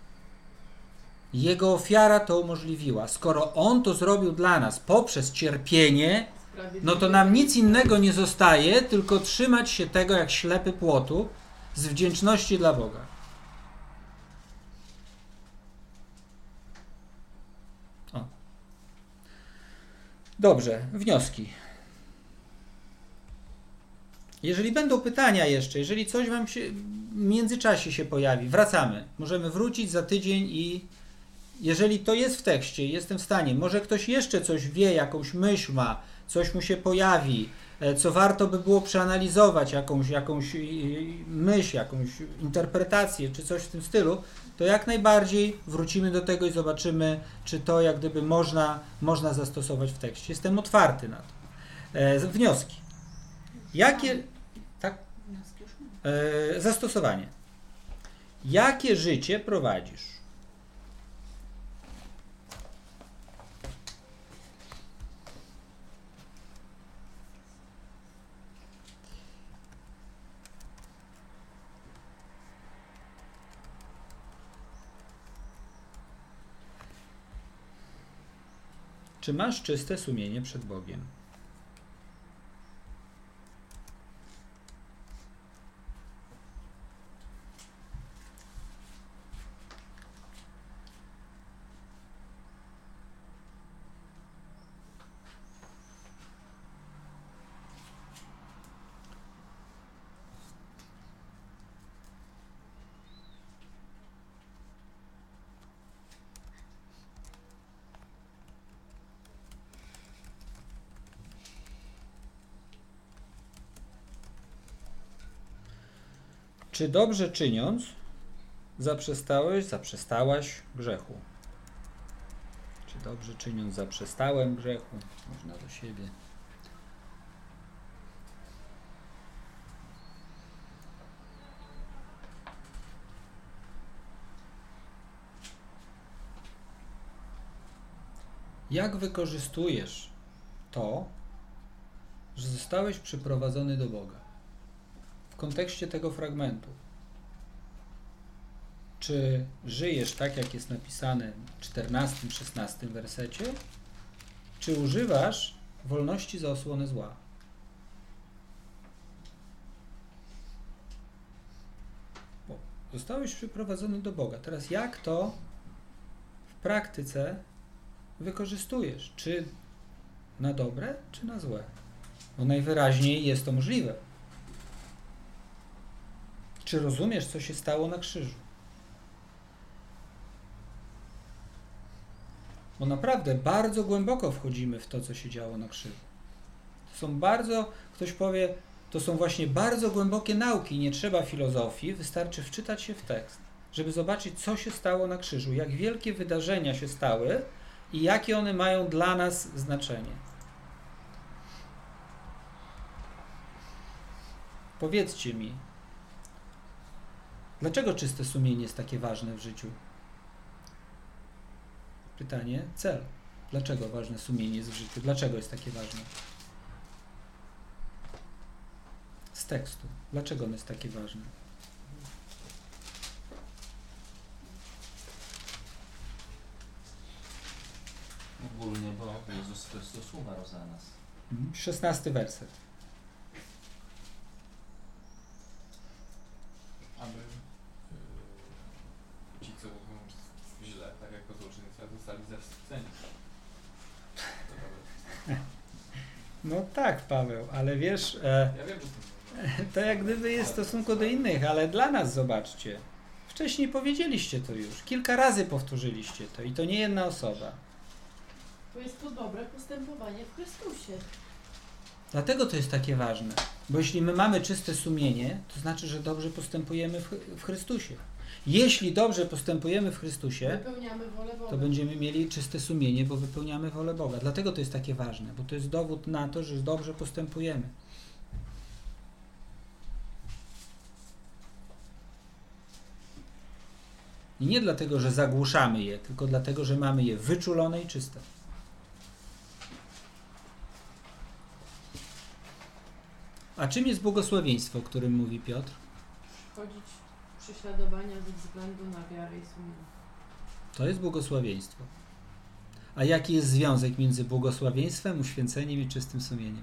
Jego ofiara to umożliwiła. Skoro On to zrobił dla nas poprzez cierpienie, no to nam nic innego nie zostaje, tylko trzymać się tego jak ślepy płotu z wdzięczności dla Boga. O. Dobrze, wnioski. Jeżeli będą pytania jeszcze, jeżeli coś wam się w międzyczasie się pojawi, wracamy. Możemy wrócić za tydzień i jeżeli to jest w tekście, jestem w stanie, może ktoś jeszcze coś wie, jakąś myśl ma, coś mu się pojawi, co warto by było przeanalizować, jakąś, jakąś myśl, jakąś interpretację, czy coś w tym stylu, to jak najbardziej wrócimy do tego i zobaczymy, czy to jak gdyby można, można zastosować w tekście. Jestem otwarty na to. E, wnioski. Jakie... Tak? E, zastosowanie. Jakie życie prowadzisz? Czy masz czyste sumienie przed Bogiem? Czy dobrze czyniąc, zaprzestałeś, zaprzestałaś grzechu? Czy dobrze czyniąc, zaprzestałem grzechu? Można do siebie. Jak wykorzystujesz to, że zostałeś przyprowadzony do Boga? W kontekście tego fragmentu. Czy żyjesz tak, jak jest napisane w czternastym, szesnastym wersecie? Czy używasz wolności za osłonę zła? Bo zostałeś przyprowadzony do Boga. Teraz jak to w praktyce wykorzystujesz? Czy na dobre, czy na złe? Bo najwyraźniej jest to możliwe. Czy rozumiesz, co się stało na krzyżu? Bo naprawdę bardzo głęboko wchodzimy w to, co się działo na krzyżu. To są bardzo, ktoś powie, to są właśnie bardzo głębokie nauki, nie trzeba filozofii, wystarczy wczytać się w tekst, żeby zobaczyć, co się stało na krzyżu, jak wielkie wydarzenia się stały i jakie one mają dla nas znaczenie. Powiedzcie mi, dlaczego czyste sumienie jest takie ważne w życiu? Pytanie, cel. Dlaczego ważne sumienie jest w życiu? Dlaczego jest takie ważne? Z tekstu. Dlaczego ono jest takie ważne? Ogólnie, bo Jezus Chrystus umarł za nas. szesnasty werset. Aby yy, ci, co mówią źle, tak jak złoczyńcy, zostali zawstydzeni. No tak, Paweł, ale wiesz, e, Ja wiem, że to... to jak gdyby jest w stosunku do innych, ale dla nas zobaczcie. Wcześniej powiedzieliście to już, kilka razy powtórzyliście to i to nie jedna osoba. Bo jest to dobre postępowanie w Chrystusie. Dlatego to jest takie ważne, bo jeśli my mamy czyste sumienie, to znaczy, że dobrze postępujemy w, w Chrystusie. Jeśli dobrze postępujemy w Chrystusie, Wypełniamy wolę Boga. to będziemy mieli czyste sumienie, bo wypełniamy wolę Boga. Dlatego to jest takie ważne, bo to jest dowód na to, że dobrze postępujemy. I nie dlatego, że zagłuszamy je, tylko dlatego, że mamy je wyczulone i czyste. A czym jest błogosławieństwo, o którym mówi Piotr? Chodzić prześladowania ze względu na wiarę i sumienie. To jest błogosławieństwo. A jaki jest związek między błogosławieństwem, uświęceniem i czystym sumieniem?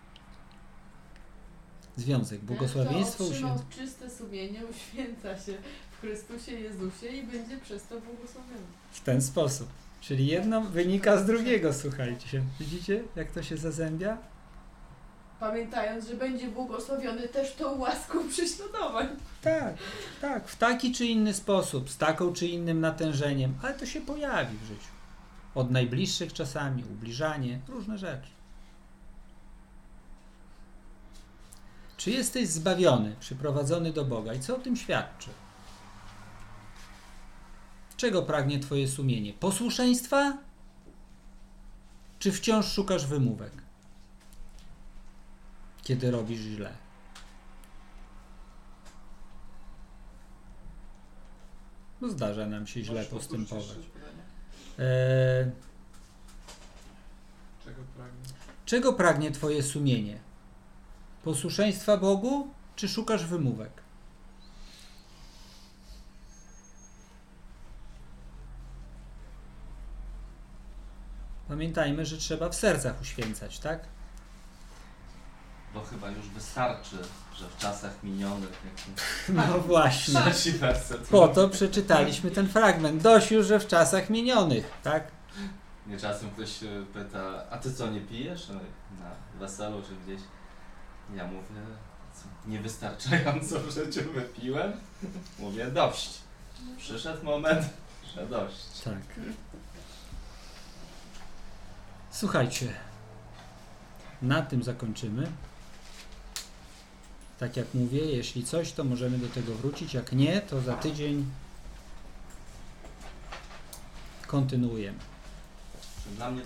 Związek. Błogosławieństwo, Ten, kto otrzymał uświęcenie. czyste sumienie, uświęca się w Chrystusie Jezusie i będzie przez to błogosławiony. W ten sposób. Czyli jedno wynika z drugiego, słuchajcie. Widzicie, jak to się zazębia? Pamiętając, że będzie błogosławiony też tą łaską prześladowań. Tak, tak. W taki czy inny sposób, z taką czy innym natężeniem, ale to się pojawi w życiu. Od najbliższych czasami, ubliżanie, różne rzeczy. Czy jesteś zbawiony, przyprowadzony do Boga i co o tym świadczy? Czego pragnie twoje sumienie? Posłuszeństwa? Czy wciąż szukasz wymówek, kiedy robisz źle? No zdarza nam się źle Możesz powtórzyć postępować. jeszcze pytanie? Eee, Czego pragnie? czego pragnie twoje sumienie? Posłuszeństwa Bogu, czy szukasz wymówek? Pamiętajmy, że trzeba w sercach uświęcać, tak? Bo chyba już wystarczy, że w czasach minionych... No właśnie. Trzeci werset. Po to przeczytaliśmy ten fragment. Dość już, że w czasach minionych, tak? Nie czasem ktoś się pyta, a ty co, nie pijesz? No, na weselu czy gdzieś. Ja mówię, co, niewystarczająco w życiu wypiłem? Mówię, dość. Przyszedł moment, że dość. Tak. Słuchajcie, na tym zakończymy. Tak jak mówię, jeśli coś, to możemy do tego wrócić. Jak nie, to za tydzień kontynuujemy. Dla mnie